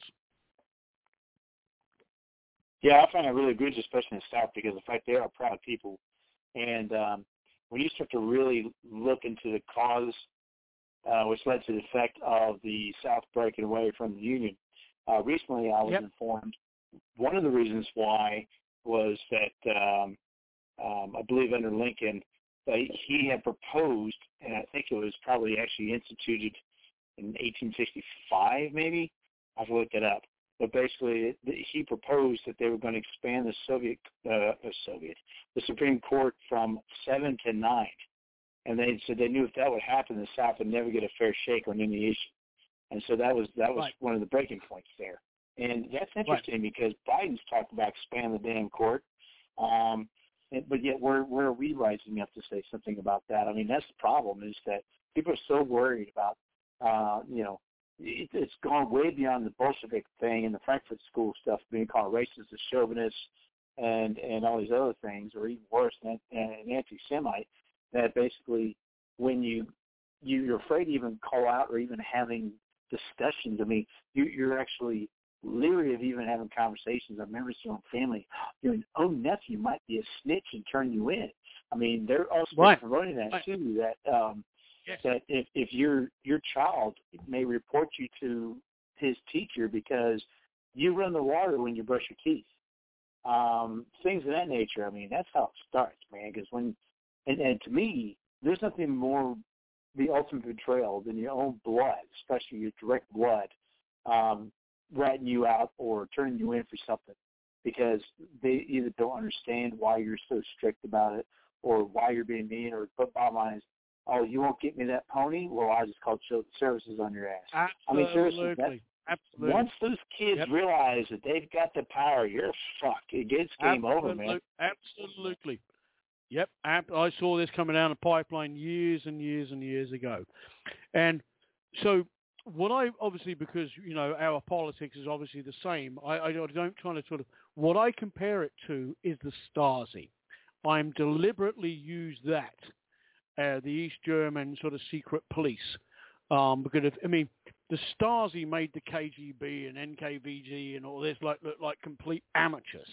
Yeah, I find it really good, especially in the South, because the fact they are proud people. And um, when you start to really look into the cause, uh, which led to the effect of the South breaking away from the Union, uh, recently I was yep. informed one of the reasons why was that um, um, I believe under Lincoln, that he had proposed, and I think it was probably actually instituted in eighteen sixty-five, maybe. I've looked it up. But basically, he proposed that they were going to expand the Soviet, uh, the Soviet, the Supreme Court from seven to nine. And they said they knew if that would happen, the South would never get a fair shake on any issue. And so that was that was right. one of the breaking points there. And that's interesting right. because Biden's talked about expanding the damn court. Um, and, but yet where, where are we rising up to say something about that? I mean, that's the problem is that people are so worried about, uh, you know, it, it's gone way beyond the Bolshevik thing and the Frankfurt School stuff being called racist, chauvinist, and, and all these other things, or even worse, an, an anti-Semite, that basically when you, you, you're afraid to even call out or even having discussions. I mean, you, you're actually leery of even having conversations of members of your own family. Your own nephew might be a snitch and turn you in. I mean, they're also right. promoting that right. too. That um, yes. that if if your your child may report you to his teacher because you run the water when you brush your teeth, um, things of that nature. I mean, that's how it starts, man. Because when and, and to me, there's nothing more the ultimate betrayal than your own blood, especially your direct blood. Um, ratting you out or turning you in for something because they either don't understand why you're so strict about it or why you're being mean, or put bottom line is, oh, you won't get me that pony? Well, I just called services on your ass. Absolutely. I mean, seriously, that, Absolutely. once those kids yep. realize that they've got the power, you're fucked. It gets game Absolutely. over, man. Absolutely. Yep. I saw this coming down the pipeline years and years and years ago. And so what I obviously, because, you know, our politics is obviously the same, I, I don't kind of sort of, what I compare it to is the Stasi. I'm deliberately use that, uh, the East German sort of secret police, um, because, if, I mean, the Stasi made the K G B and N K V D and all this like look like complete amateurs.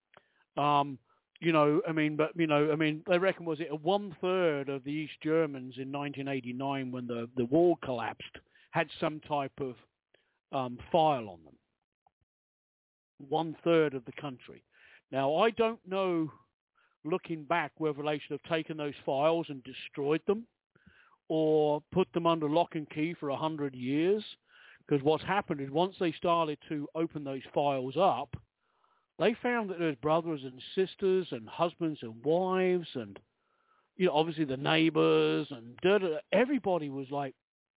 Um, you know, I mean, but, you know, I mean, they reckon, was it a one-third of the East Germans in nineteen eighty-nine when the, the wall collapsed had some type of um, file on them. One third of the country. Now, I don't know, looking back, whether they should have taken those files and destroyed them or put them under lock and key for a hundred years. Because what's happened is once they started to open those files up, they found that there's brothers and sisters and husbands and wives and, you know, obviously the neighbors and da, da, da. Everybody was like,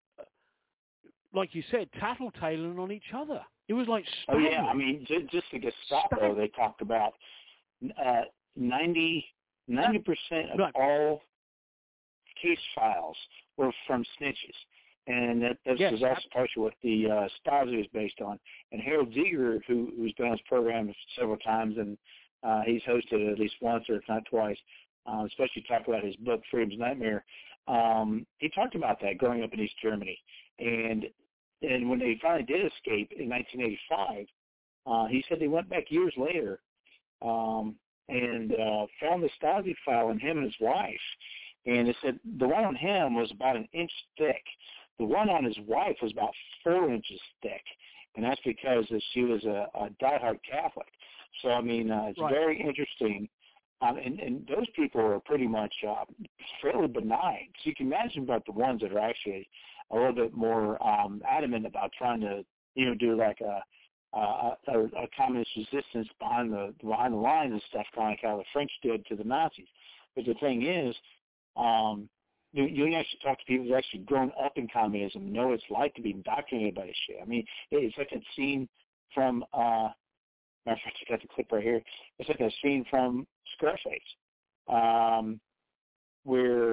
like you said, tattletaling on each other. It was like staggering. Oh, yeah. I mean, just, just to get Gestapo, they talked about uh, ninety percent of right. all case files were from snitches. And that, that yes. was also partially what the uh, Stasi was based on. And Harold Ziegler, who, who's been on this program several times, and uh, he's hosted it at least once or if not twice, uh, especially talked about his book, Freedom's Nightmare. Um, he talked about that growing up in East Germany. And and when they finally did escape in nineteen eighty-five, uh, he said they went back years later um, and uh, found the Stasi file on him and his wife. And it said the one on him was about an inch thick. The one on his wife was about four inches thick. And that's because she was a, a diehard Catholic. So, I mean, uh, it's right. very interesting. Um, and, and those people are pretty much uh, fairly benign. So you can imagine about the ones that are actually a little bit more um, adamant about trying to, you know, do like a, a, a, a communist resistance behind the behind the lines and stuff, kind of like how the French did to the Nazis. But the thing is, um, you, you actually talk to people who've actually grown up in communism, know what it's like to be indoctrinated by this shit. I mean, it's like a scene from, uh, matter of fact, I got the clip right here. It's like a scene from Scarface, um, where,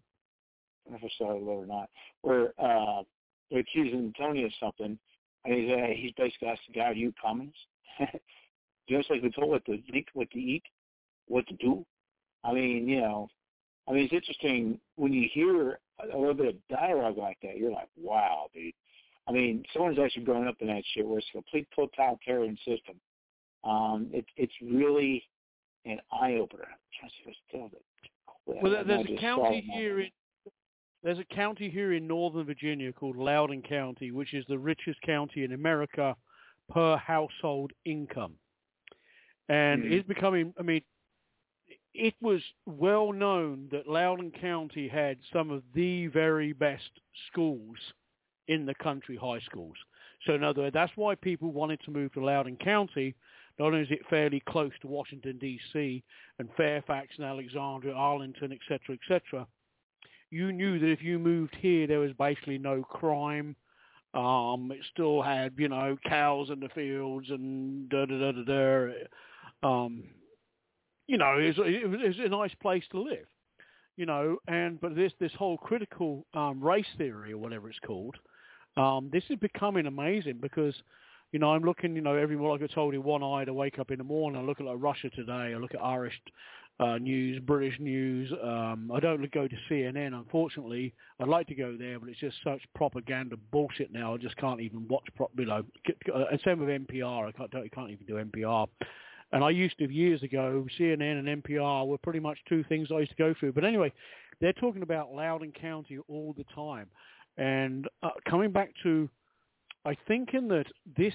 I don't know if I saw it or not, where uh, they're accusing Tony of something, and he's, uh, he's basically asked the guy, are you communist? Just like we told what to think, what to eat, what to do. I mean, you know, I mean, it's interesting when you hear a little bit of dialogue like that, you're like, wow, dude. I mean, someone's actually grown up in that shit where it's a complete totalitarian system. Um, it, it's really an eye-opener. I'm trying to see if I still it. Well, there's a county here in there's a county here in Northern Virginia called Loudoun County, which is the richest county in America per household income, and mm. it's becoming. I mean, it was well known that Loudoun County had some of the very best schools in the country high schools. So in other words, that's why people wanted to move to Loudoun County. Not only is it fairly close to Washington, D C, and Fairfax and Alexandria, Arlington, et cetera, et cetera, you knew that if you moved here, there was basically no crime. Um, it still had, you know, cows in the fields and da-da-da-da-da. Um, you know, it was, it, was, it was a nice place to live, you know, and but this, this whole critical um, race theory or whatever it's called, um, this is becoming amazing because, you know, I'm looking, you know, every morning, like I told you, one-eyed, I wake up in the morning, I look at like Russia Today, I look at Irish uh, news, British news. Um, I don't go to C N N, unfortunately. I'd like to go there, but it's just such propaganda bullshit now. I just can't even watch, pro- you know, and same with N P R. I can't, I can't even do N P R. And I used to, years ago, C N N and N P R were pretty much two things I used to go through. But anyway, they're talking about Loudoun County all the time. And uh, coming back to, I think in that this,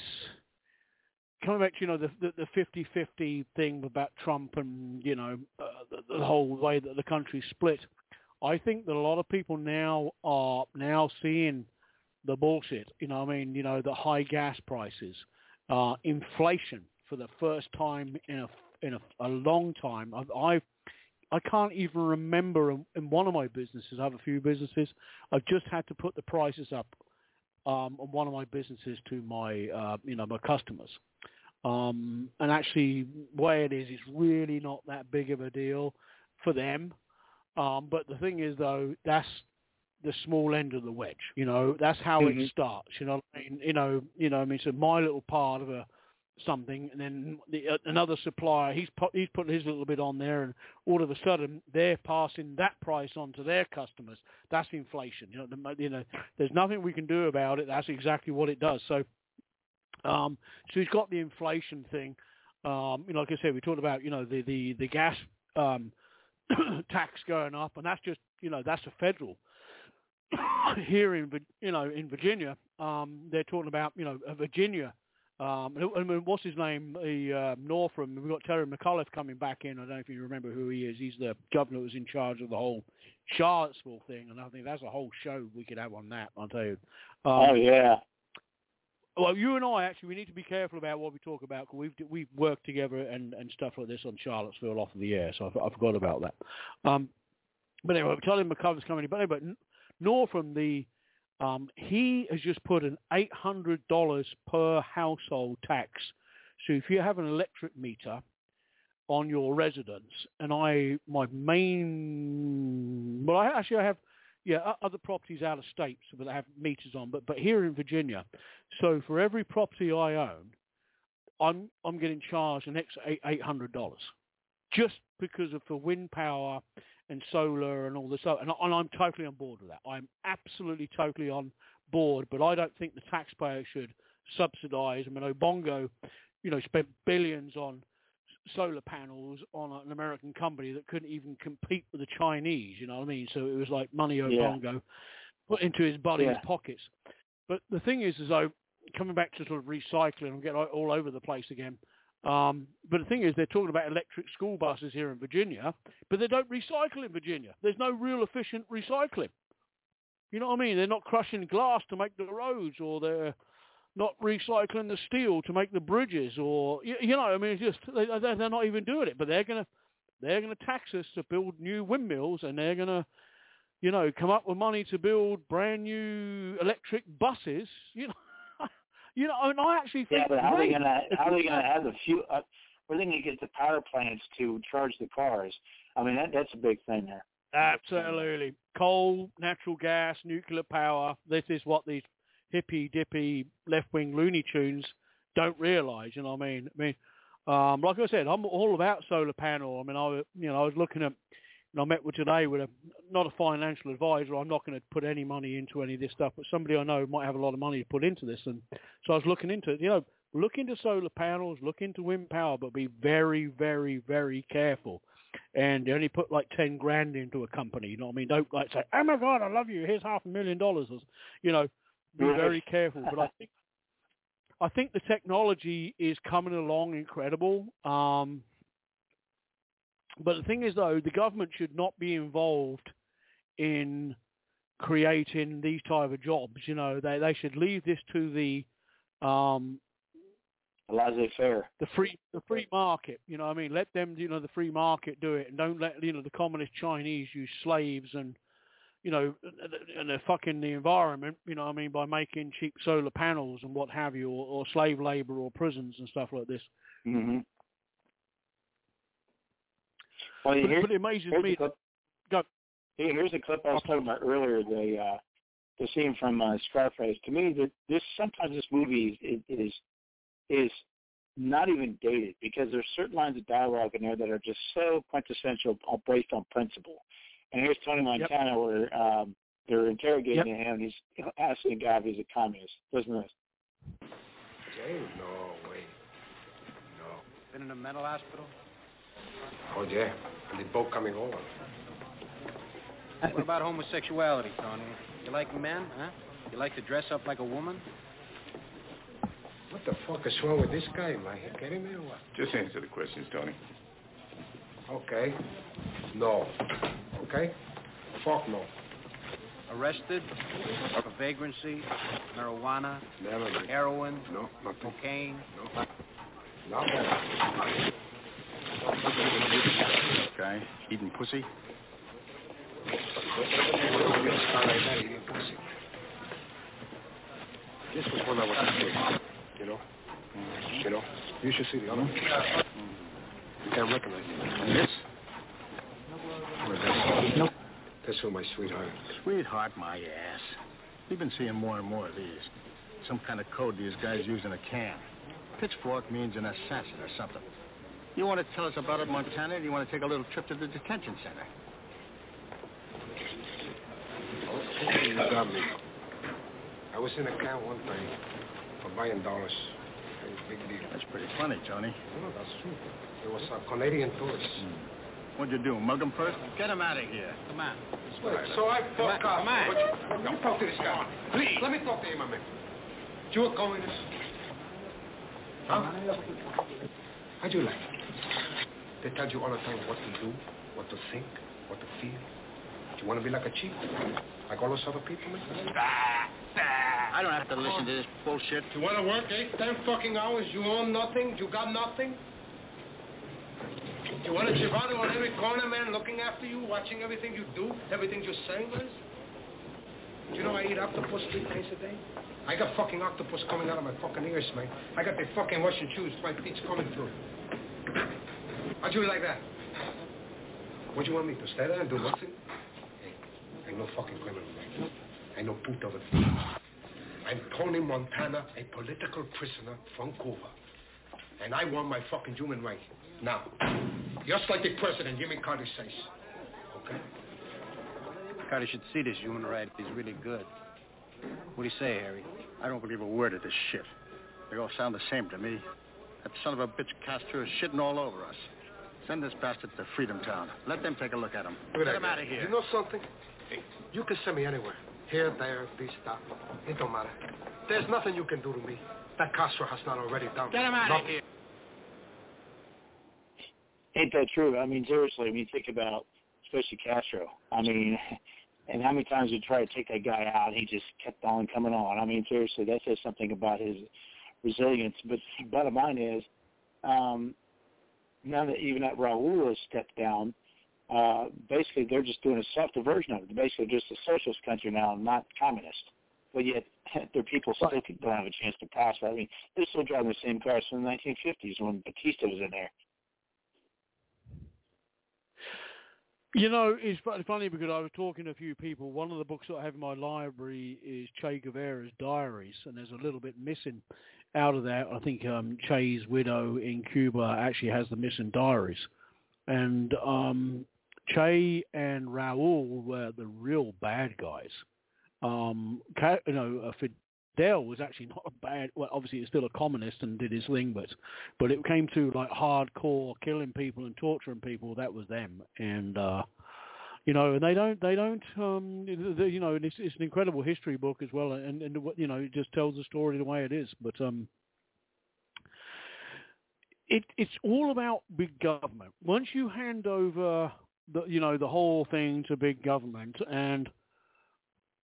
coming back to, you know, the the fifty-fifty thing about Trump and, you know, uh, the, the whole way that the country's split, I think that a lot of people now are now seeing the bullshit, you know what I mean, you know, the high gas prices, uh, inflation for the first time in a, in a, a long time. I've, I've I can't even remember in, in one of my businesses, I have a few businesses, I've just had to put the prices up um, on one of my businesses to my, uh, you know, my customers. Um, and actually, the way it is, it's really not that big of a deal for them. Um, but the thing is, though, that's the small end of the wedge. You know, that's how mm-hmm. it starts. You know, I mean, you know, you know, I mean, so my little part of a something, and then the, uh, another supplier, he's put, he's putting his little bit on there, and all of a sudden they're passing that price on to their customers. That's inflation. You know, the, you know, there's nothing we can do about it. That's exactly what it does. So. Um, so he's got the inflation thing. Um, you know, like I said, we talked about, you know, the, the, the gas um, tax going up, and that's just, you know, that's a federal. Here in, you know, in Virginia, um, they're talking about, you know, Virginia. Um, and, and what's his name? The uh, Northam. We've got Terry McAuliffe coming back in. I don't know if you remember who he is. He's the governor who was in charge of the whole Charlottesville thing, and I think that's a whole show we could have on that. I'll tell you. Um, oh yeah. Well, you and I, actually, we need to be careful about what we talk about, because we've, we've worked together and, and stuff like this on Charlottesville off of the air, so I, I forgot about that. Um, but anyway, Charlie McCullough's coming in. But anyway, Northam, the, um, he has just put an eight hundred dollars per household tax. So if you have an electric meter on your residence, and I, my main, well, I actually I have, yeah, other properties out of state, so that have meters on, but but here in Virginia, so for every property I own, I'm I'm getting charged an extra eight eight hundred dollars, just because of for wind power and solar and all this stuff, and, and I'm totally on board with that. I'm absolutely totally on board, but I don't think the taxpayer should subsidise. I mean, Obongo, you know, spent billions on solar panels on an American company that couldn't even compete with the Chinese, you know what I mean? So it was like money Obongo yeah. put into his buddy's yeah. pockets. But the thing is, is though, coming back to sort of recycling, and get all over the place again, um, but the thing is, they're talking about electric school buses here in Virginia, but they don't recycle in Virginia. There's no real efficient recycling. You know what I mean? They're not crushing glass to make the roads, or they're not recycling the steel to make the bridges, or you, you know, I mean, it's just they, they're not even doing it. But they're gonna they're gonna tax us to build new windmills, and they're gonna, you know, come up with money to build brand new electric buses. You know, you know, and I actually think yeah, but how are they gonna how are they gonna have the few? Uh, where are they gonna get the power plants to charge the cars? I mean, that that's a big thing there. Absolutely, coal, natural gas, nuclear power. This is what these hippy-dippy left-wing Looney Tunes don't realise, you know what I mean? I mean, um, like I said, I'm all about solar panel. I mean, I, you know, I was looking at, and I met with today with a, not a financial advisor. I'm not going to put any money into any of this stuff, but somebody I know might have a lot of money to put into this. And so I was looking into it. You know, look into solar panels, look into wind power, but be very, very, very careful. And only put like ten grand into a company, you know what I mean? Don't like say, oh my God, I love you, here's half a million dollars. You know, be very careful. But I think I think the technology is coming along incredible. Um, but the thing is, though, the government should not be involved in creating these type of jobs. You know, they they should leave this to the um, laissez-faire, the free the free market. You know what I mean? Let them, you know, the free market do it, and don't let, you know, the communist Chinese use slaves and, you know, and they're fucking the environment, you know what I mean, by making cheap solar panels and what have you, or, or slave labor or prisons and stuff like this. Mm-hmm. Well, but, here, but it amazes me. That, go. Here, here's a clip I was talking about earlier, the uh, the scene from uh, Scarface. To me, that this sometimes this movie is, is is not even dated, because there's certain lines of dialogue in there that are just so quintessential, based on principle. And here's Tony Montana, yep. where um, they're interrogating yep. him. He's asking a guy if he's a communist. Listen to this. Jay? No way. No. Been in a mental hospital? Oh, yeah. And they're both coming over. What about homosexuality, Tony? You like men, huh? You like to dress up like a woman? What the fuck is wrong with this guy? Am I kidding me or what? Just answer the questions, Tony. Okay. No. Okay? Fuck no. Arrested for vagrancy, marijuana, Never, heroin, no, nothing. Cocaine? No. Nothing. Okay. Eating pussy? This was when I was a kid, you know? Mm-hmm. You know? You should see the other one. Mm-hmm. You can't recognize me. And this? What is this? Nope. This was my sweetheart. Sweetheart, my ass. We've been seeing more and more of these. Some kind of code these guys use in a can. Pitchfork means an assassin or something. You want to tell us about it, Montana, or do you want to take a little trip to the detention center? Okay, you got me. I was in a can one time for buying dollars. It was a big deal. That's pretty funny, Tony. No, that's true. It was a Canadian tourist. Hmm. What'd you do, mug him first? Get him out of here. Come on. Wait, so I fuck up. Come on. Let me talk to this guy. Please. Let me talk to him a minute. You a communist? Huh? How'd you like it? They tell you all the time what to do, what to think, what to feel. Do you want to be like a chief? Like all those other people, man? I don't have to listen to this bullshit. You want to work eight, ten fucking hours? You own nothing? You got nothing? You want a chivado on every corner, man, looking after you, watching everything you do, everything you say, man? Do you know I eat octopus three times a day? I got fucking octopus coming out of my fucking ears, man. I got the fucking Russian shoes, my teeth coming through. How'd you like that? What do you want me to stay there and do nothing? Hey, I'm no fucking criminal, man. I'm no puto of a I'm Tony Montana, a political prisoner from Cuba. And I want my fucking human rights. Now, just like the president, Jimmy Carter says. Okay? Carter should see this human right. He's really good. What do you say, Harry? I don't believe a word of this shit. They all sound the same to me. That son of a bitch Castro is shitting all over us. Send this bastard to Freedom Town. Let them take a look at him. Get him out of here. You know something? Hey, you can send me anywhere. Here, there, this, that. It don't matter. There's nothing you can do to me that Castro has not already done. Get him out nothing. of here. Ain't that true? I mean, seriously, when you think about, especially Castro, I mean, and how many times we tried to take that guy out, he just kept on coming on. I mean, seriously, that says something about his resilience. But the bottom line is, um, now that even that Raul has stepped down, uh, basically they're just doing a soft version of it. They're basically just a socialist country now, not communist. But yet their people still don't have a chance to prosper. I mean, they're still driving the same cars from the nineteen fifties when Batista was in there. You know, it's funny because I was talking to a few people. One of the books that I have in my library is Che Guevara's Diaries, and there's a little bit missing out of that. I think um, Che's widow in Cuba actually has the missing diaries. And um, Che and Raul were the real bad guys. Um, you know, Fidel was actually not a bad, well, obviously he's still a communist and did his thing, but but it came to like hardcore killing people and torturing people. That was them, and uh, you know, and they don't, they don't, um, they, you know, and it's, it's an incredible history book as well, and and you know, it just tells the story the way it is. But um, it it's all about big government. Once you hand over the, you know, the whole thing to big government, and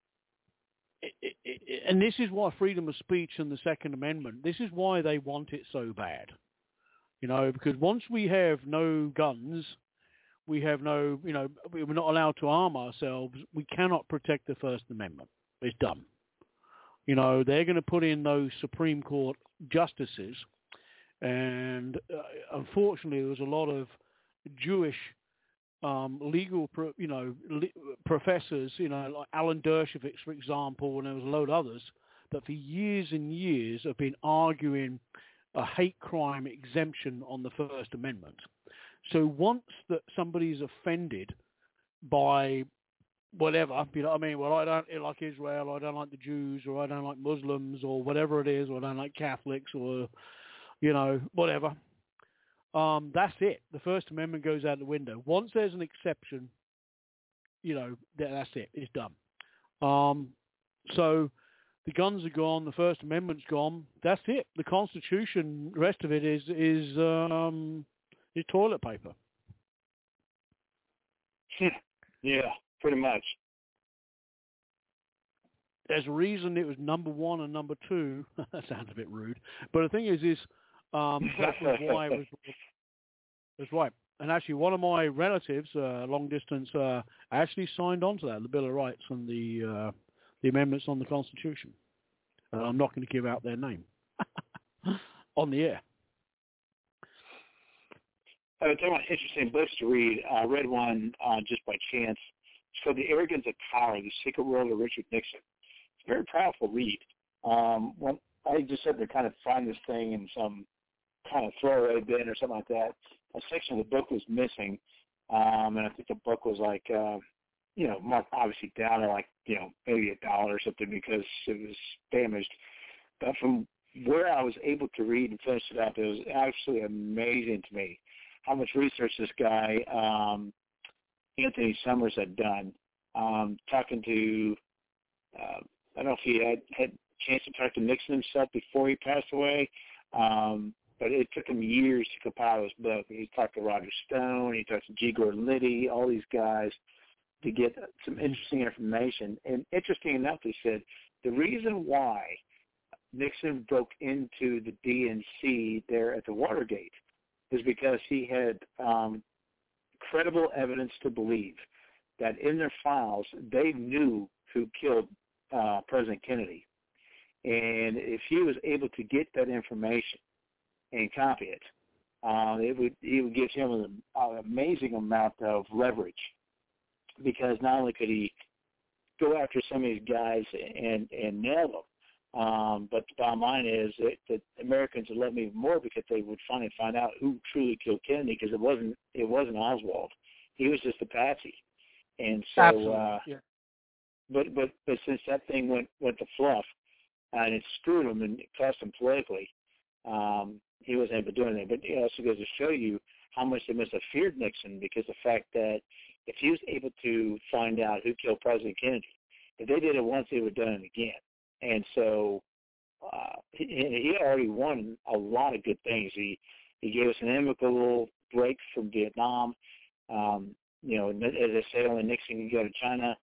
and this is why freedom of speech and the Second Amendment, this is why they want it so bad. You know, because once we have no guns, we have no, you know, we're not allowed to arm ourselves, we cannot protect the First Amendment. It's done. You know, they're going to put in those Supreme Court justices, and uh, unfortunately there was a lot of Jewish um, legal, pro, you know, li- professors, you know, like Alan Dershowitz, for example, and there was a load of others, that for years and years have been arguing a hate crime exemption on the First Amendment. So once that somebody's offended by whatever, you know what I mean, well, I don't like Israel, or I don't like the Jews, or I don't like Muslims, or whatever it is, or I don't like Catholics, or, you know, whatever, um, that's it. The First Amendment goes out the window. Once there's an exception, you know, that's it. It's done. Um, so the guns are gone. The First Amendment's gone. That's it. The Constitution, the rest of it is is um, is toilet paper. Yeah, pretty much. There's a reason it was number one and number two. That sounds a bit rude, but the thing is, is um, that was why it was. That's right. And actually, one of my relatives, uh, long distance, uh, actually signed on to that, the Bill of Rights and the uh, the amendments on the Constitution. And I'm not going to give out their name on the air. I was talking about interesting books to read. I read one uh, just by chance. It's called The Arrogance of Power, The Secret World of Richard Nixon. It's a very powerful read. Um, when I just had to kind of find this thing in some kind of throwaway bin or something like that. A section of the book was missing, um, and I think the book was like, uh, you know, marked obviously down to like, you know, maybe a dollar or something because it was damaged. But from where I was able to read and finish it up, it was absolutely amazing to me how much research this guy, um, Anthony Summers, had done. Um, talking to, uh, I don't know if he had had a chance to talk to Nixon himself before he passed away, um, but it took him years to compile this book. He talked to Roger Stone, he talked to G. Gordon Liddy, all these guys to get some interesting information. And interesting enough, he said, the reason why Nixon broke into the D N C there at the Watergate is because he had um, credible evidence to believe that in their files they knew who killed uh, President Kennedy. And if he was able to get that information and copy it, uh, it would it would give him an, an amazing amount of leverage, because not only could he go after some of these guys and, and nail them, um, but the bottom line is that, that Americans would love him even more because they would finally find out who truly killed Kennedy, because it wasn't it wasn't Oswald. He was just a patsy. And so, uh, yeah. but but but since that thing went went to fluff, and it screwed him and it cost him politically, um, he wasn't able to do anything. But it also goes to show you how much they must have feared Nixon, because the fact that if he was able to find out who killed President Kennedy, if they did it once, they would have done it again. And so uh, he, he already won a lot of good things. He he gave us an amicable break from Vietnam. Um, you know, as I said, only Nixon could go to China.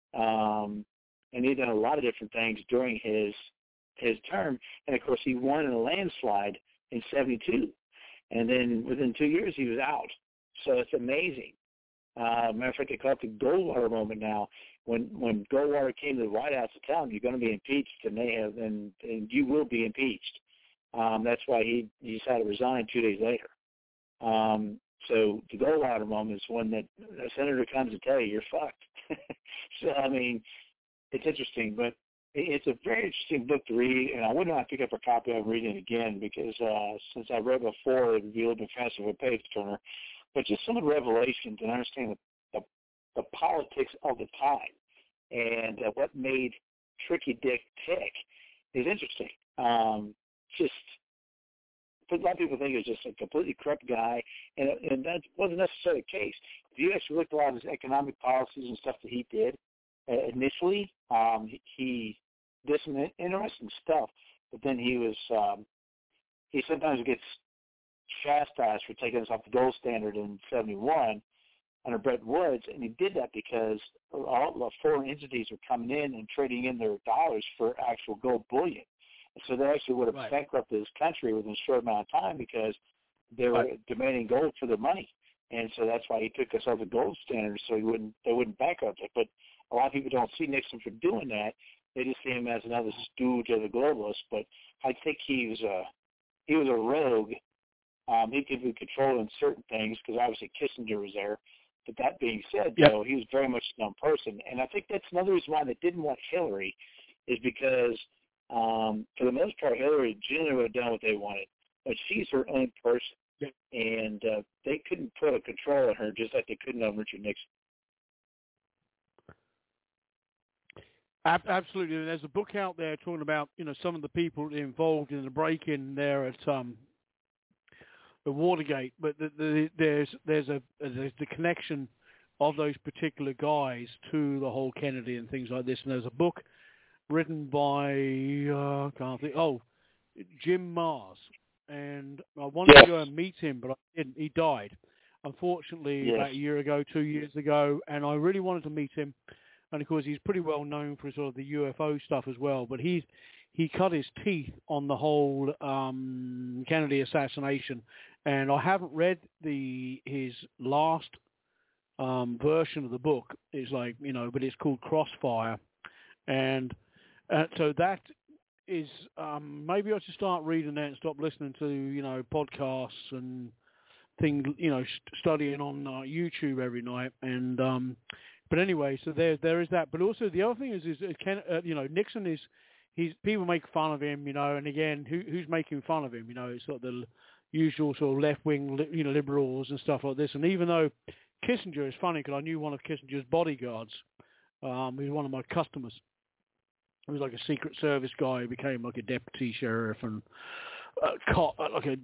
Um, and he'd done a lot of different things during his his term. And, of course, he won in a landslide in seventy-two. And then within two years, he was out. So it's amazing. Uh, matter of fact, they call it the Goldwater moment now. When when Goldwater came to the White House to tell him, you're going to be impeached, and they have, and, and you will be impeached. Um, that's why he, he decided to resign two days later. Um, so the Goldwater moment is one that a senator comes to tell you you're fucked. So, I mean, it's interesting, but it's a very interesting book to read, and I wouldn't want to pick up a copy of it and read it again, because uh, since I read before, it would be a little bit faster of a page turner. But just some of the revelations and understanding the, the, the politics of the time and uh, what made Tricky Dick tick is interesting. Um, just, but a lot of people think he was just a completely corrupt guy, and, and that wasn't necessarily the case. If you actually looked at a lot of his economic policies and stuff that he did uh, initially, um, he, he did some interesting stuff, but then he was, um, he sometimes gets chastised for taking us off the gold standard in seventy-one, under Bretton Woods, and he did that because all the foreign entities were coming in and trading in their dollars for actual gold bullion. And so they actually would have right. bankrupted this country within a short amount of time because they were right. demanding gold for their money. And so that's why he took us over gold standards so he wouldn't they wouldn't bankrupt it. But a lot of people don't see Nixon for doing that. They just see him as another stooge of the globalists. But I think he was a he was a rogue. Um, he could be controlling certain things because obviously Kissinger was there. But that being said, yep. though, he was very much a known person. And I think that's another reason why they didn't want Hillary is because, um, for the most part, Hillary generally would have done what they wanted. But she's her own person. Yep. And uh, they couldn't put a control on her just like they couldn't on Richard Nixon. Absolutely. There's a book out there talking about, you know, some of the people involved in the break-in there at um, the Watergate, but the, the, there's there's a there's the connection of those particular guys to the whole Kennedy and things like this. And there's a book written by uh, I can't think. Oh, Jim Mars, and I wanted yes. to go and meet him, but I didn't. He died, unfortunately, yes. about a year ago, two years ago, and I really wanted to meet him. And of course, he's pretty well known for sort of the U F O stuff as well. But he's he cut his teeth on the whole um, Kennedy assassination, and I haven't read the his last um, version of the book. It's like you know, but it's called Crossfire, and uh, so that is um, maybe I should start reading that and stop listening to you know podcasts and things. You know, st- studying on uh, YouTube every night and. Um, But anyway, so there there is that. But also the other thing is, is Ken, uh, you know, Nixon is, he's people make fun of him, you know, and again, who who's making fun of him? You know, it's sort of the usual sort of left-wing, you know, liberals and stuff like this. And even though Kissinger is funny, because I knew one of Kissinger's bodyguards, um, he was one of my customers. He was like a Secret Service guy. He became like a deputy sheriff and a cop, like a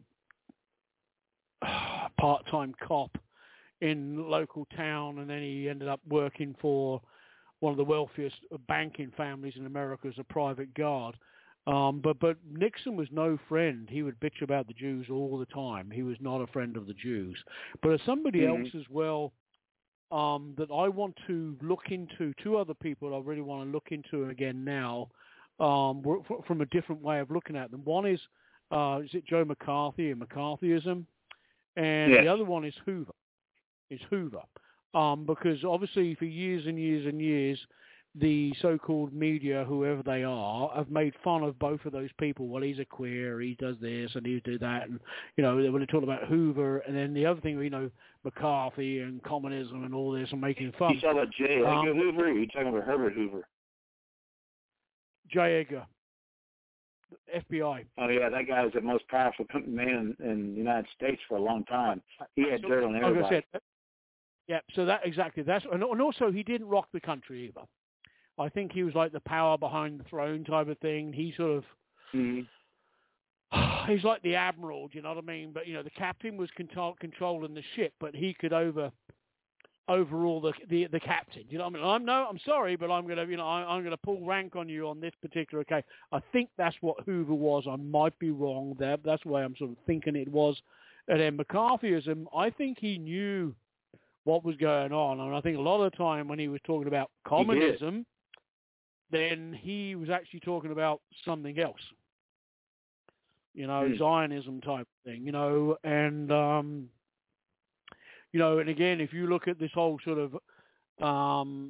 uh, part-time cop in local town, and then he ended up working for one of the wealthiest banking families in America as a private guard. Um, but but Nixon was no friend. He would bitch about the Jews all the time. He was not a friend of the Jews. But as somebody mm-hmm. else as well um, that I want to look into, two other people I really want to look into again now um, from a different way of looking at them. One is, uh, is it Joe McCarthy and McCarthyism? And yes. the other one is Hoover. is Hoover, um, because obviously for years and years and years, the so-called media, whoever they are, have made fun of both of those people. Well, he's a queer, he does this and he do that, and you know when they talk about Hoover, and then the other thing, you know, McCarthy and communism and all this, and making fun. You talking about J. Edgar um, Hoover? Or you talking about Herbert Hoover? J. Edgar, F B I. Oh yeah, that guy was the most powerful man in, in the United States for a long time. He had so, dirt on everybody. Like I said, yeah, so that exactly. That's and also he didn't rock the country either. I think he was like the power behind the throne type of thing. He sort of mm-hmm. he's like the admiral, do you know what I mean? But you know, the captain was control, controlling the ship, but he could over overrule the the the captain. You know what I mean? I'm no, I'm sorry, but I'm gonna you know I, I'm gonna pull rank on you on this particular case. I think that's what Hoover was. I might be wrong there. But that's the way I'm sort of thinking it was. And then McCarthyism, I think he knew what was going on, and I think a lot of the time when he was talking about communism, he then he was actually talking about something else, you know, mm. Zionism type thing, you know, and um, you know, and again, if you look at this whole sort of um,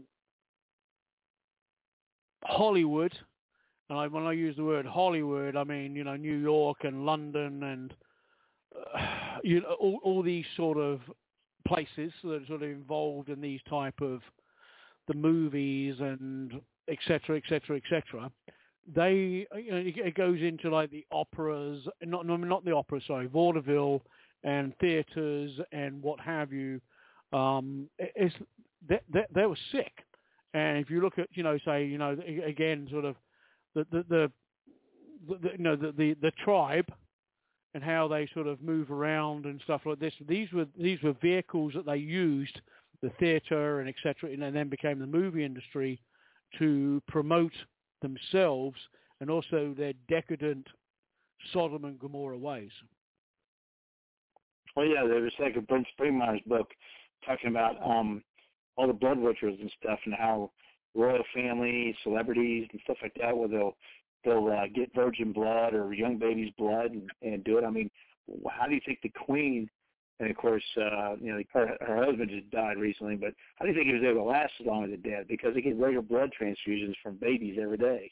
Hollywood, and I, when I use the word Hollywood, I mean you know New York and London and uh, you know all, all these sort of places that are sort of involved in these type of the movies and et cetera, et cetera, et cetera. They, you know, it goes into like the operas, not no, not the opera, sorry, vaudeville and theaters and what have you. Um, it's they, they, they were sick, and if you look at, you know, say, you know, again, sort of the the the, the, the you know the, the the tribe. And how they sort of move around and stuff like this. These were these were vehicles that they used, the theatre and et cetera, and then became the movie industry to promote themselves and also their decadent Sodom and Gomorrah ways. Well, yeah, there was like a Brent Springmeier's book talking about um, all the blood rituals and stuff, and how royal family, celebrities, and stuff like that, where they'll they'll uh, get virgin blood or young baby's blood and, and do it. I mean, how do you think the Queen, and of course, uh, you know, her, her husband just died recently, but how do you think he was able to last as long as he did? Because they get regular blood transfusions from babies every day.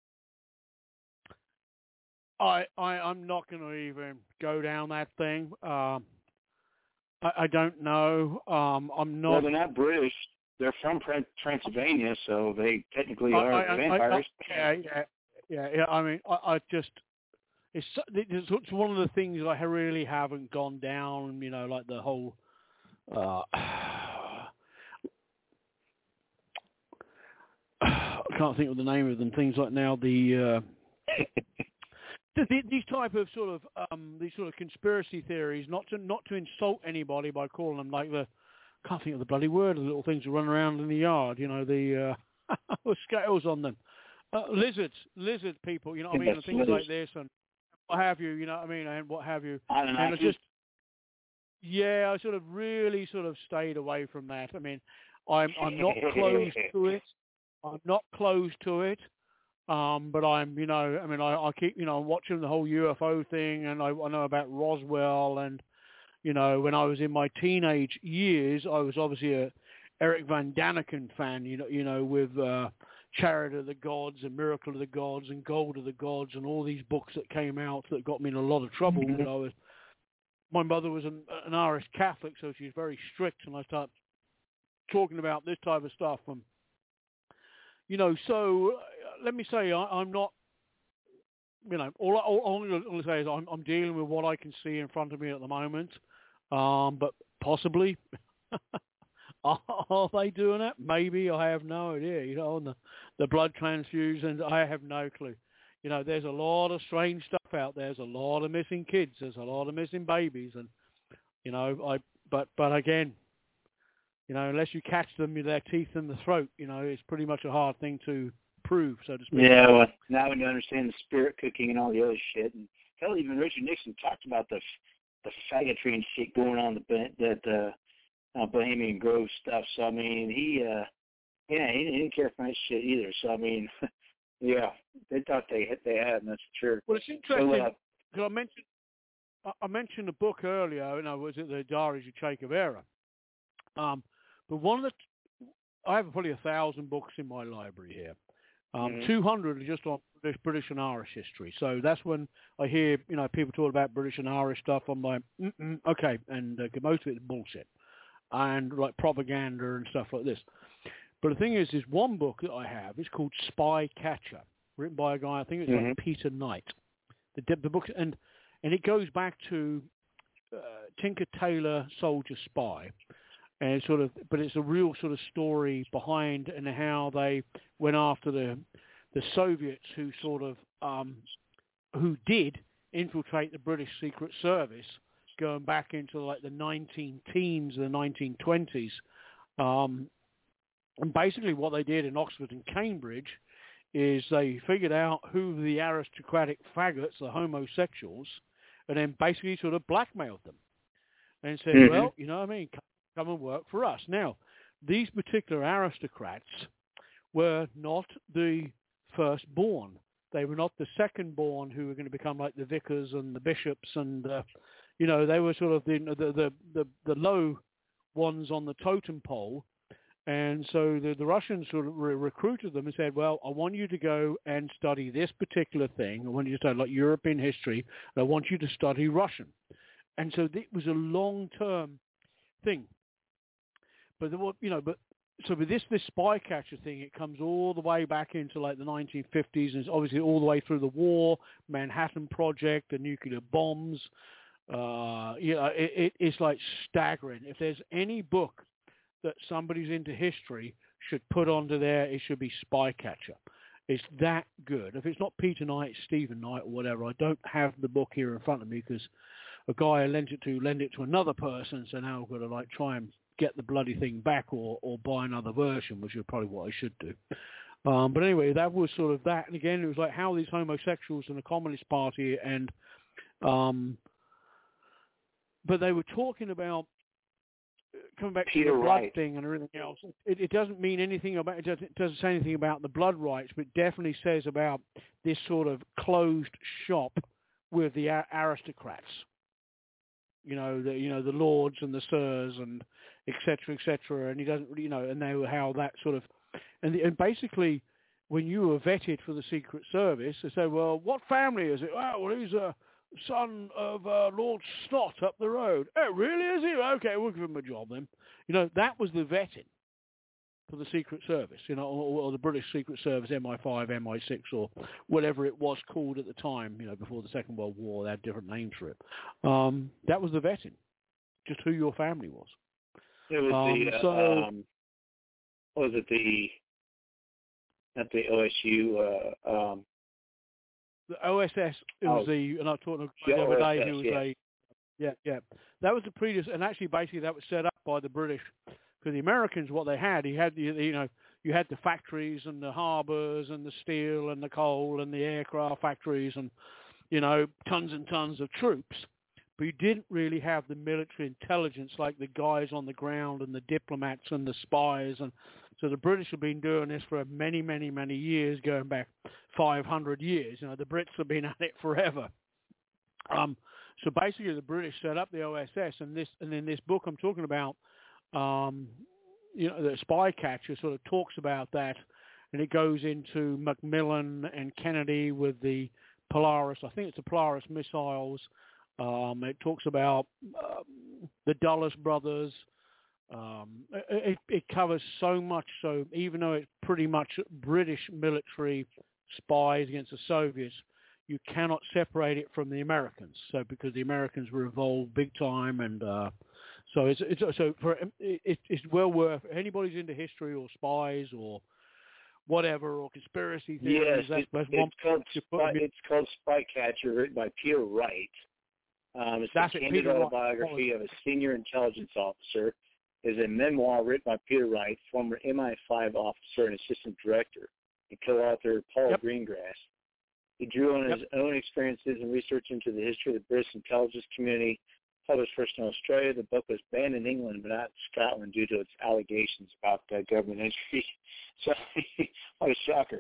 I, I I'm not going to even go down that thing. Um, I, I don't know. Um, I'm not. Well, they're not British. They're from Transylvania, so they technically I, are I, vampires. I, I, yeah, yeah, yeah, yeah. I mean, I, I just it's, it's one of the things that I really haven't gone down. You know, like the whole. Uh, I can't think of the name of them. Things like now the. Uh, These type of sort of um, these sort of conspiracy theories, not to not to insult anybody by calling them like the, I can't think of the bloody word, the little things that run around in the yard, you know, the uh, with scales on them, uh, lizards, lizard people, you know what I mean, and things like this and what have you, you know what I mean, and what have you. I don't know. And I just, yeah, I sort of really sort of stayed away from that. I mean, I'm I'm not closed to it. I'm not closed to it. Um, but I'm, you know, I mean, I, I keep, you know, watching the whole U F O thing, and I, I know about Roswell, and, you know, when I was in my teenage years, I was obviously a Eric Van Daniken fan, you know, you know, with uh, Chariot of the Gods and Miracle of the Gods and Gold of the Gods and all these books that came out that got me in a lot of trouble. Mm-hmm. But I was, my mother was an, an Irish Catholic, so she was very strict, and I started talking about this type of stuff, and, you know, so. Uh, Let me say, I, I'm not, you know, all, all, all I'm going to say is I'm, I'm dealing with what I can see in front of me at the moment. Um, but possibly, are, are they doing it? Maybe. I have no idea. You know, and the, the blood transfusions, I have no clue. You know, there's a lot of strange stuff out there. There's a lot of missing kids. There's a lot of missing babies. And, you know, I, but, but again, you know, unless you catch them with their teeth in the throat, you know, it's pretty much a hard thing to prove, so to speak. Yeah, well, now when you understand the spirit cooking and all the other shit, and hell, even Richard Nixon talked about the the faggotry and shit going on the that uh, uh, Bohemian Grove stuff. So I mean, he, uh, yeah, he, he didn't care for that shit either. So I mean, yeah, they thought they they had, and that's true. Well, it's interesting because so, uh, I mentioned I mentioned a book earlier. You know, was it the Diaries of Che Guevara? Um, but one of the I have probably a thousand books in my library here. Um, mm-hmm. two hundred are just on British, British and Irish history. So that's when I hear, you know, people talk about British and Irish stuff. I'm like, Mm-mm, okay, and uh, most of it is bullshit, and like propaganda and stuff like this. But the thing is, is one book that I have is called Spy Catcher, written by a guy, I think it's mm-hmm. like Peter Knight. The, the book, and and it goes back to uh, Tinker Tailor Soldier Spy. And it's sort of, but it's a real sort of story behind and how they went after the the Soviets who sort of um, who did infiltrate the British Secret Service, going back into like the nineteen teens, the nineteen twenties, um, and basically what they did in Oxford and Cambridge is they figured out who the aristocratic faggots, the homosexuals, and then basically sort of blackmailed them and said, mm-hmm. well, you know what I mean. Come and work for us. Now, these particular aristocrats were not the firstborn. They were not the second-born who were going to become like the vicars and the bishops, and uh, you know, they were sort of the the, the the the low ones on the totem pole. And so the, the Russians sort of re- recruited them and said, "Well, I want you to go and study this particular thing. I want you to study like European history. And I want you to study Russian." And so it was a long-term thing. But the, you know, but so with this this spy catcher thing, it comes all the way back into like the nineteen fifties, and it's obviously all the way through the war, Manhattan Project, the nuclear bombs. Uh, you know, it, it, it's like staggering. If there's any book that somebody's into history should put onto there, it should be Spy Catcher. It's that good. If it's not Peter Knight, Stephen Knight, or whatever, I don't have the book here in front of me because a guy I lent it to lent it to another person, so now I've got to like try and get the bloody thing back or, or buy another version, which is probably what I should do. Um, but anyway, that was sort of that. And again, it was like how these homosexuals in the Communist Party and, um, but they were talking about coming back Peter to the blood Wright. thing and everything else, it, it doesn't mean anything about, it doesn't, it doesn't say anything about the blood rights, but it definitely says about this sort of closed shop with the a- aristocrats. You know, the, you know, the lords and the sirs and et cetera, et cetera. And he doesn't really, you know, and they were how that sort of, and, the, and basically when you were vetted for the Secret Service, they say, well, what family is it? Oh, well, he's a son of uh, Lord Snot up the road. Oh, really, is he? Okay, we'll give him a job then. You know, that was the vetting for the Secret Service, you know, or, or the British Secret Service, M I five, M I six, or whatever it was called at the time, you know, before the Second World War. They had different names for it. Um, that was the vetting, just who your family was. It was um, the, uh, so, um, what was it, the, not the O S U, uh, um, the O S S, it was oh, the, and I talked to the the other day, O S S, who was yeah. a, yeah, yeah. That was the previous, and actually basically that was set up by the British, because the Americans, what they had, he had, the, you know, you had the factories and the harbours and the steel and the coal and the aircraft factories and, you know, tons and tons of troops. But you didn't really have the military intelligence like the guys on the ground and the diplomats and the spies. And so the British have been doing this for many, many, many years, going back five hundred years. You know, the Brits have been at it forever. Um, so basically the British set up the O S S, and this, and in this book I'm talking about, um, you know, the Spy Catcher sort of talks about that, and it goes into Macmillan and Kennedy with the Polaris, I think it's the Polaris missiles. Um, it talks about um, the Dulles brothers. Um, it, it covers so much, so even though it's pretty much British military spies against the Soviets, you cannot separate it from the Americans. So because the Americans were involved big time, and uh, so it's, it's so for it, it's well worth, anybody's into history or spies or whatever, or conspiracy theories. Yes, that's, it, that's it's, one called Spy, it's called Spy Catcher, written by Peter Wright. Um, it's That's a it, candid Peter Wright. autobiography of a senior intelligence officer. It's a memoir written by Peter Wright, former M I five officer and assistant director, and co-author Paul Yep. Greengrass. He drew on Yep. his own experiences and research into the history of the British intelligence community. Published first in Australia, the book was banned in England but not in Scotland due to its allegations about uh, government entry. So, what a shocker.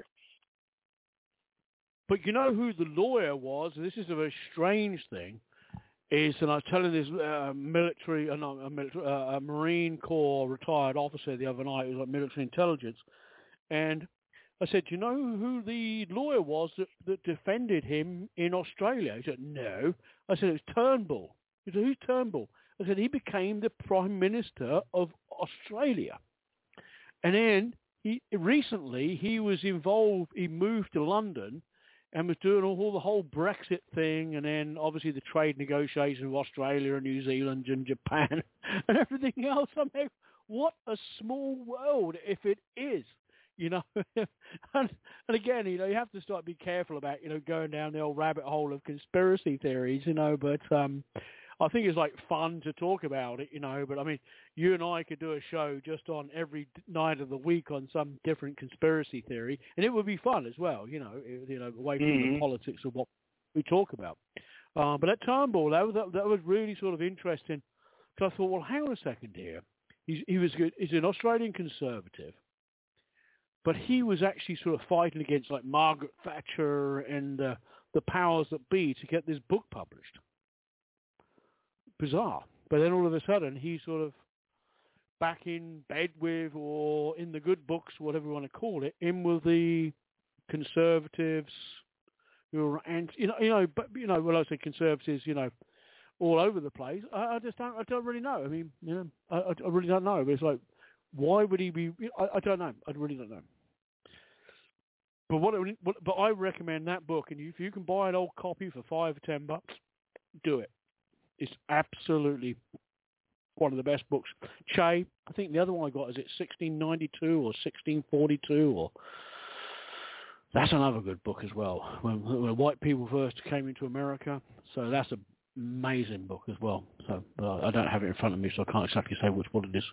But you know who the lawyer was? This is a very strange thing. Is, and I was telling this uh, military, uh, not a, military uh, a Marine Corps retired officer the other night, who was like military intelligence, and I said, "Do you know who the lawyer was that, that defended him in Australia?" He said, "No." I said, "It was Turnbull." He said, "Who's Turnbull?" I said, "He became the Prime Minister of Australia." And then he recently he was involved. He moved to London and was doing all the whole Brexit thing, and then obviously the trade negotiations with Australia and New Zealand and Japan and everything else. I mean, what a small world if it is, you know. and, and again, you know, you have to start be careful about, you know, going down the old rabbit hole of conspiracy theories, you know, but um, I think it's like fun to talk about it, you know, but I mean, you and I could do a show just on every night of the week on some different conspiracy theory, and it would be fun as well, you know, you know, away from Mm-hmm. the politics of what we talk about. Uh, but at Turnbull, that was that, that was really sort of interesting. So I thought, well, hang on a second here. He's, he was good. He's an Australian Conservative, but he was actually sort of fighting against like Margaret Thatcher and uh, the powers that be to get this book published. Bizarre. But then all of a sudden, he's sort of back in bed with, or in the good books, whatever you want to call it, in with the conservatives, who are, and you know, you know, but you know, when I say conservatives, you know, all over the place. I, I just don't, I don't really know. I mean, you know, I, I really don't know. But it's like, why would he be? I, I don't know. I really don't know. But what, it, what, but I recommend that book, and if you can buy an old copy for five or ten bucks, do it. It's absolutely one of the best books. Che, I think the other one I got, is it sixteen ninety-two or sixteen forty-two, or that's another good book as well. When, when white people first came into America, so that's an amazing book as well. So uh, I don't have it in front of me, so I can't exactly say which one it is.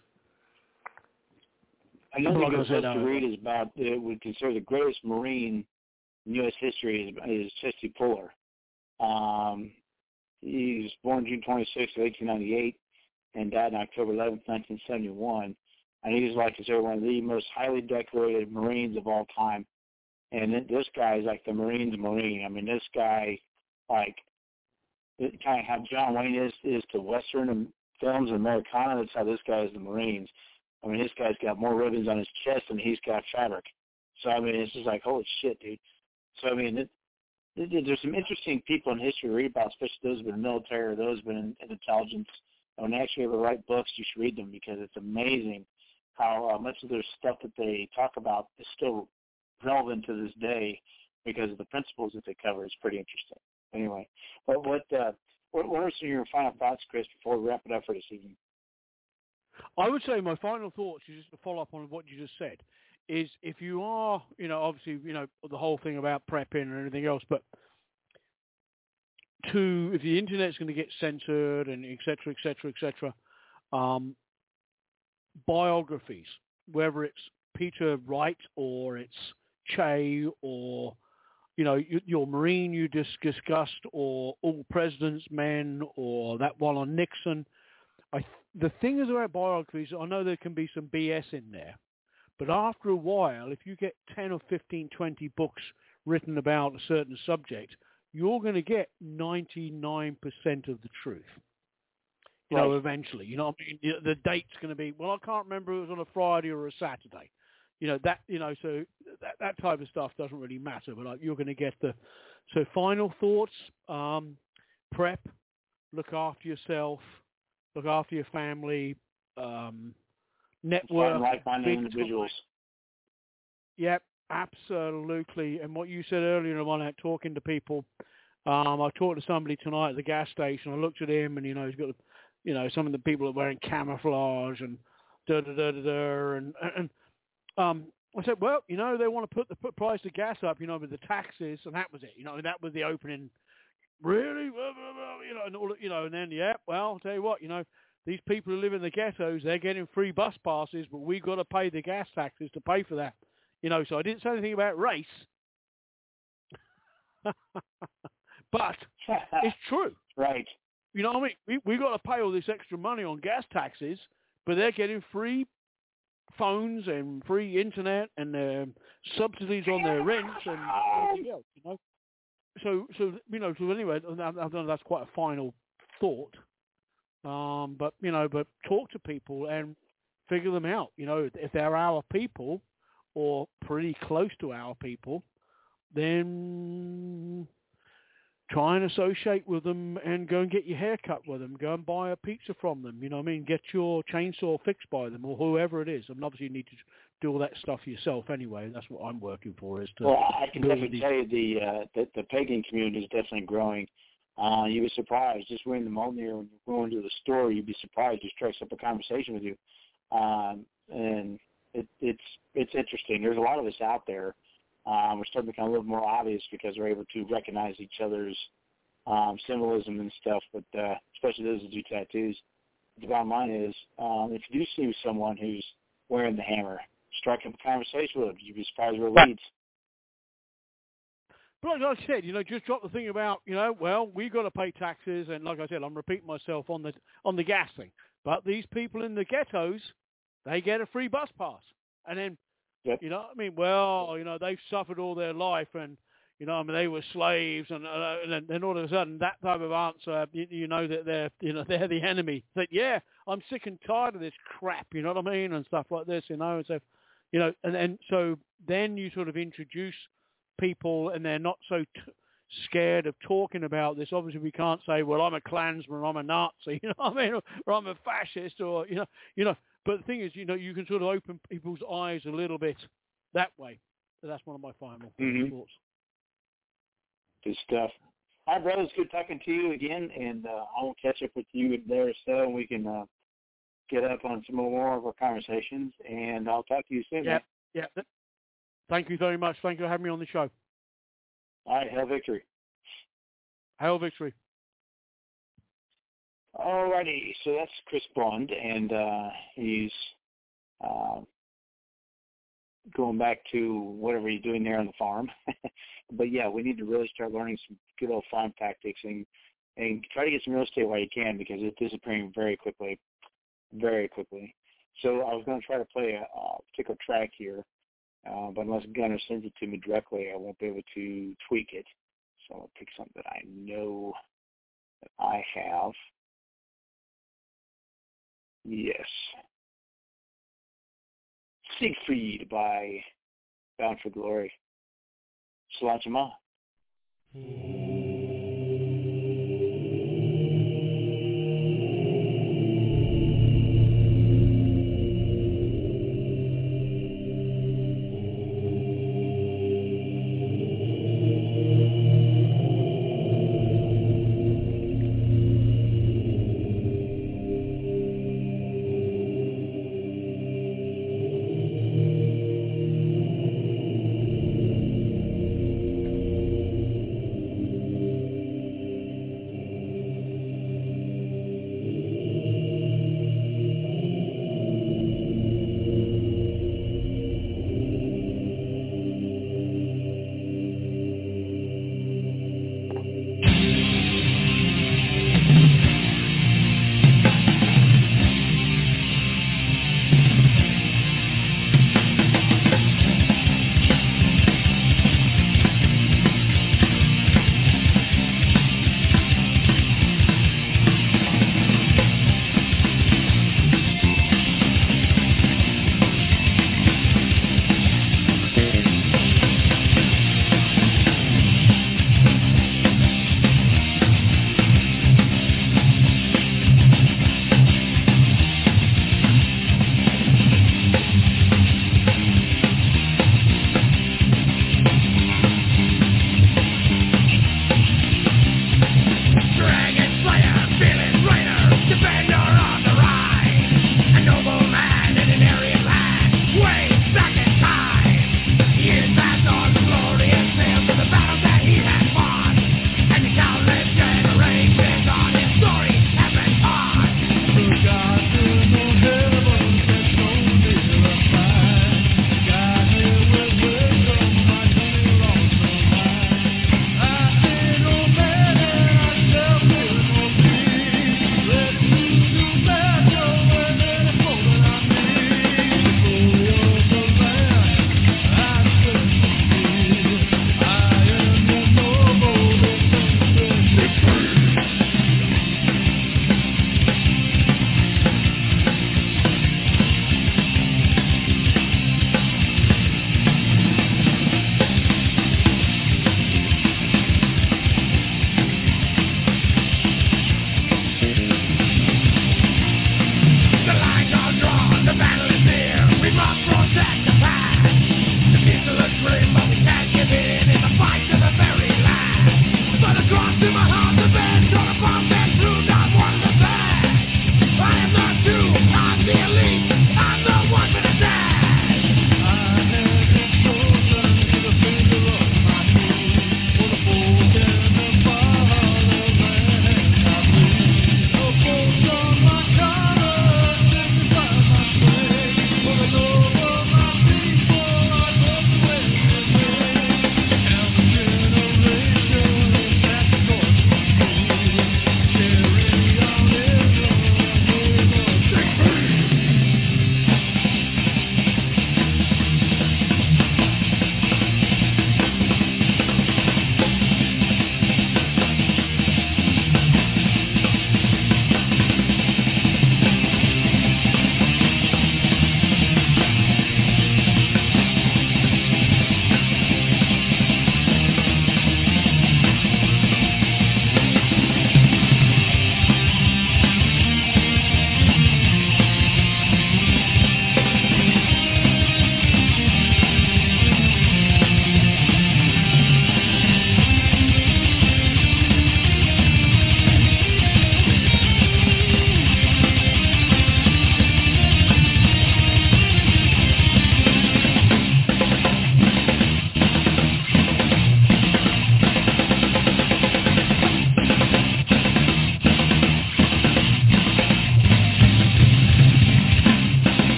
Another Like good I book said, to uh, read is about, uh, would consider the greatest Marine in U S history is, is Chesty Puller. Um, he was born June twenty-sixth of eighteen ninety-eight. and died on October eleventh, nineteen seventy-one. And he was like considered one of the most highly decorated Marines of all time. And this guy is like the Marine's Marine. I mean, this guy, like, kind of how John Wayne is is to Western films and Americana, that's how this guy is the Marines. I mean, this guy's got more ribbons on his chest than he's got fabric. So, I mean, it's just like, holy shit, dude. So, I mean, it, it, there's some interesting people in history to read about, especially those who have been in the military or those who have been in, in intelligence. When they actually ever write books, you should read them because it's amazing how uh, much of their stuff that they talk about is still relevant to this day because of the principles that they cover. It's pretty interesting. Anyway, but what, uh, what, what are some of your final thoughts, Chris, before we wrap it up for this evening? I would say my final thoughts, just to follow up on what you just said, is if you are, you know, obviously, you know, the whole thing about prepping and everything else, but to, if the internet's going to get censored and et cetera, et cetera, et cetera, um, biographies, whether it's Peter Wright or it's Che or, you know, your Marine you just discussed or All President's Men or that one on Nixon. I, the thing is about biographies, I know there can be some B S in there, but after a while, if you get ten or fifteen, twenty books written about a certain subject, you're going to get ninety-nine percent of the truth. You know, right. Eventually, you know what I mean? The date's going to be, well, I can't remember if it was on a Friday or a Saturday. You know, that, you know, so that, that type of stuff doesn't really matter, but like, you're going to get the, so final thoughts, um, prep, look after yourself, look after your family, um, network. Like-minded individuals. Yep, absolutely. And what you said earlier about talking to people, um, I talked to somebody tonight at the gas station. I looked at him, and, you know, he's got, you know, some of the people are wearing camouflage and da-da-da-da-da, and, and um, I said, well, you know, they want to put the put price of gas up, you know, with the taxes, and that was it. You know, that was the opening. Really? You know, and all, you know, and then, yeah, well, I'll tell you what, you know, these people who live in the ghettos, they're getting free bus passes, but we've got to pay the gas taxes to pay for that. You know, so I didn't say anything about race. But it's true. Right. You know what I mean? We we got to pay all this extra money on gas taxes, but they're getting free phones and free internet and uh, subsidies on their rents and everything else, you know. So, so you know, so anyway, I don't know, that's quite a final thought. Um, but, you know, but talk to people and figure them out. You know, if they're our people or pretty close to our people, then try and associate with them and go and get your hair cut with them. Go and buy a pizza from them. You know what I mean? Get your chainsaw fixed by them or whoever it is. I mean, obviously you need to do all that stuff yourself anyway. That's what I'm working for. Is to well, I can definitely tell you the, uh, the the pagan community is definitely growing. Uh, you'd be surprised. Just when the moment you're going to the store, you'd be surprised. It strikes up a conversation with you. Um, and it, it's it's interesting. There's a lot of us out there. Um, we're starting to become a little more obvious because we're able to recognize each other's um, symbolism and stuff, but uh, especially those who do tattoos. The bottom line is, um, if you do see someone who's wearing the hammer, strike up a conversation with them. You'd be surprised where it leads. But like I said, you know, just drop the thing about, you know, well, we've got to pay taxes, and like I said, I'm repeating myself on the on the gas thing. But these people in the ghettos, they get a free bus pass, and then. Yep. You know what I mean? Well, you know, they've suffered all their life and, you know, I mean, they were slaves and, uh, and then all of a sudden that type of answer, you, you know, that they're, you know, they're the enemy. That, yeah, I'm sick and tired of this crap, you know what I mean? And stuff like this, you know, and so, you know, and then, so then you sort of introduce people and they're not so t- scared of talking about this. Obviously, we can't say, well, I'm a Klansman or I'm a Nazi, you know what I mean? Or, or I'm a fascist or, you know, you know, but the thing is, you know, you can sort of open people's eyes a little bit that way. So that's one of my final mm-hmm. thoughts. Good stuff. All right, brother, it's good talking to you again, and uh, I'll catch up with you there so we can uh, get up on some more of our conversations, and I'll talk to you soon. Yeah, man. yeah. Thank you very much. Thank you for having me on the show. All right, hail victory. Hail victory. Alrighty, so that's Chris Blund, and uh, he's uh, going back to whatever he's doing there on the farm. But yeah, we need to really start learning some good old farm tactics and, and try to get some real estate while you can because it's disappearing very quickly. very quickly. So I was going to try to play a, a particular track here, uh, but unless Gunner sends it to me directly, I won't be able to tweak it. So I'll pick something that I know that I have. Yes. Siegfried by Bound for Glory. Shalom Shema.